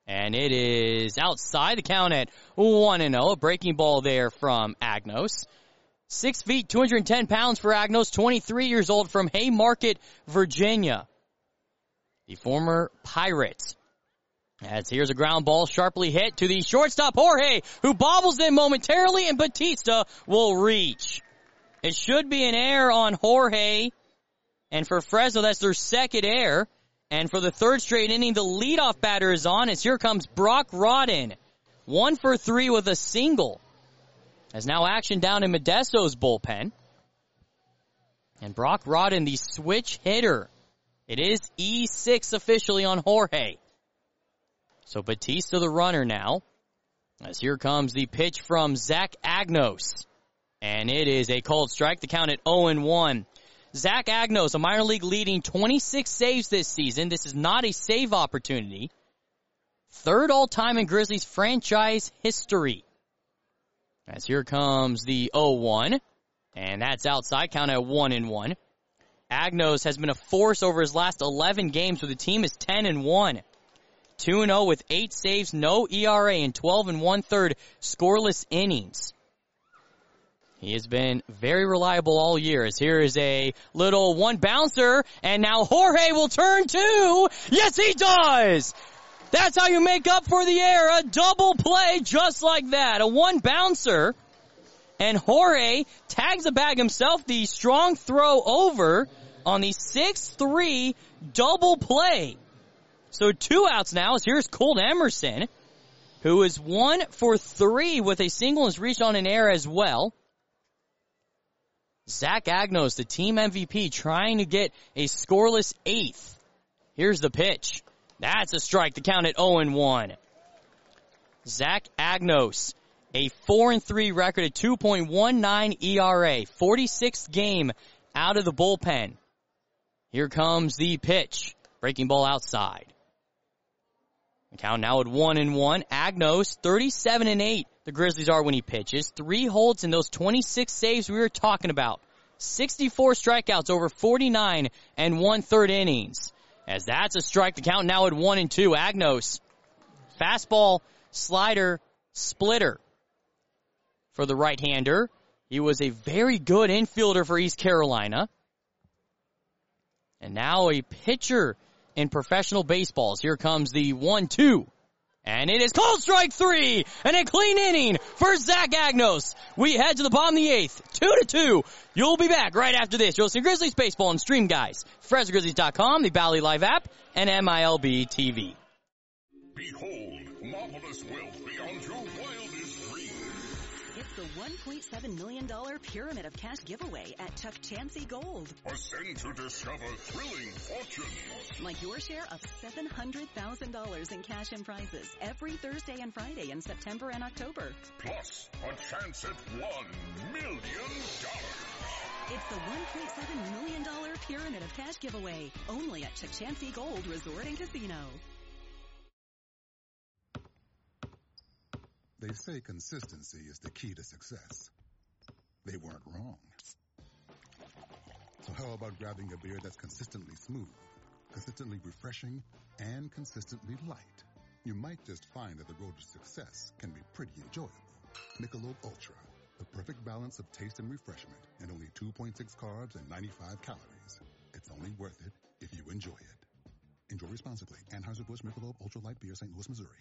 And it is outside the count at one and oh. A breaking ball there from Agnos. Six feet, two hundred ten pounds for Agnos, twenty-three years old from Haymarket, Virginia. The former Pirate. As here's a ground ball sharply hit to the shortstop Jorge, who bobbles in momentarily, and Batista will reach. It should be an error on Jorge. And for Fresno, that's their second error. And for the third straight inning, the leadoff batter is on as here comes Brock Rodden. One for three with a single. As now action down in Modesto's bullpen. And Brock Rodden, the switch hitter. It is E six officially on Jorge. So Batista the runner now. As here comes the pitch from Zach Agnos. And it is a called strike. The count at oh and one. Zach Agnos, a minor league leading twenty-six saves this season. This is not a save opportunity. Third all-time in Grizzlies franchise history. As here comes the oh one. And that's outside, count at one and one. Agnos has been a force over his last eleven games, where the team is ten and one. two and oh with eight saves, no E R A, and twelve and one-third scoreless innings. He has been very reliable all year, as here is a little one bouncer, and now Jorge will turn two. Yes, he does! That's how you make up for the error. A double play just like that. A one bouncer, and Jorge tags the bag himself. The strong throw over on the six three double play. So two outs now, as here's Colt Emerson, who is one for three with a single, has reached on an error as well. Zach Agnos, the team M V P, trying to get a scoreless eighth. Here's the pitch. That's a strike. The count at oh and one. Zach Agnos, a four and three record at two point one nine E R A. forty-sixth game out of the bullpen. Here comes the pitch. Breaking ball outside. The count now at one and one. Agnos, thirty-seven and eight. The Grizzlies are when he pitches. Three holds in those twenty-six saves we were talking about. sixty-four strikeouts over forty-nine and one-third innings. As that's a strike, the count now at one and two. Agnos, fastball, slider, splitter for the right-hander. He was a very good infielder for East Carolina. And now a pitcher in professional baseballs. Here comes the one two. And it is called strike three, and a clean inning for Zach Agnos. We head to the bottom of the eighth, two to two. You'll be back right after this. You'll see Grizzlies Baseball and Stream Guys, Fresno Grizzlies dot com, the Bally Live app, and M I L B T V. Behold, marvelous wealth beyond your wildest dreams. It's the one point seven million dollars Pyramid of Cash giveaway at Chuck Chansey Gold. Ascend to discover thrilling fortunes. Like your share of seven hundred thousand dollars in cash and prizes every Thursday and Friday in September and October. Plus, a chance at one million dollars. It's the one point seven million dollars Pyramid of Cash giveaway, only at Chuck Chansey Gold Resort and Casino. They say consistency is the key to success. They weren't wrong. So how about grabbing a beer that's consistently smooth, consistently refreshing, and consistently light? You might just find that the road to success can be pretty enjoyable. Michelob Ultra, the perfect balance of taste and refreshment, and only two point six carbs and ninety-five calories. It's only worth it if you enjoy it. Enjoy responsibly. Anheuser-Busch Michelob Ultra Light Beer, Saint Louis, Missouri.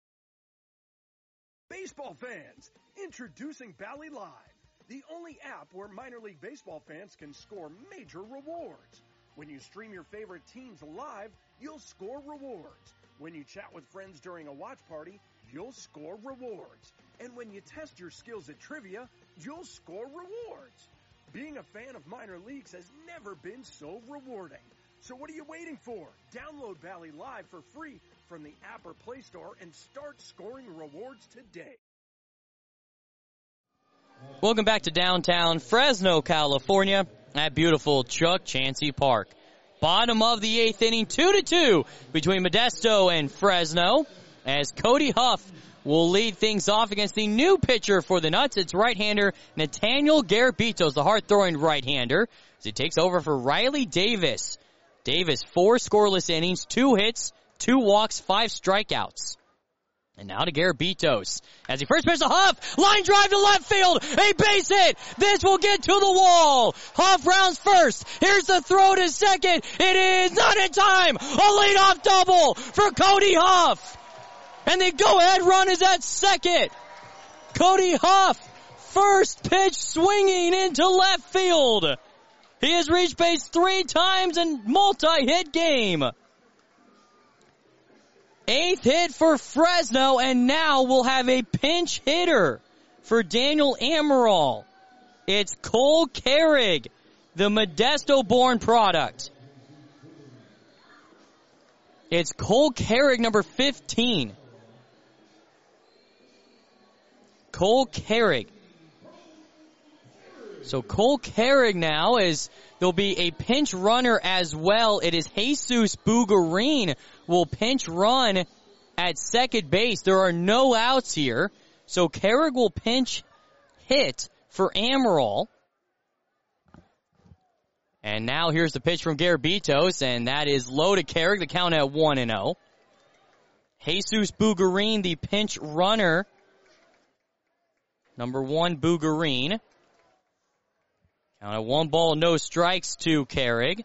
Baseball fans, introducing Bally Live, the only app where minor league baseball fans can score major rewards. When you stream your favorite teams live, you'll score rewards. When you chat with friends during a watch party, you'll score rewards. And when you test your skills at trivia, you'll score rewards. Being a fan of minor leagues has never been so rewarding. So what are you waiting for? Download Bally Live for free from the app or Play Store and start scoring rewards today. Welcome back to downtown Fresno, California, at beautiful Chuck Chansey Park. Bottom of the eighth inning, two to two between Modesto and Fresno, as Cody Huff will lead things off against the new pitcher for the Nuts. It's right-hander Nathaniel Garabitos, the hard-throwing right-hander, as he takes over for Riley Davis. Davis, four scoreless innings, two hits, two walks, five strikeouts. And now to Garabitos. As he first pitches to Huff. Line drive to left field. A base hit. This will get to the wall. Huff rounds first. Here's the throw to second. It is not in time. A leadoff double for Cody Huff. And the go-ahead run is at second. Cody Huff, first pitch swinging into left field. He has reached base three times in multi-hit game. Eighth hit for Fresno, and now we'll have a pinch hitter for Daniel Amaral. It's Cole Carrig, the Modesto-born product. It's Cole Carrig, number fifteen. Cole Carrig. So Cole Carrig now is, there'll be a pinch runner as well. It is Jesus Bugarin will pinch run at second base. There are no outs here. So Carrig will pinch hit for Amaral. And now here's the pitch from Garabitos, and that is low to Carrig, the count at one and oh. Jesus Bugarin, the pinch runner. Number one, Bugarin. Count at one ball, no strikes to Carrig.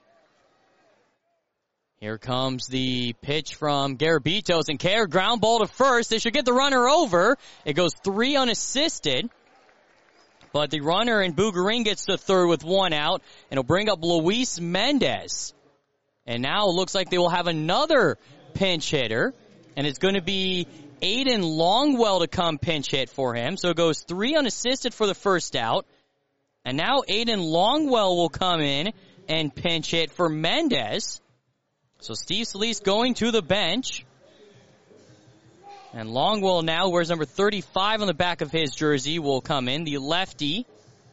Here comes the pitch from Garabitos, and Carrig ground ball to first. They should get the runner over. It goes three unassisted. But the runner in Bugarin gets to third with one out, and it'll bring up Luis Mendez. And now it looks like they will have another pinch hitter, and it's going to be Aiden Longwell to come pinch hit for him. So it goes three unassisted for the first out. And now Aiden Longwell will come in and pinch hit for Mendez. So Steve Solis going to the bench. And Longwell now wears number thirty-five on the back of his jersey, will come in, the lefty.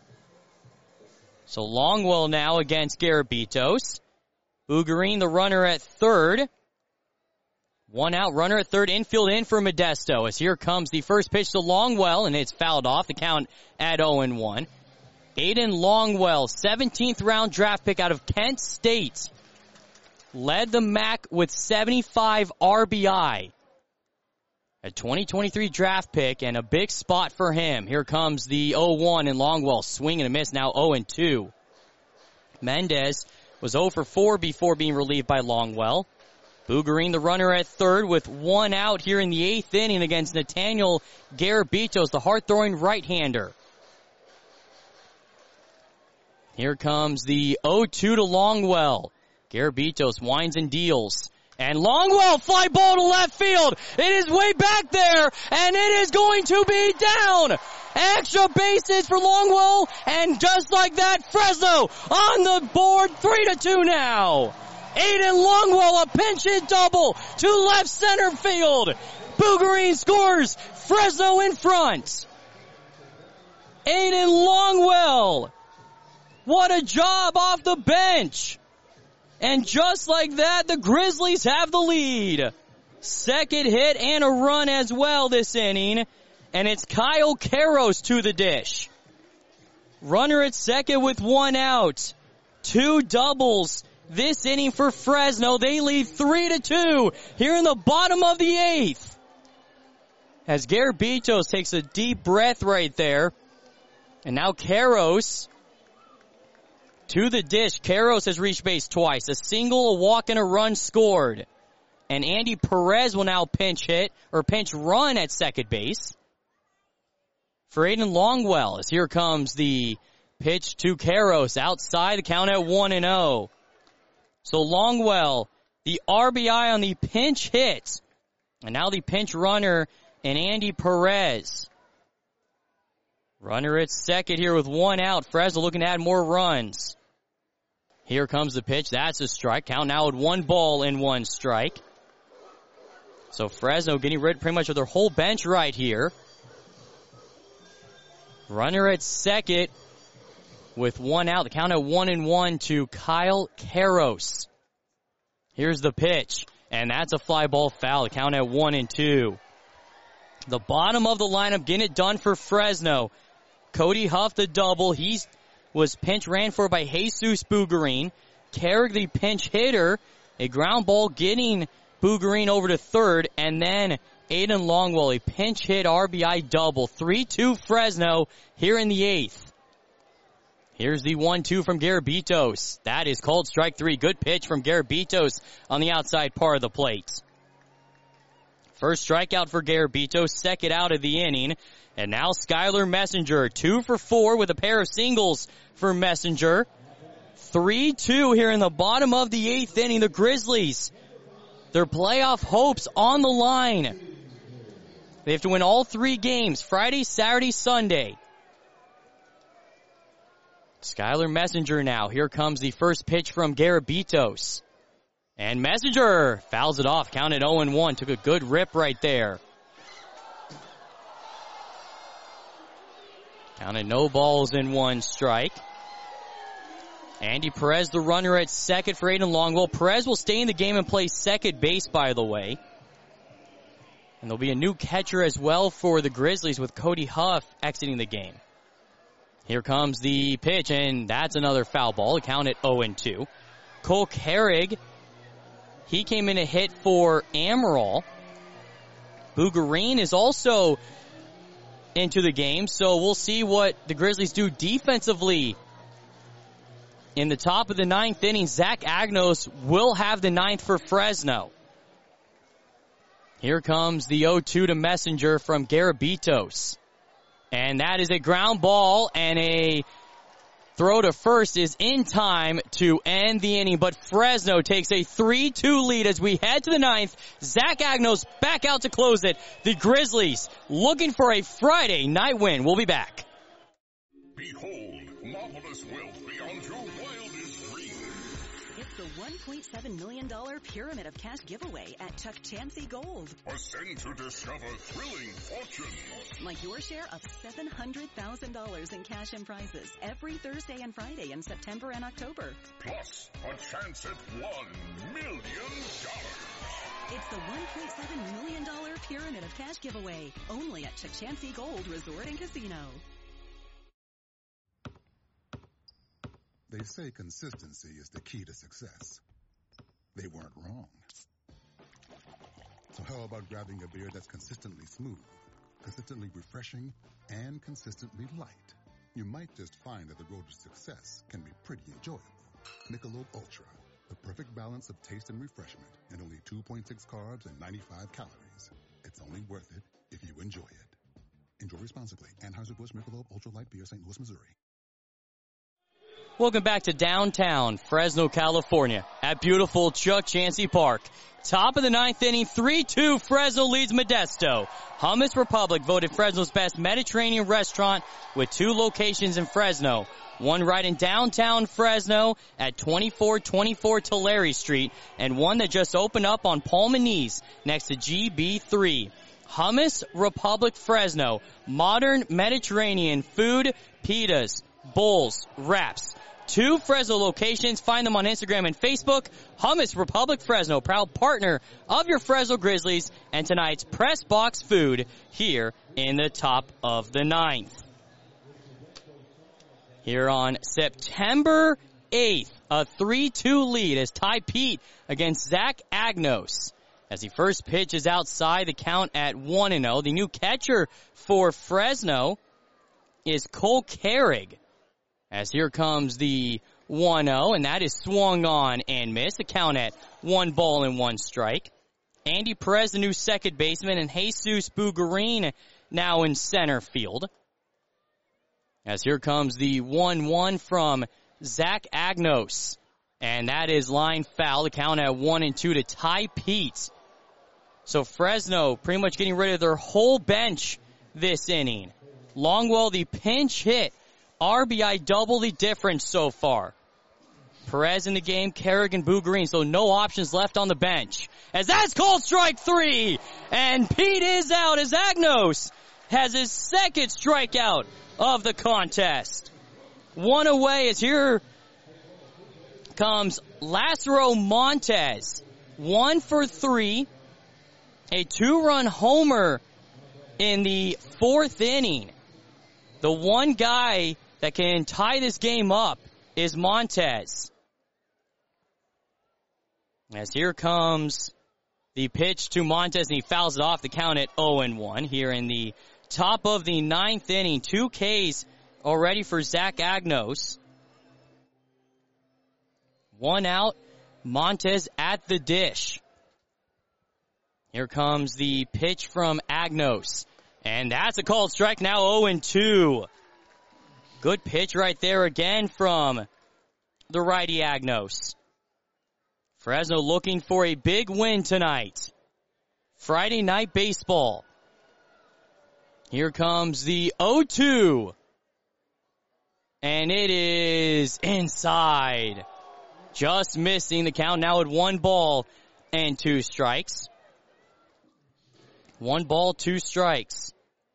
So Longwell now against Garabitos. Bugarin, the runner at third. One out, runner at third, infield in for Modesto. As here comes the first pitch to Longwell, and it's fouled off. The count at oh and one. Aiden Longwell, seventeenth round draft pick out of Kent State. Led the M A C with seventy-five R B I. A twenty twenty-three draft pick and a big spot for him. Here comes the oh one and Longwell swing and a miss, now oh and two. Mendez was oh for four before being relieved by Longwell. Bugarin, the runner at third, with one out here in the eighth inning against Nathaniel Garabitos, the hard-throwing right-hander. Here comes the oh two to Longwell. Garabitos winds and deals. And Longwell, fly ball to left field. It is way back there, and it is going to be down. Extra bases for Longwell, and just like that, Fresno on the board, three to two now. Aiden Longwell, a pinch hit double to left center field. Bugarin scores, Fresno in front. Aiden Longwell, what a job off the bench. And just like that, the Grizzlies have the lead. Second hit and a run as well this inning. And it's Kyle Karros to the dish. Runner at second with one out. Two doubles this inning for Fresno. They lead three to two here in the bottom of the eighth. As Garabitos takes a deep breath right there. And now Karros to the dish. Karros has reached base twice. A single, a walk, and a run scored. And Andy Perez will now pinch hit, or pinch run at second base for Aiden Longwell. As here comes the pitch to Karros. Outside, the count at one and oh. So Longwell, the R B I on the pinch hit. And now the pinch runner and Andy Perez. Runner at second here with one out. Fresno looking to add more runs. Here comes the pitch. That's a strike. Count now at one ball and one strike. So Fresno getting rid pretty much of their whole bench right here. Runner at second with one out. The count at one and one to Kyle Karros. Here's the pitch. And that's a fly ball foul. The count at one and two. The bottom of the lineup getting it done for Fresno. Cody Huff, the double. He was pinch ran for by Jesus Bugarin. Carrig, the pinch hitter. A ground ball getting Bugarin over to third. And then Aiden Longwell, a pinch hit R B I double. three two Fresno here in the eighth. Here's the one two from Garabitos. That is called strike three. Good pitch from Garabitos on the outside part of the plate. First strikeout for Garabitos, second out of the inning. And now Skylar Messenger, two for four with a pair of singles for Messenger. three two here in the bottom of the eighth inning. The Grizzlies, their playoff hopes on the line. They have to win all three games, Friday, Saturday, Sunday. Skylar Messenger now. Here comes the first pitch from Garabitos. And Messenger fouls it off. Counted oh and one. Took a good rip right there. Counted no balls in one strike. Andy Perez, the runner at second for Aiden Longwell. Perez will stay in the game and play second base, by the way. And there'll be a new catcher as well for the Grizzlies with Cody Huff exiting the game. Here comes the pitch, and that's another foul ball. The count at oh and two. Cole Carrig, he came in a hit for Amaral. Bougarine is also into the game, so we'll see what the Grizzlies do defensively. In the top of the ninth inning, Zach Agnos will have the ninth for Fresno. Here comes the oh two to Messenger from Garabitos. And that is a ground ball, and a throw to first is in time to end the inning. But Fresno takes a three two lead as we head to the ninth. Zach Agnos back out to close it. The Grizzlies looking for a Friday night win. We'll be back. Behold, marvelous wealth beyond your wildest dreams. It's the one point seven million dollars Pyramid of Cash giveaway at Chuck Chansey Gold. Ascend to discover thrilling fortunes. Like your share of seven hundred thousand dollars in cash and prizes every Thursday and Friday in September and October. Plus, a chance at one million dollars. It's the one point seven million dollars Pyramid of Cash giveaway, only at Chuck Chansey Gold Resort and Casino. They say consistency is the key to success. They weren't wrong. So how about grabbing a beer that's consistently smooth, consistently refreshing, and consistently light? You might just find that the road to success can be pretty enjoyable. Michelob Ultra, the perfect balance of taste and refreshment, and only two point six carbs and ninety-five calories. It's only worth it if you enjoy it. Enjoy responsibly. Anheuser-Busch Michelob Ultra Light Beer, Saint Louis, Missouri. Welcome back to downtown Fresno, California at beautiful Chuck Chansey Park. Top of the ninth inning, three two, Fresno leads Modesto. Hummus Republic voted Fresno's best Mediterranean restaurant with two locations in Fresno. One right in downtown Fresno at twenty-four twenty-four Tulare Street, and one that just opened up on Palmanese next to G B three. Hummus Republic Fresno, modern Mediterranean food, pitas, bowls, wraps. Two Fresno locations. Find them on Instagram and Facebook. Hummus Republic Fresno, proud partner of your Fresno Grizzlies and tonight's Press Box Food here in the top of the ninth. Here on September eighth, a three two lead as Ty Pete against Zach Agnos. As the first pitch is outside, the count at one and oh. The new catcher for Fresno is Cole Carrig. As here comes the one oh, and that is swung on and missed. The count at one ball and one strike. Andy Perez, the new second baseman, and Jesus Bougarine now in center field. As here comes the one one from Zach Agnos. And that is line foul. The count at one and two to Ty Pete. So Fresno pretty much getting rid of their whole bench this inning. Longwell, the pinch hit. R B I double the difference so far. Perez in the game, Carrig and Bougarine, so no options left on the bench. As that's called strike three, and Pete is out as Agnos has his second strikeout of the contest. One away as here comes Lazaro Montes. One for three, a two-run homer in the fourth inning. The one guy that can tie this game up is Montes. As here comes the pitch to Montez, and he fouls it off. The count at oh and one here in the top of the ninth inning. Two Ks already for Zach Agnos. One out. Montez at the dish. Here comes the pitch from Agnos. And that's a called strike, now oh and two. Good pitch right there again from the righty Agnos. Fresno looking for a big win tonight. Friday night baseball. Here comes the oh two. And it is inside. Just missing. The count now at one ball and two strikes. One ball, two strikes.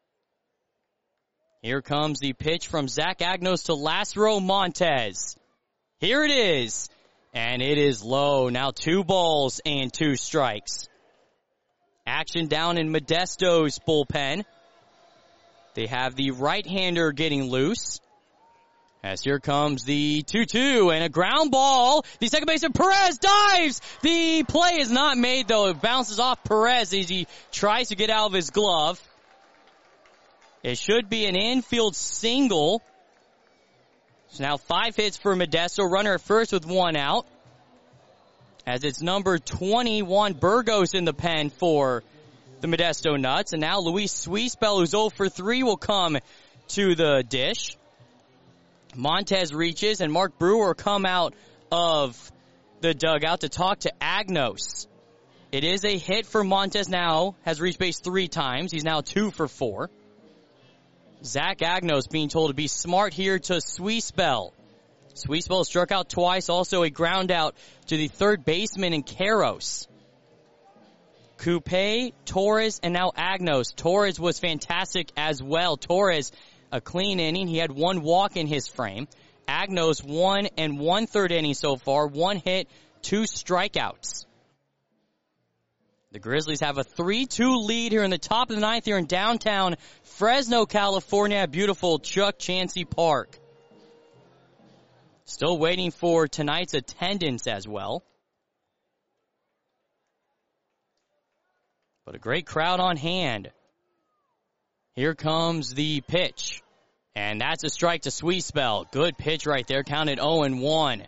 Here comes the pitch from Zach Agnos to Lázaro Montez. Here it is. And it is low. Now two balls and two strikes. Action down in Modesto's bullpen. They have the right-hander getting loose. As here comes the two two and a ground ball. The second baseman Perez dives. The play is not made though. It bounces off Perez as he tries to get out of his glove. It should be an infield single. So now five hits for Modesto. Runner at first with one out. As it's number twenty-one Burgos in the pen for the Modesto Nuts. And now Luis Suispel, who's oh for three, will come to the dish. Montez reaches, and Mark Brewer come out of the dugout to talk to Agnos. It is a hit for Montez now, has reached base three times. He's now two for four. Zach Agnos being told to be smart here to Suispel. Suispel struck out twice, also a ground out to the third baseman in Karros. Coupe, Torres, and now Agnos. Torres was fantastic as well. Torres, a clean inning. He had one walk in his frame. Agnos, one and one third inning so far. One hit, two strikeouts. The Grizzlies have a three two lead here in the top of the ninth here in downtown Fresno, California at beautiful Chuck Chansey Park. Still waiting for tonight's attendance as well. But a great crowd on hand. Here comes the pitch. And that's a strike to Suispel. Good pitch right there. Counted oh and one.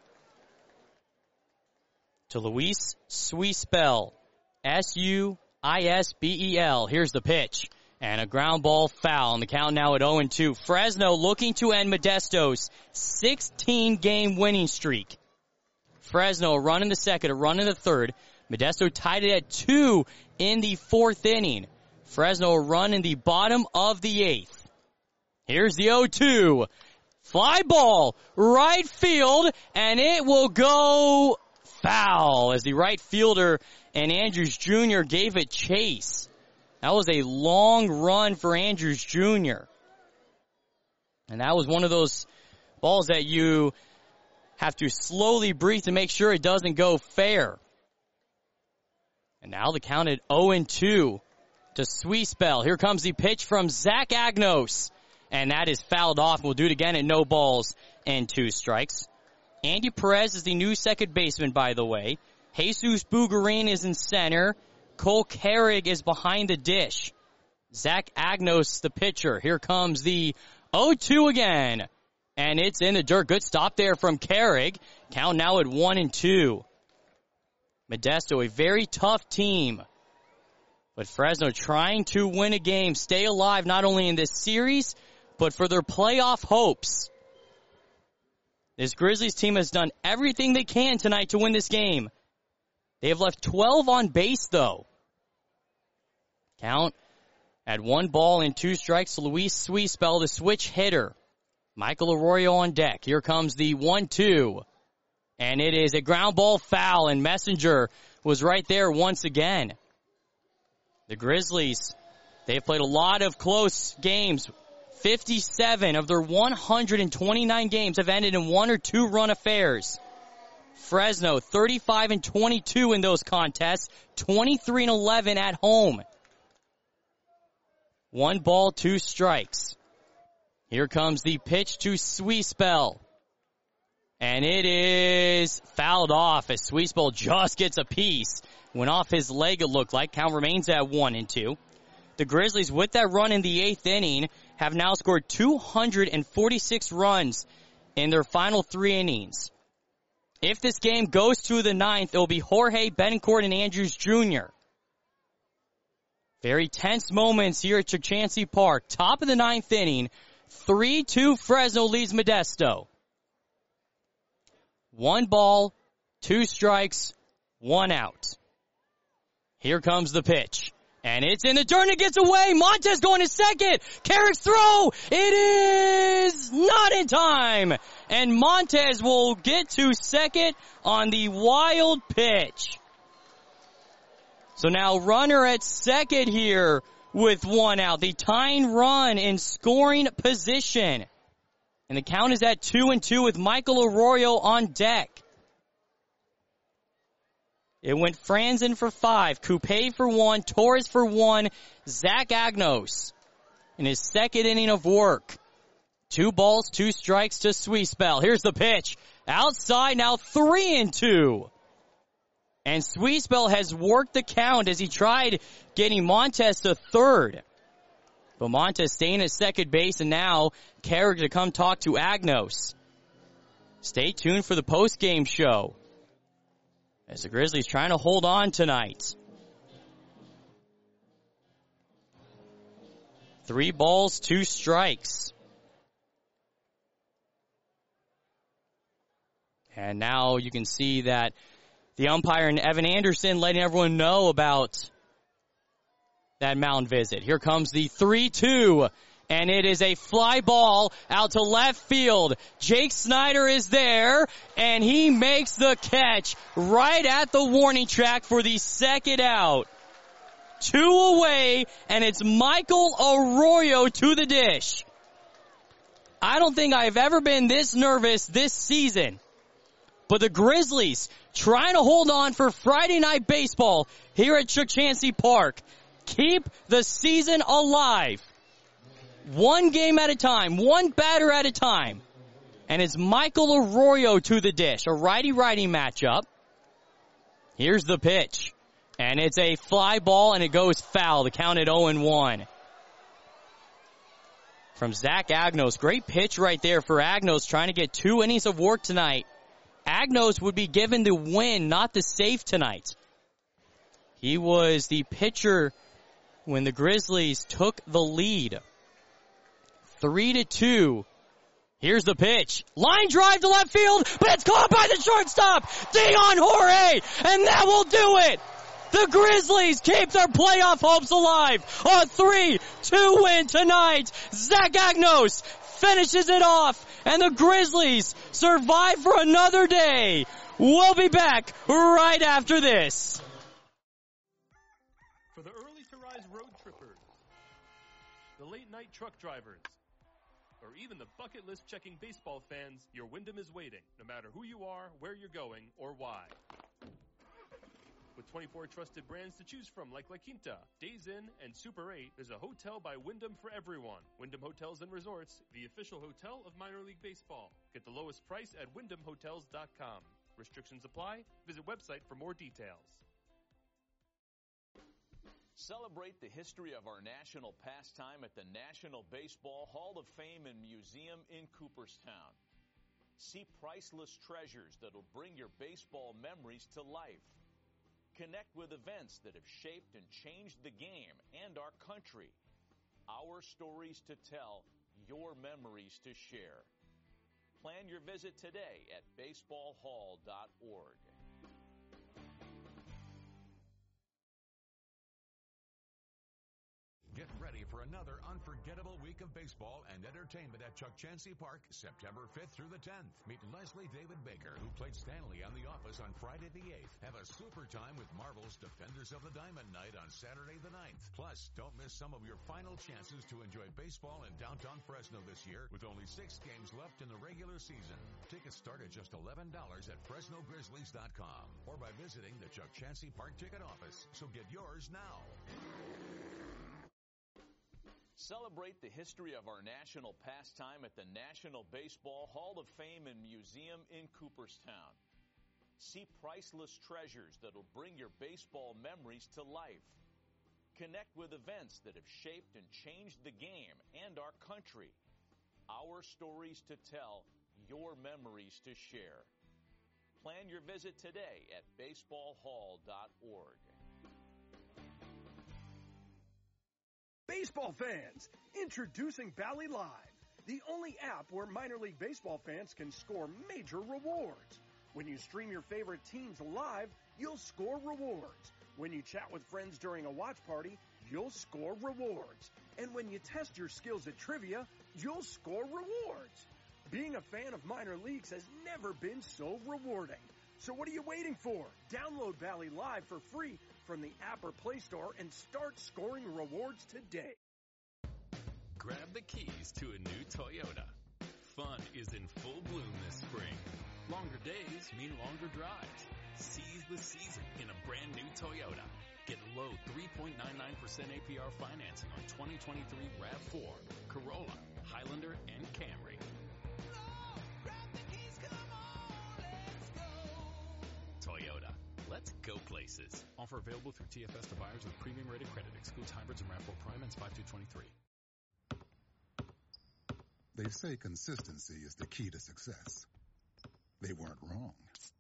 To Luis Suispel. S U I S B E L. Here's the pitch. And a ground ball foul. And the count now at oh and two. Fresno looking to end Modesto's sixteen game winning streak. Fresno a run in the second, a run in the third. Modesto tied it at two in the fourth inning. Fresno a run in the bottom of the eighth. Here's the oh two. Fly ball, right field, and it will go foul as the right fielder and Andrews Junior gave it chase. That was a long run for Andrews Junior And that was one of those balls that you have to slowly breathe to make sure it doesn't go fair. And now the count at oh and two to Suispel. Here comes the pitch from Zach Agnos. And that is fouled off. We'll do it again at no balls and two strikes. Andy Perez is the new second baseman, by the way. Jesus Bugarin is in center. Cole Carrig is behind the dish. Zach Agnos, the pitcher. Here comes the oh two again. And it's in the dirt. Good stop there from Carrig. Count now at one and two. Modesto, a very tough team. But Fresno trying to win a game, stay alive not only in this series, but for their playoff hopes. This Grizzlies team has done everything they can tonight to win this game. They have left twelve on base, though. Count at one ball and two strikes to Luis Suispel, the switch hitter. Michael Arroyo on deck. Here comes the one two. And it is a ground ball foul, and Messenger was right there once again. The Grizzlies, they've played a lot of close games. fifty-seven of their one hundred twenty-nine games have ended in one or two run affairs. Fresno, thirty-five and twenty-two in those contests, twenty-three and eleven at home. One ball, two strikes. Here comes the pitch to Suispel. And it is fouled off as Sweetspell just gets a piece. Went off his leg, it looked like. Count remains at one and two. The Grizzlies, with that run in the eighth inning, have now scored two hundred forty-six runs in their final three innings. If this game goes to the ninth, it will be Jorge Betancourt and Andrews Junior Very tense moments here at Chukchansi Park. Top of the ninth inning, three two Fresno leads Modesto. One ball, two strikes, one out. Here comes the pitch. And it's in the dirt and it gets away. Montez going to second. Carrick's throw. It is not in time. And Montez will get to second on the wild pitch. So now runner at second here with one out. The tying run in scoring position. And the count is at two and two with Michael Arroyo on deck. It went Franzen for five, Coupe for one, Torres for one, Zach Agnos in his second inning of work. Two balls, two strikes to Sweetspell. Here's the pitch. Outside, now three and two. And Sweetspell has worked the count as he tried getting Montez to third. But Montez staying at second base, and now Carrick to come talk to Agnos. Stay tuned for the post-game show, as the Grizzlies trying to hold on tonight. Three balls, two strikes. And now you can see that the umpire and Evan Anderson letting everyone know about that mound visit. Here comes the three two. And it is a fly ball out to left field. Jake Snyder is there, and he makes the catch right at the warning track for the second out. Two away, and it's Michael Arroyo to the dish. I don't think I've ever been this nervous this season. But the Grizzlies trying to hold on for Friday night baseball here at Chukchansi Park. Keep the season alive. One game at a time, one batter at a time. And it's Michael Arroyo to the dish. A righty-righty matchup. Here's the pitch. And it's a fly ball and it goes foul. The count at oh and one. From Zach Agnos. Great pitch right there for Agnos, trying to get two innings of work tonight. Agnos would be given the win, not the save tonight. He was the pitcher when the Grizzlies took the lead. Three to two. Here's the pitch. Line drive to left field, but it's caught by the shortstop, Dion Jorge, and that will do it. The Grizzlies keep their playoff hopes alive. A three two win tonight. Zach Agnos finishes it off, and the Grizzlies survive for another day. We'll be back right after this. For the early to rise road trippers, the late night truck drivers, or even the bucket list checking baseball fans, your Wyndham is waiting, no matter who you are, where you're going, or why. With twenty-four trusted brands to choose from like La Quinta, Days Inn, and Super eight, there's a hotel by Wyndham for everyone. Wyndham Hotels and Resorts, the official hotel of minor league baseball. Get the lowest price at wyndham hotels dot com. Restrictions apply. Visit website for more details. Celebrate the history of our national pastime at the National Baseball Hall of Fame and Museum in Cooperstown. See priceless treasures that'll bring your baseball memories to life. Connect with events that have shaped and changed the game and our country. Our stories to tell, your memories to share. Plan your visit today at baseball hall dot org. Get ready for another unforgettable week of baseball and entertainment at Chukchansi Park, September fifth through the tenth. Meet Leslie David Baker, who played Stanley on The Office on Friday the eighth. Have a super time with Marvel's Defenders of the Diamond Night on Saturday the ninth. Plus, don't miss some of your final chances to enjoy baseball in downtown Fresno this year with only six games left in the regular season. Tickets start at just eleven dollars at fresno grizzlies dot com or by visiting the Chukchansi Park ticket office. So get yours now. Celebrate the history of our national pastime at the National Baseball Hall of Fame and Museum in Cooperstown. See priceless treasures that'll bring your baseball memories to life. Connect with events that have shaped and changed the game and our country. Our stories to tell, your memories to share. Plan your visit today at baseball hall dot org. Baseball fans, introducing Bally Live, the only app where minor league baseball fans can score major rewards. When you stream your favorite teams live, you'll score rewards. When you chat with friends during a watch party, you'll score rewards. And when you test your skills at trivia, you'll score rewards. Being a fan of minor leagues has never been so rewarding. So what are you waiting for? Download Bally Live for free from the app or Play Store and start scoring rewards today. Grab the keys to a new Toyota. Fun is in full bloom this spring. Longer days mean longer drives. Seize the season in a brand new Toyota. Get low three point nine nine percent A P R financing on twenty twenty-three RAV four, Corolla, Highlander, and Camry. Toyota. Let's go places. Offer available through T F S to buyers with premium rated credit. Excludes hybrids and RAV four Prime and five two twenty-three. They say consistency is the key to success. They weren't wrong.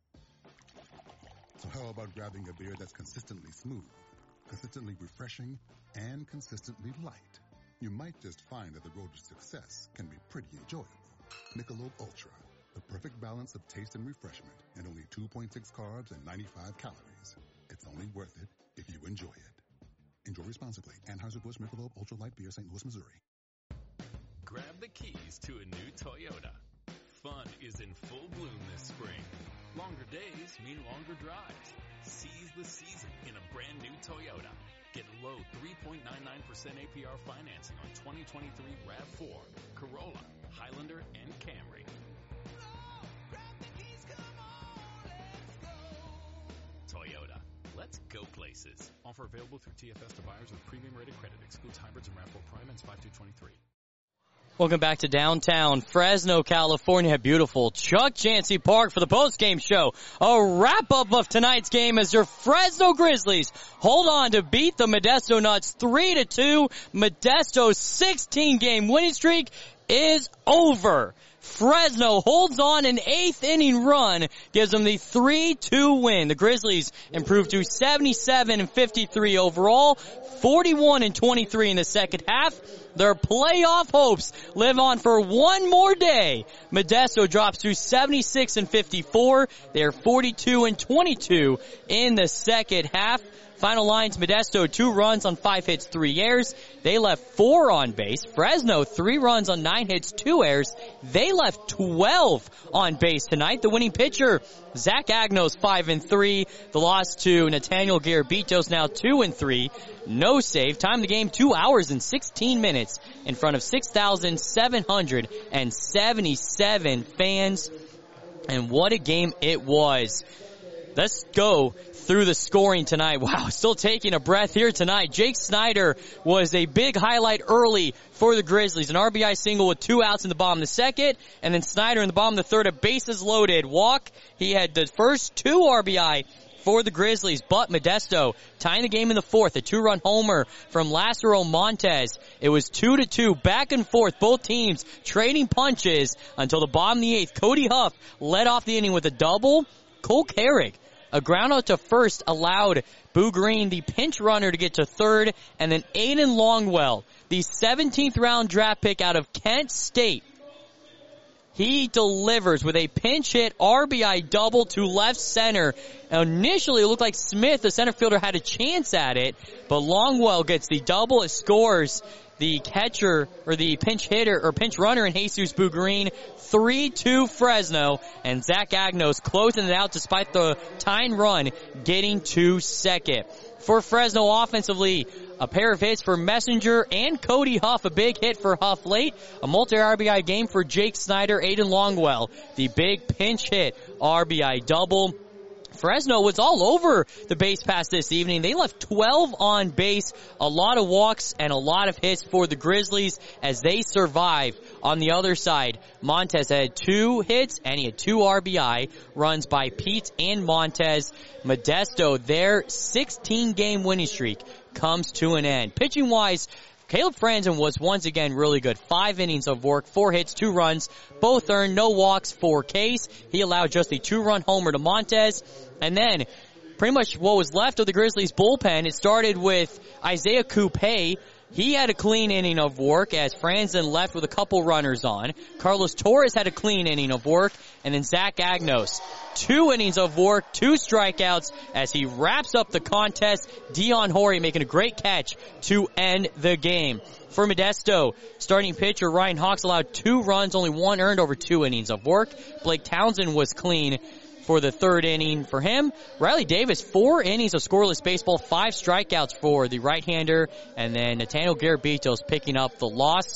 So how about grabbing a beer that's consistently smooth, consistently refreshing, and consistently light? You might just find that the road to success can be pretty enjoyable. Michelob Ultra, the perfect balance of taste and refreshment, and only two point six carbs and ninety-five calories. It's only worth it if you enjoy it. Enjoy responsibly. Anheuser-Busch Michelob Ultra Light Beer, Saint Louis, Missouri. Grab the keys to a new Toyota. Fun is in full bloom this spring. Longer days mean longer drives. Seize the season in a brand new Toyota. Get low three point nine nine percent A P R financing on twenty twenty-three RAV four, Corolla, Highlander, and Camry. Toyota. Let's go places. Offer available through T F S to buyers with premium rated credit. Excludes hybrids and RAV four Prime and five two twenty-three. Welcome back to downtown Fresno, California. Beautiful Chuck Chancey Park for the post-game show. A wrap-up of tonight's game as your Fresno Grizzlies hold on to beat the Modesto Nuts three to two. Modesto's sixteen-game winning streak is over. Fresno holds on an eighth inning run, gives them the three two win. The Grizzlies improved to seventy-seven and fifty-three overall, forty-one and twenty-three in the second half. Their playoff hopes live on for one more day. Modesto drops to seventy-six and fifty-four. They are forty-two and twenty-two in the second half. Final lines, Modesto, two runs on five hits, three errors. They left four on base. Fresno, three runs on nine hits, two errors. They left twelve on base tonight. The winning pitcher, Zach Agnos, five and three. The loss to Nathaniel Garabitos, now two and three. No save. Time of the game, two hours and sixteen minutes in front of six thousand seven hundred seventy-seven fans. And what a game it was. Let's go through the scoring tonight. Wow, still taking a breath here tonight. Jake Snyder was a big highlight early for the Grizzlies. An R B I single with two outs in the bottom of the second, and then Snyder in the bottom of the third, a bases loaded walk. He had the first two R B I for the Grizzlies, but Modesto tying the game in the fourth. A two-run homer from Lazaro Montes. It was two to two, back and forth, both teams trading punches until the bottom of the eighth. Cody Huff led off the inning with a double. Cole Carrick, a ground out to first, allowed Boo Green, the pinch runner, to get to third, and then Aiden Longwell, the seventeenth round draft pick out of Kent State. He delivers with a pinch hit R B I double to left center. Initially, it looked like Smith, the center fielder, had a chance at it, but Longwell gets the double. It scores the catcher, or the pinch hitter, or pinch runner in Jesus Boo Green. three two Fresno, and Zach Agnos closing it out despite the tying run, getting to second. For Fresno offensively, a pair of hits for Messenger and Cody Huff. A big hit for Huff late. A multi-R B I game for Jake Snyder, Aiden Longwell. The big pinch hit R B I double. Fresno was all over the base pass this evening. They left twelve on base, a lot of walks and a lot of hits for the Grizzlies as they survive. On the other side, Montez had two hits and he had two R B I runs by Pete and Montez. Modesto, their sixteen game winning streak comes to an end. Pitching wise, Caleb Franzen was once again really good. Five innings of work, four hits, two runs, both earned, no walks for Case. He allowed just a two-run homer to Montez. And then, pretty much what was left of the Grizzlies bullpen, it started with Isaiah Coupe. He had a clean inning of work as Franzen left with a couple runners on. Carlos Torres had a clean inning of work. And then Zach Agnos, two innings of work, two strikeouts as he wraps up the contest. Dion Horry making a great catch to end the game. For Modesto, starting pitcher Ryan Hawks allowed two runs, only one earned over two innings of work. Blake Townsend was clean for the third inning for him. Riley Davis, four innings of scoreless baseball, five strikeouts for the right-hander. And then Nathaniel Garabitos picking up the loss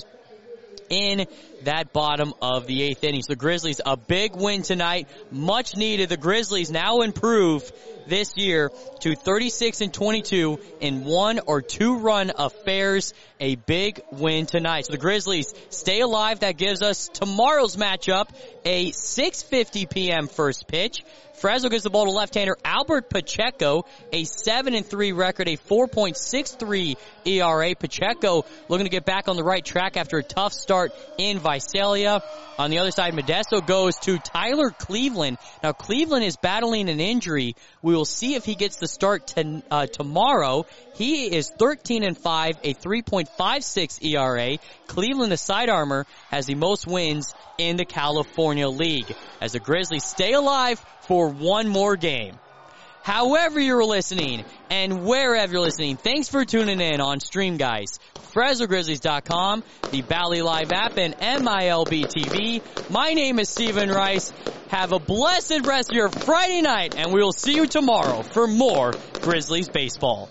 in that bottom of the eighth inning. So the Grizzlies, a big win tonight. Much needed. The Grizzlies now improve this year to thirty-six and twenty-two in one or two run affairs. A big win tonight. So the Grizzlies stay alive. That gives us tomorrow's matchup, a six fifty p.m. first pitch. Fresno gives the ball to left-hander Albert Pacheco, a seven and three record, a four point six three E R A. Pacheco looking to get back on the right track after a tough start in Visalia. On the other side, Modesto goes to Tyler Cleveland. Now, Cleveland is battling an injury. We will see if he gets the start to, uh, tomorrow. He is thirteen and five, a three point five six E R A. Cleveland, the side armor, has the most wins in the California League as the Grizzlies stay alive for one more game. However you're listening and wherever you're listening, thanks for tuning in on Stream Guys, Fresno Grizzlies dot com, the Bally Live app, and M I L B T V. My name is Stephen Rice. Have a blessed rest of your Friday night, and we will see you tomorrow for more Grizzlies baseball.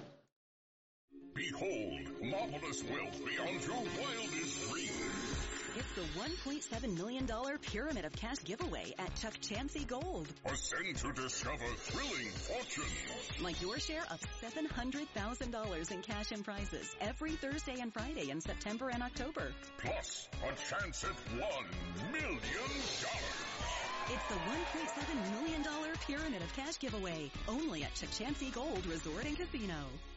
Behold, marvelous wealth beyond your wildest dreams. It's the one point seven million dollars Pyramid of Cash giveaway at Chuck Chansey Gold. Ascend to discover thrilling fortunes. Like your share of seven hundred thousand dollars in cash and prizes every Thursday and Friday in September and October. Plus, a chance at one million dollars. It's the one point seven million dollars Pyramid of Cash giveaway, only at Chuck Chansey Gold Resort and Casino.